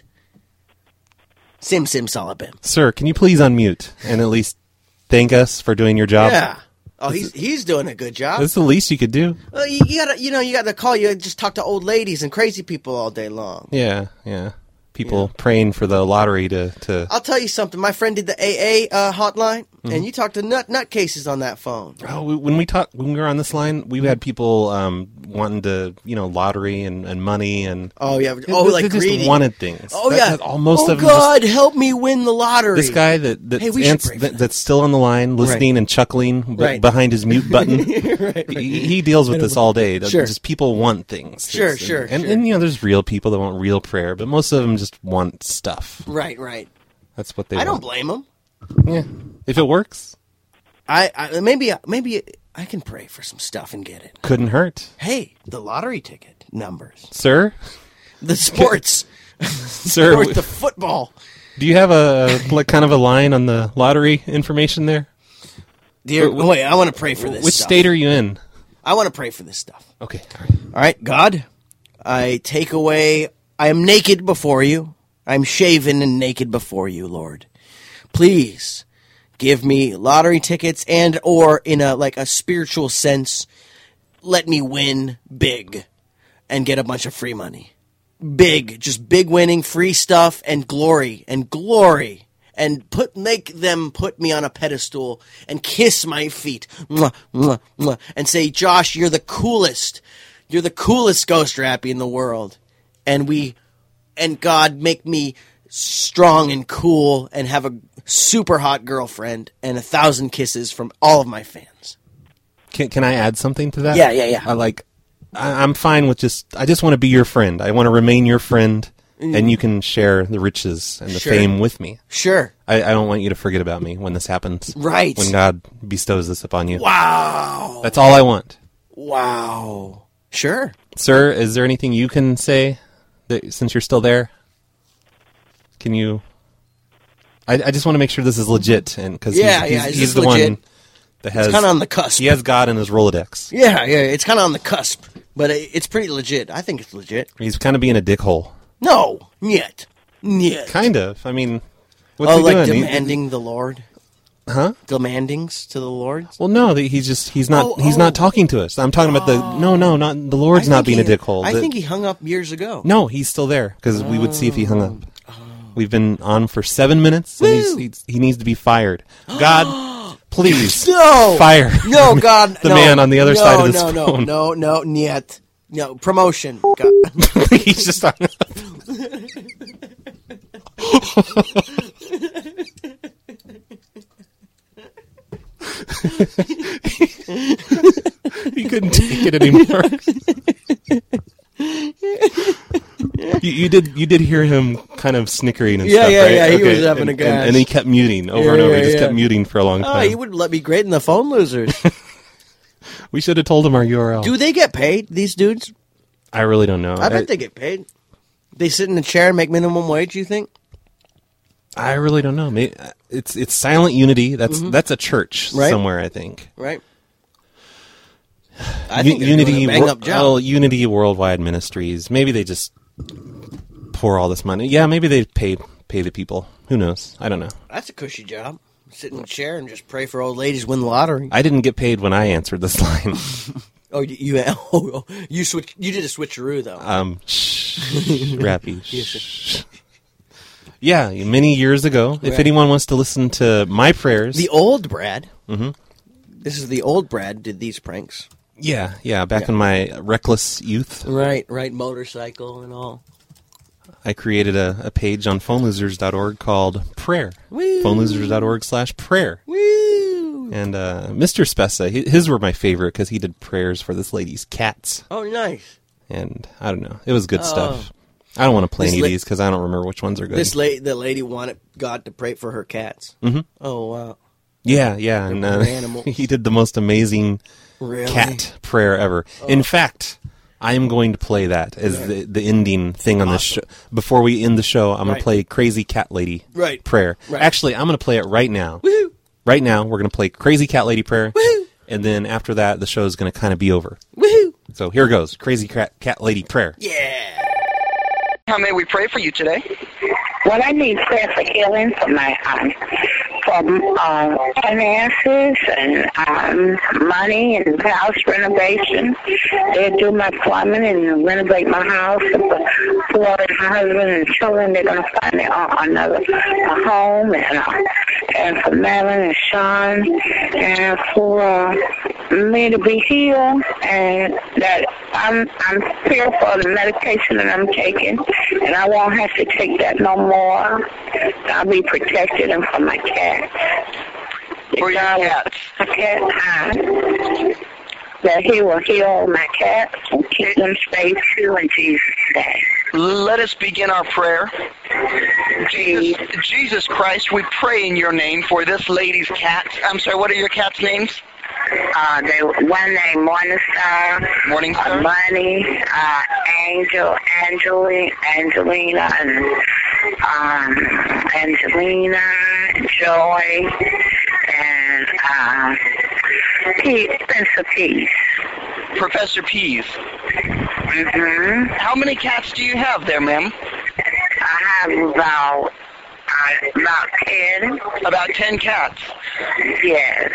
Sim sim salabim. Sir, can you please unmute and at least thank us for doing your job? Yeah. Oh, he's he's doing a good job. That's the least you could do. Well, you, you gotta, you know, you gotta call. You just talk to old ladies and crazy people all day long. Yeah, yeah. People praying for the lottery to, to... I'll tell you something. My friend did the A A uh, hotline, Mhm. and you talked to nut nutcases on that phone. Oh, we, when we talk, when we were on this line, we had people um, wanting to, you know, lottery and, and money and... Oh yeah. They- Oh, they like just greedy. wanted things. Oh That- yeah. that all- most oh of them just- God, help me win the lottery. This guy that that's, Hey, we should ans- pray for that, that's still on the line, listening and chuckling b- Right. behind his mute button. Right, right. He, he deals with this all day. Sure. Just people want things. Sure, It's- sure, And, sure. and you know, there's real people that want real prayer, but most of them just want stuff. Right, right. That's what they. I don't want. blame him. Yeah, if it works, I, I maybe maybe I can pray for some stuff and get it. couldn't hurt, Hey, the lottery ticket numbers, sir. the sports, Sir, or the football. Do you have a like kind of a line on the lottery information there? Dear, Wh- wh- wait, I want to pray for this. Which stuff. state are you in? I want to pray for this stuff. Okay. All right, God, I take away. I am naked before you. I am shaven and naked before you, Lord. Please give me lottery tickets and, or in a like a spiritual sense, let me win big and get a bunch of free money. Big, just big winning, free stuff, and glory and glory. And put make them put me on a pedestal and kiss my feet, mwah, mwah, mwah, and say, Josh, you're the coolest. You're the coolest ghost rappy in the world. And we, and God, make me strong and cool and have a super hot girlfriend and a thousand kisses from all of my fans. Can Can I add something to that? Yeah, yeah, yeah. I like. I, I'm fine with just. I just want to be your friend. I want to remain your friend, Mm. and you can share the riches and the Sure. fame with me. Sure. I, I don't want you to forget about me when this happens. Right. When God bestows this upon you. Wow. That's all I want. Wow. Sure. Sir, is there anything you can say that, since you're still there? Can you? I, I just want to make sure this is legit, and because Yeah, he's, yeah, he's, is he's this the legit? one that has. It's kinda on the cusp. He has God in his Rolodex. Yeah, yeah, it's kind of on the cusp, but it, it's pretty legit. I think it's legit. He's kind of being a dickhole. No, yet, yet. Kind of. I mean, what's Oh, he like doing? He- demanding the Lord, huh? demandings to the Lord. Well, no, the- he's just he's not Oh, he's oh. not talking to us. I'm talking about the no, no, not the Lord's I not think being he- a dickhole. I The- think he hung up years ago. No, he's still there because we would see if he hung up. We've been on for seven minutes, and he's, he's, he needs to be fired. God, please, No, fire. No, God, the no. man on the other no, side of this no, phone. No, no, no, yet. No promotion. God. He's just hung He couldn't take it anymore. you, you did you did hear him kind of snickering and Yeah, stuff, yeah, right? yeah, he was having and, a and, gas. and he kept muting over Yeah, and over. yeah, he just yeah. kept muting for a long Oh, time. he would let me grade in the phone losers. We should have told him our U R L. Do they get paid, these dudes? I really don't know. I bet they get paid. They sit in a chair and make minimum wage, you think? I really don't know. Maybe, it's it's Silent Unity. That's Mhm. that's a church Right. somewhere, I think. Right. I U- think they're Unity, doing a bang-up Wor- job. well, Unity Worldwide Ministries. Maybe they just pour all this money. Yeah, maybe they pay pay the people. Who knows? I don't know. That's a cushy job. Sit in a chair and just pray for old ladies win the lottery. I didn't get paid when I answered this line. Oh, you you, oh, you switch. You did a switcheroo though. um, shh, Rappy. shh. Yeah, many years ago. If Right. anyone wants to listen to my prayers, The old Brad. Mhm. This is the old Brad did these pranks. Yeah, yeah. Back Yeah. in my reckless youth, Right, right, motorcycle and all. I created a, a page on phone losers dot org called Prayer. Woo! phone losers dot org slash prayer. Woo! And uh, Mister Spessa, hi- his were my favorite because he did prayers for this lady's cats. Oh, nice. And I don't know. It was good Oh. stuff. I don't want to play This any la- of these because I don't remember which ones are good. This lady, the lady wanted God to pray for her cats. Mhm. Oh, wow. Yeah, yeah. And uh, They're animals. he did the most amazing Really? cat prayer ever. Oh. In fact, I am going to play that as Yeah. the, the ending thing on this show. Before we end the show, I'm going Right. to play Crazy Cat Lady Right. prayer. Right. Actually, I'm going to play it right now. Woohoo! Right now, we're going to play Crazy Cat Lady prayer. Woohoo! And then after that, the show is going to kind of be over. Woohoo! So here goes. Crazy Cat, Cat Lady prayer. Yeah. How may we pray for you today? Well, I need prayer for healing for my um, for uh, finances and um, money and house renovation. They do my plumbing and renovate my house. For my husband and children, they're going to find their, uh, another a home. And, uh, and for Madeline and Sean, and for uh, me to be healed, and that I'm I'm fearful of the medication that I'm taking, and I won't have to take that no more. I'll be protected, and for my cat. For your cats. My cat, uh, that he will heal my cats and keep them safe too in Jesus' name. Let us begin our prayer. Jesus, Jesus Christ, we pray in your name for this lady's cats. I'm sorry, what are your cats' names? Uh, they one named Morningstar, Morningstar, uh, Bunny, uh, Angel, Angelina, Angelina, and um, Angelina, Joy, and uh, Peace, Spencer Peace. Professor Pease. Mm-hmm. How many cats do you have there, ma'am? I have about uh, about ten. About ten cats. Yes.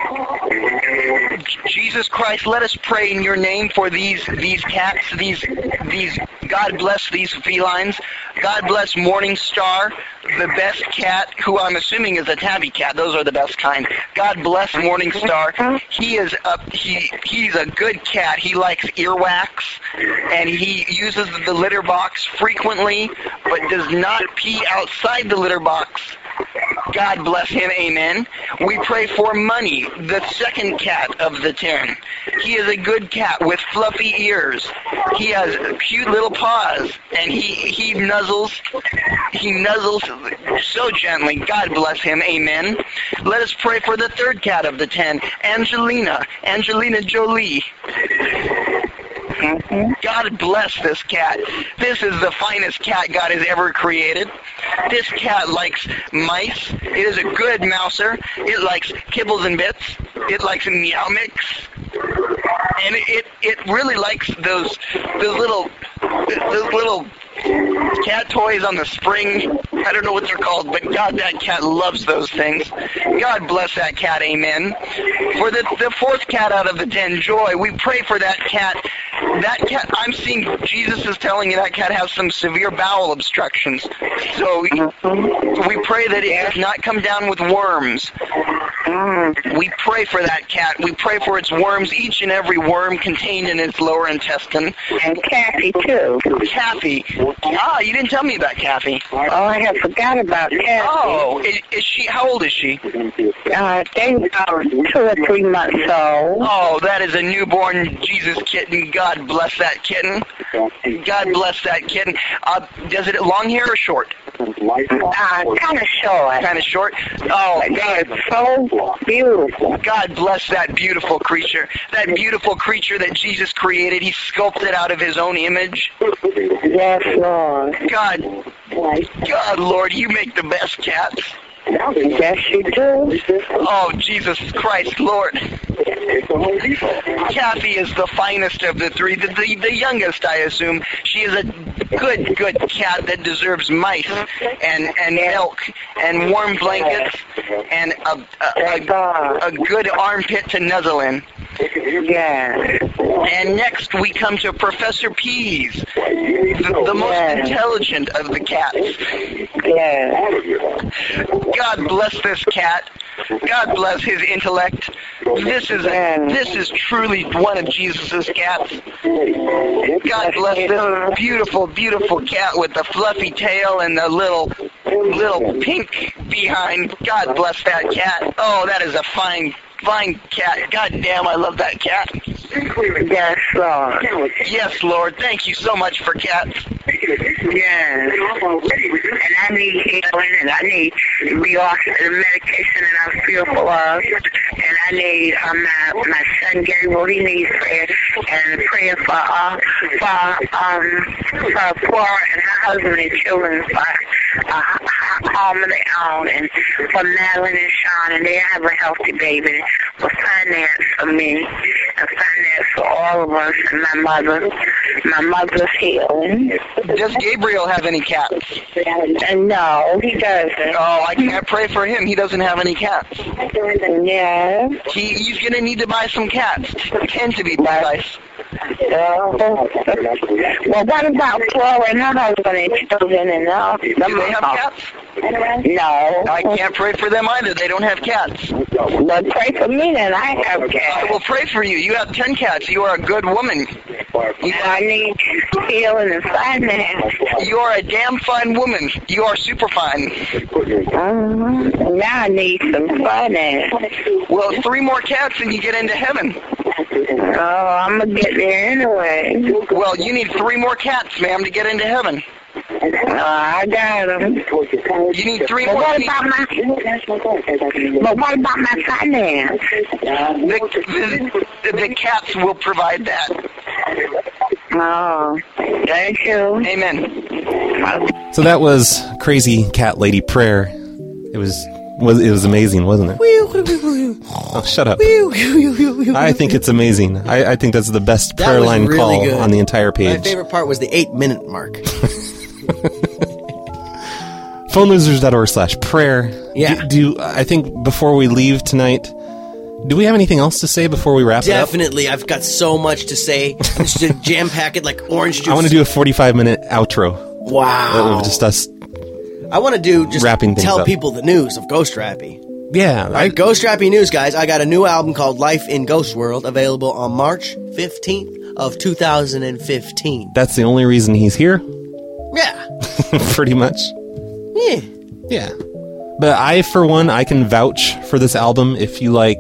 Jesus Christ, let us pray in your name for these these cats, these these God bless these felines. God bless Morningstar, the best cat, who I'm assuming is a tabby cat. Those are the best kind. God bless Morningstar. He is a he he's a good cat. He likes earwax, and he uses the litter box frequently, but does not pee outside the litter box. God bless him, amen. We pray for Money, the second cat of the ten. He is a good cat with fluffy ears. He has cute little paws, and he, he nuzzles, he nuzzles so gently. God bless him, amen. Let us pray for the third cat of the ten, Angelina, Angelina Jolie. God bless this cat. This is the finest cat God has ever created. This cat likes mice. It is a good mouser. It likes kibbles and bits. It likes meow mix. And it it really likes those those little those little cat toys on the spring. I don't know what they're called, but God, that cat loves those things. God bless that cat, amen. For the the fourth cat out of the ten, Joy, we pray for that cat. That cat, I'm seeing Jesus is telling you that cat has some severe bowel obstructions. So we pray that it does not come down with worms. We pray for that cat. We pray for its worms, each and every worm contained in its lower intestine. And Kathy, too. Kathy. Ah, you didn't tell me about Kathy. Oh, I have forgot about Kathy. Oh, is, is she, how old is she? Uh, they about two or three months old. Oh, that is a newborn Jesus kitten. God bless that kitten. God bless that kitten. Uh, does it long hair or short? Uh, kind of short. Kind of short? Oh, they're so beautiful. God bless that beautiful creature. That beautiful creature that Jesus created. He sculpted out of his own image. Yes, Lord. God, God, Lord, you make the best cats. Yes, you do. Oh, Jesus Christ, Lord. Kathy is the finest of the three, the, the, the youngest, I assume. She is a good, good cat that deserves mice and, and milk and warm blankets and a, a, a, a good armpit to nuzzle in. Yeah. And next we come to Professor Pease, the, the most yeah. intelligent of the cats. Yeah. God bless this cat. God bless his intellect. This is a, this is truly one of Jesus's cats. God bless this beautiful, beautiful cat with the fluffy tail and the little, little pink behind. God bless that cat. Oh, that is a fine, fine cat. God damn, I love that cat. Yes, Lord. Yes, Lord. Thank you so much for cats. Yes. And I need healing, and I need to be off the medication that I'm fearful of. And I need um, my, my son Gabriel, he needs prayer, and prayer for, uh, for, um, for Flora and her husband and children, for uh, home of their own, and for Madeline and Sean, and they have a healthy baby, for finance for me, and finance for all of us, and my mother, my mother's healing. Does Gabriel have any cats? No, he doesn't. Oh, I can't pray for him. He doesn't have any cats. Yeah. He, he's going to need to buy some cats. Ten to be precise. Uh, well, what about Flora and her husband and children and all? Do they have cats? No. I can't pray for them either. They don't have cats. Well, pray for me then. I have cats. I will pray for you. You have ten cats. You are a good woman. You, I need healing and finance. You are a damn fine woman. You are super fine. Uh, now I need some finance. Well, three more cats and you get into heaven. Oh, I'm going to get there anyway. Well, you need three more cats, ma'am, to get into heaven. Uh, I got them. You need three but more. What about my, but what about my finance? The, the, the cats will provide that. Oh, thank you. Amen. So that was Crazy Cat Lady Prayer. It was was it was amazing, wasn't it? Oh, shut up. I think it's amazing. I, I think that's the best That prayer was line really call good. on the entire page. My favorite part was the eight minute mark. phone losers dot org slash prayer. Yeah. Do, do I think before we leave tonight, do we have anything else to say before we wrap it up? Definitely. I've got so much to say. I'm just to jam pack it like orange juice. I want to do a forty-five minute outro. Wow. Of just us. I want to do just wrapping things tell up. people the news of Ghost Rappy. Yeah. All right, Ghost Rappy news, guys. I got a new album called Life in Ghost World, available on March fifteenth of two thousand fifteen. That's the only reason he's here. Yeah. Pretty much. Yeah. Yeah. But I, for one, I can vouch for this album. If you like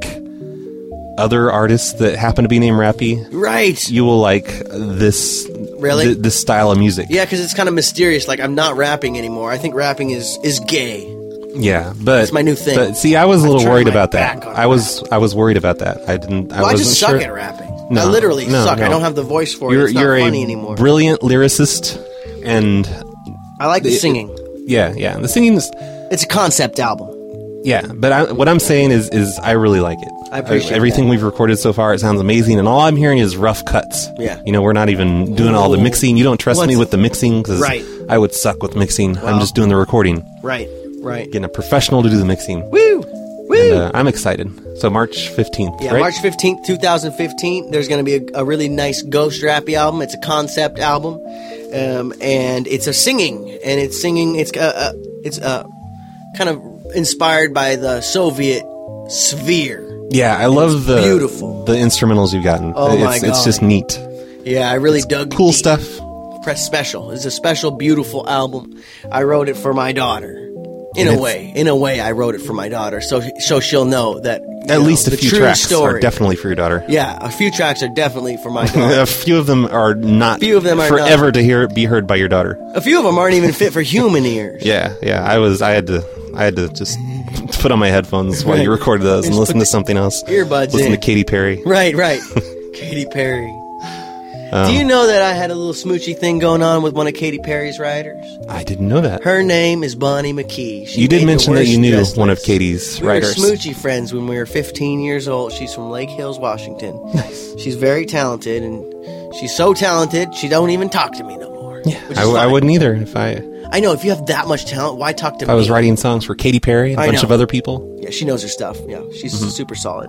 other artists that happen to be named Rappy, right, you will like this. Really? Th- this style of music. Yeah, because it's kind of mysterious. Like, I'm not rapping anymore. I think rapping is, is gay. Yeah, but it's my new thing. But see, I was a I've little turned worried my about that. back on I was I was worried about that. I didn't. I Well, I wasn't just suck sure. at rapping. No, I literally no, suck. no. I don't have the voice for you're, it. It's not you're funny a anymore. brilliant lyricist, and I like the it- singing. Yeah, yeah. The singing's It's a concept album. yeah. But I, what I'm saying is, is I really like it. I appreciate everything that. we've recorded so far. It sounds amazing, and all I'm hearing is rough cuts. Yeah. You know, we're not even doing all the Ooh. mixing. You don't trust me What's- with the mixing because Right. I would suck with mixing. I'm Well. just doing the recording. Right, right. Getting a professional to do the mixing. Woo! Woo! And, uh, I'm excited. So March fifteenth, Yeah, right? March fifteenth, twenty fifteen, there's going to be a, a really nice Ghost Rappy album. It's a concept album, um, and it's a singing, and it's singing, it's uh, uh, it's uh, kind of inspired by the Soviet sphere. Yeah, I love the beautiful. the instrumentals you've gotten. Oh it's, my it's God. just neat. Yeah, I really dug Cool deep. stuff. Press special. It's a special, beautiful album. I wrote it for my daughter. In And a it's- way, in a way, I wrote it for my daughter, so so she'll know that you At know, least a the few true tracks story. are definitely for your daughter. Yeah, a few tracks are definitely for my daughter. a few of them are not. Few of them are forever not. to hear be heard by your daughter. A few of them aren't even fit for human ears. Yeah, yeah. I was. I had to. I had to just put on my headphones while you Right. recorded those and Just listen put to something else. earbuds Listen in. to Katy Perry. Right, right. Katy Perry. Um, Do you know that I had a little smoochy thing going on with one of Katy Perry's writers? I didn't know that. Her name is Bonnie McKee. She You did made the mention that worst you knew dress one of list. Katie's We writers. were smoochy friends when we were fifteen years old. She's from Lake Hills, Washington. Nice. She's very talented, and she's so talented she don't even talk to me no more. Yeah, I, I wouldn't either if I I know if you have that much talent, why talk to if me? I was writing songs for Katy Perry and a I bunch know. of other people. Yeah, she knows her stuff. Yeah, she's Mhm. super solid.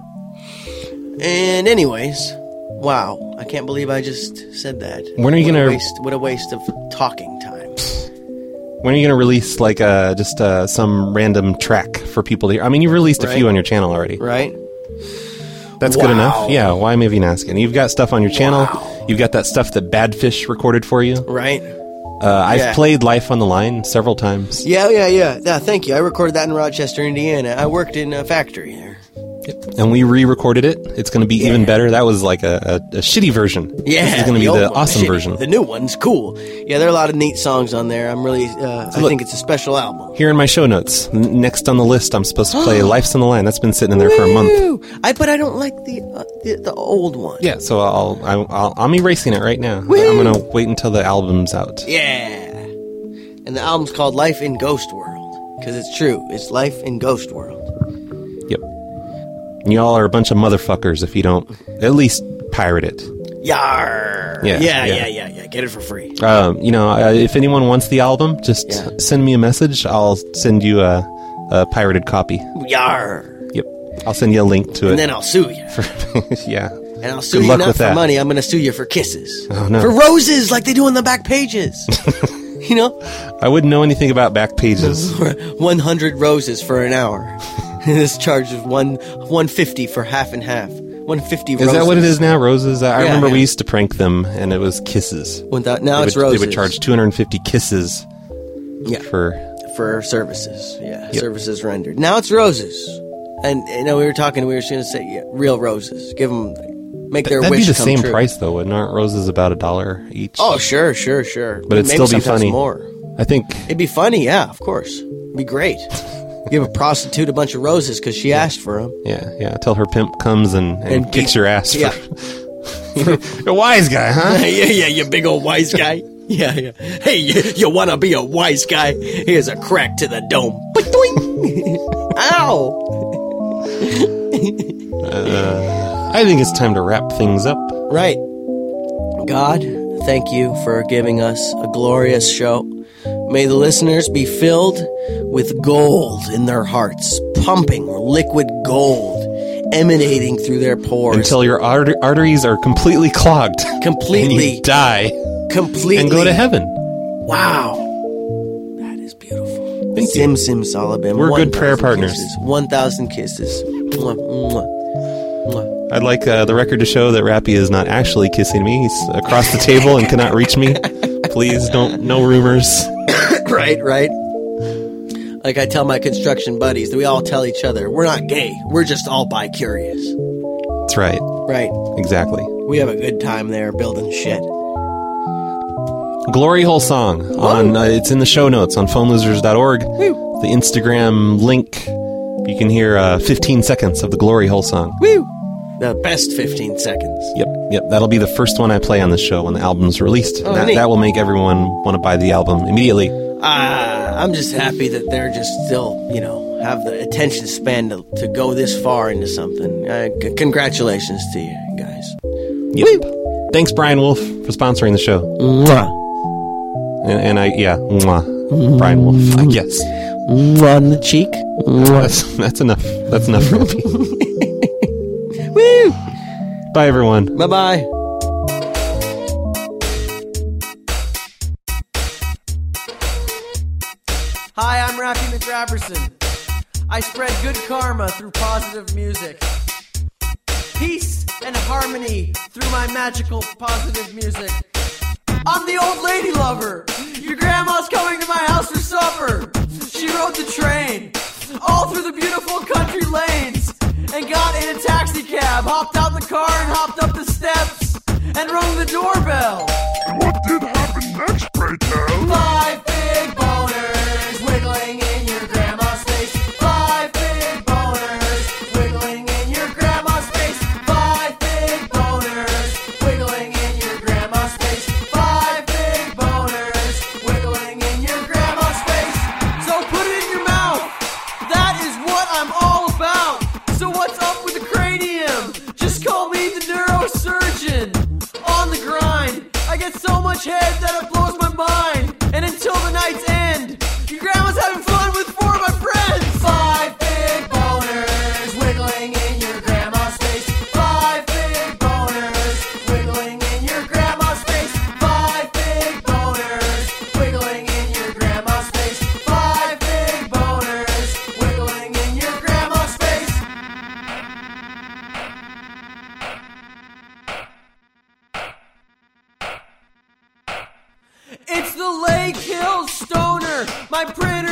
And anyways, wow, I can't believe I just said that. When are you What a gonna- waste? What a waste of talking time. When are you going to release like uh, just uh, some random track for people to hear? I mean, you released a Right. few on your channel already. Right? That's Wow. good enough. Yeah, why am I even asking? You've got stuff on your channel. You've got that stuff that Badfish recorded for you. Right. Uh, I've Yeah. played Life on the Line several times. Yeah, yeah, yeah. Yeah, thank you. I recorded that in Rochester, Indiana. I worked in a factory there. And we re-recorded it. It's going to be even better. That was like a, a, a shitty version. Yeah, This is going to be old the one, awesome shitty. version. The new one's cool. Yeah, there are a lot of neat songs on there. I'm really, uh, I Look. think it's a special album. Here in my show notes, n- next on the list, I'm supposed to play Life's on the Line. That's been sitting in there for a month. Woo! I but I don't like the uh, the, the old one. Yeah, so I'll, I'll, I'll I'm erasing it right now. I'm going to wait until the album's out. Yeah. And the album's called Life in Ghost World. Because it's true. It's Life in Ghost World. Yep. And y'all are a bunch of motherfuckers if you don't at least pirate it. Yar. Yeah, Yeah, yeah. yeah, yeah, yeah. Get it for free. Um, you know, uh, if anyone wants the album, just send me a message. I'll send you a, a pirated copy. Yar. Yep. I'll send you a link to it. And then I'll sue you. yeah. And I'll sue Good you luck not with for that. money. I'm going to sue you for kisses. Oh, no. For roses, like they do on the back pages. You know? I wouldn't know anything about back pages. one hundred roses for an hour. This charge is one one fifty for half and half. one fifty Is roses. that what it is now, roses? I Yeah, remember yeah. we used to prank them, and it was kisses. When that- now They it's would, They roses. would charge two hundred fifty kisses Yeah. for... For services. Yeah, Yep. services rendered. Now it's roses. And, you know, we were talking, we were going to say, yeah, real roses. Give them, make their That'd wish be the come same true. price, though, wouldn't it? Aren't roses about a dollar each? Oh, sure, sure, sure. But it'd Maybe still be sometimes funny. more. I think... It'd be funny, yeah, of course. It'd be great. Give a prostitute a bunch of roses because she asked for them. Yeah, yeah. Till her pimp comes and, and, And kicks beat- your ass. yeah. For, a wise guy, huh? yeah, yeah, you big old wise guy. Yeah, yeah. Hey, you, you want to be a wise guy? Here's a crack to the dome. Ba-doing! Ow! Uh, I think it's time to wrap things up. Right. God, thank you for giving us a glorious show. May the listeners be filled with gold in their hearts, pumping liquid gold emanating through their pores. Until your arter- arteries are completely clogged. Completely. And you die. Completely. And go to heaven. Wow. That is beautiful. Thank Sim you. Sim Salabim. We're good prayer 1,000 partners. Kisses. one thousand kisses. Mwah, mwah, mwah. I'd like uh, the record to show that Rappy is not actually kissing me. He's across the table and cannot reach me. Please don't, no rumors. Right, right. Like I tell my construction buddies, that we all tell each other, we're not gay. We're just all bi-curious. That's right. Right. Exactly. We have a good time there building shit. Glory Hole song. on uh, It's in the show notes on phone losers dot org. The Instagram link. You can hear uh, fifteen seconds of the Glory Hole song. Woo! The best fifteen seconds. Yep, yep. That'll be the first one I play on the show when the album's released. Oh, And that, neat. that will make everyone want to buy the album immediately. Uh, I'm just happy that they're just still, you know, have the attention span to, to go this far into something. Uh, c- congratulations to you guys. Yep. Thanks, Brian Wolf, for sponsoring the show. Mwah. And, and I, yeah, mwah. Brian Wolf, I guess. Mwah on the cheek. That's, that's enough. That's enough for me. Woo! Bye, everyone. Bye-bye. Hi, I'm Rappy McRapperson. I spread good karma through positive music. Peace and harmony through my magical positive music. I'm the old lady lover. Your grandma's coming to my house for supper. She rode the train all through the beautiful country lanes and got in a taxi cab, hopped out the car and hopped up the steps and rung the doorbell. What did happen next, pray tell? Five big boners wiggling in your grandma's face. Five big boners wiggling in your grandma's face. Five big boners wiggling in your grandma's face. Five big boners wiggling in your grandma's face. So put it in your mouth. That is what I'm all about. So what's up with the cranium? Just call me the neurosurgeon. On the grind,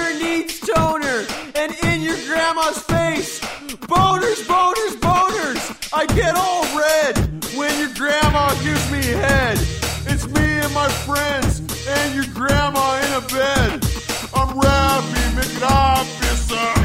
boner needs toner, and in your grandma's face, boners, boners, boners. I get all red when your grandma gives me head. It's me and my friends and your grandma in a bed. I'm Rappy McOfficer.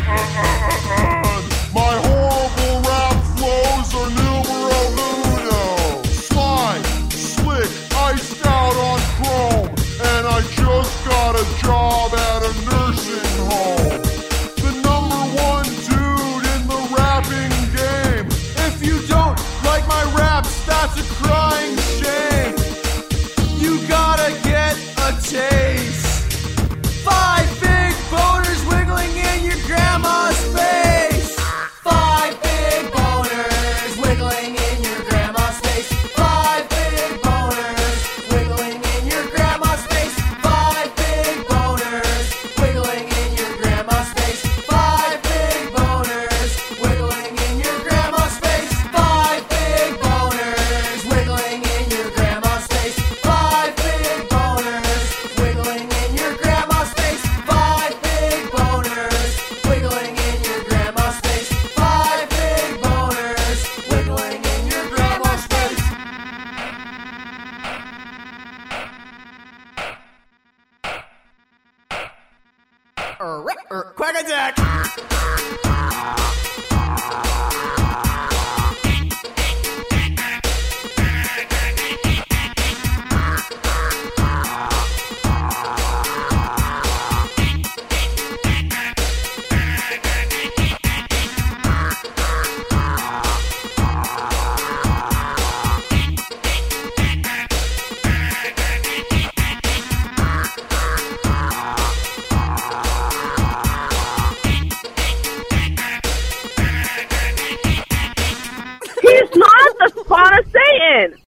My horrible rap flows are numero uno. Sly, slick, iced out on chrome, and I just got a job at a nursing home. The number one dude in the rapping game. If you don't like my raps, that's a crying shame. You gotta get a taste. Five big boners wiggling in your grandma's face. Five big boners wiggling in your grandma's face. Five big boners wiggling in your grandma's face. Five big boners wiggling in your grandma's face. Five big boners wiggling in your grandma's face. Five big boners wiggling in your grandma's face. Five big boners wiggling in your grandma's face. Five big boners wiggling in your grandma's face. Five big boners wiggling in your grandma's face. Er, er, Quack attack! He's not the spawn of Satan.